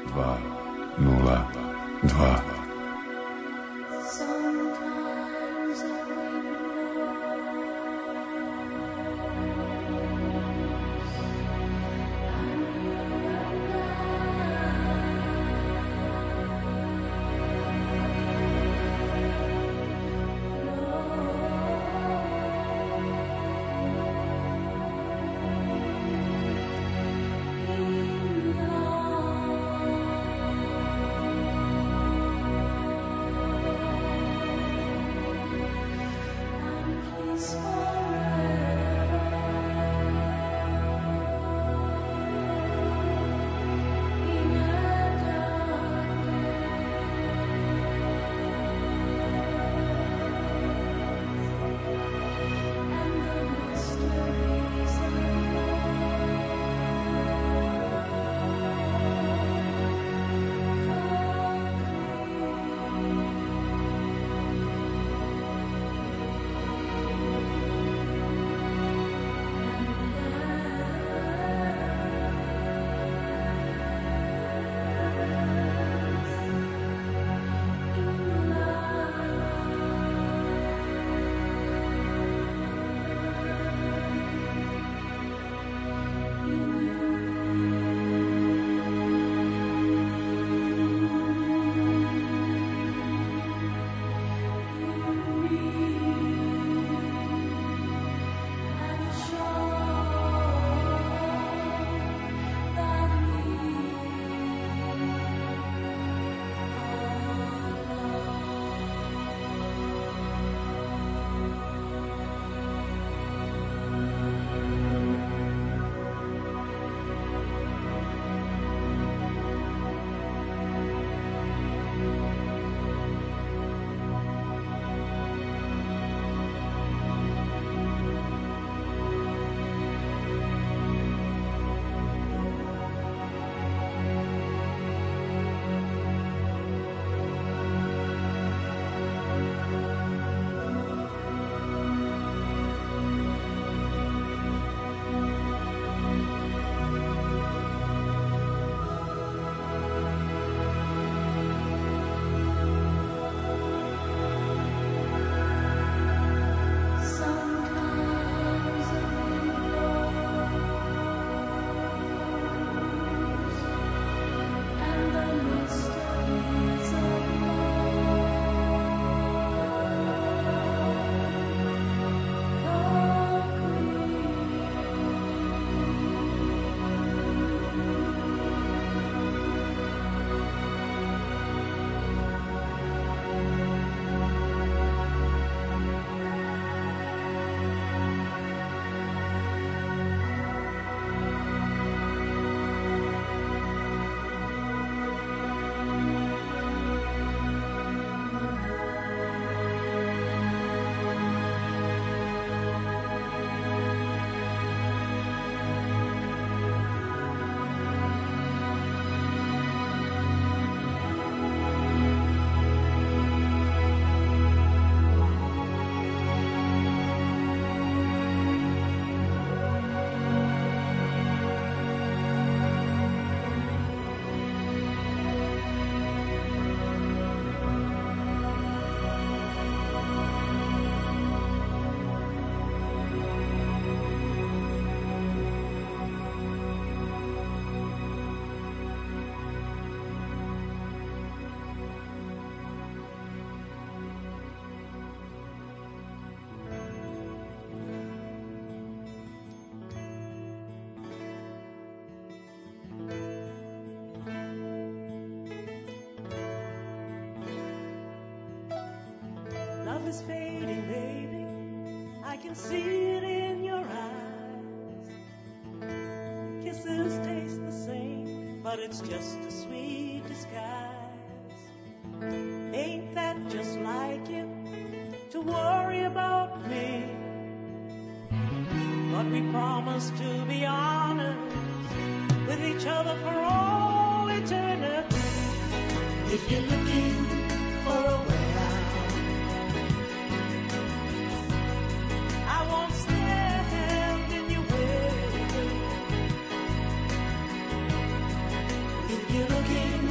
dva nula dva. Sometimes I Love is fading, baby. I can see it in your eyes. Kisses taste the same, but it's just a sweet disguise. Ain't that just like you to worry about me? But we promised to be honest with each other for all eternity. If you're looking for a way out, I won't stand in your way. If you're looking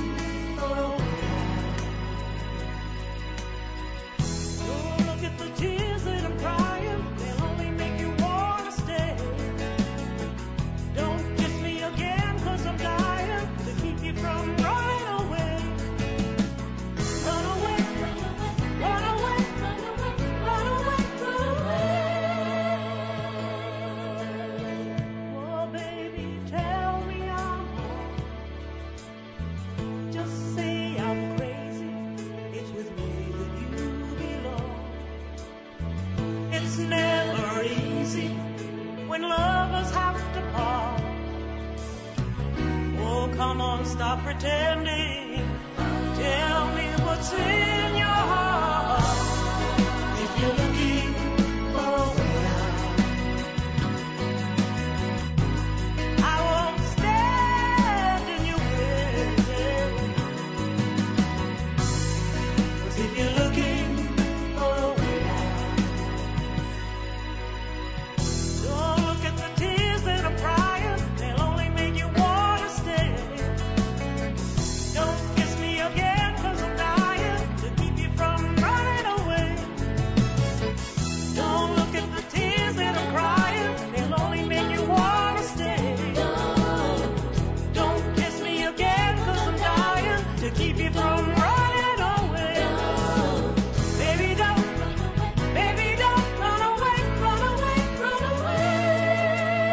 come on, stop pretending. Tell me what's in your heart. If you're looking for a way out, I won't stand in your way. 'Cause if you're looking for a way out, don't look at the tears that I'm crying. They'll only make you wanna stay. Don't kiss me again, 'cause I'm dying to keep you from running away. Don't look at the tears that I'm crying. They'll only make you wanna stay. Don't kiss me again, 'cause I'm dying to keep you from running away. Baby, don't, baby, don't run away, run away, run away.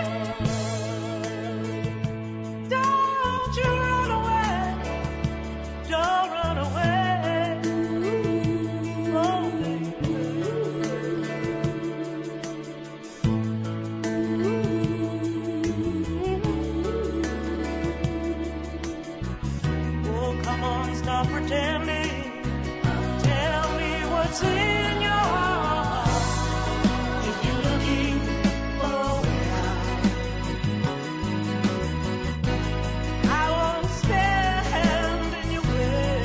Don't you run away, don't run away. Oh, oh, come on, stop pretending. Tell me what's in your heart. If you're looking for a way out, I won't stand in your way.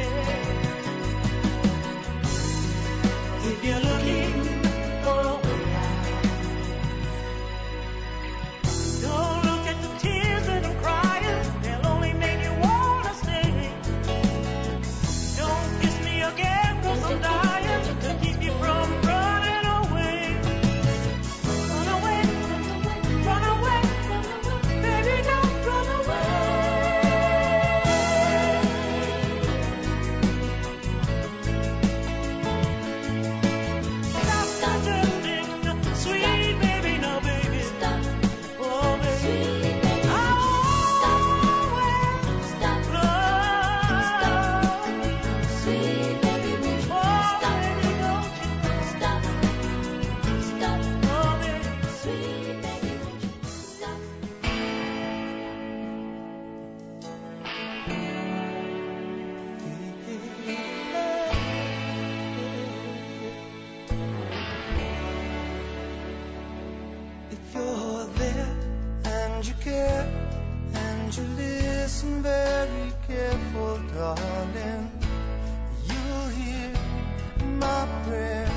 If you're looking for a way out, don't look at the tears that I'm crying. They'll only make you wanna stay. Don't kiss me again, 'cause I'm dying to keep you from running away. Run away, run away, baby, don't run away. Stop pretending, sweet baby, no baby. Oh, baby. I always love you. Sweet baby, won't you Oh, stop? baby, don't you Stop. Stop. oh, baby. Sweet baby, won't you stop? If you're there and you care and you listen very careful, darling, you'll hear my prayer.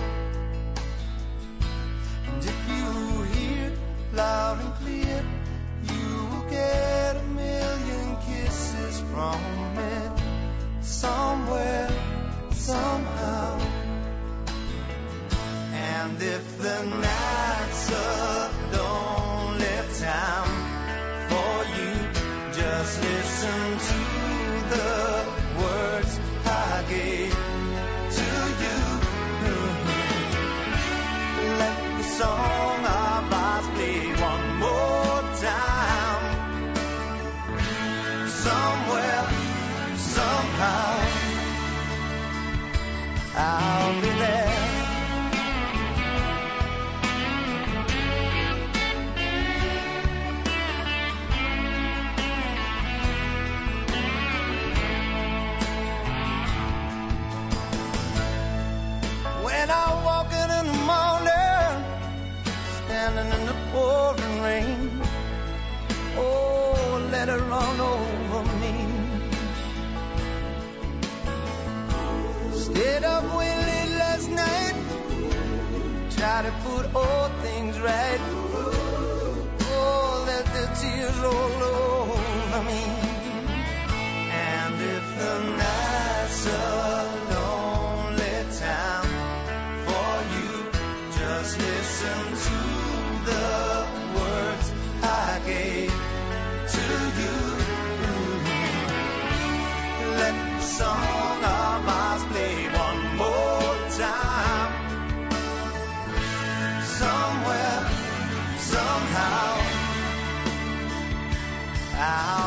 And if you hear loud and clear, you will get a million kisses from me somewhere, somehow. And if the night's a lonely time for you, just listen to the words I gave to you. Let the song of ours play one more time. Somewhere, somehow, I'll be there. When I'm walking in the morning, standing in the pouring rain, oh, let it run over me. Stayed up way late last night, try to put all things right. Oh, let the tears roll over me. And if the night's a lonely time for you, just listen to the words I gave to you. Let the song of ours play one more time. Somewhere, somehow, I'll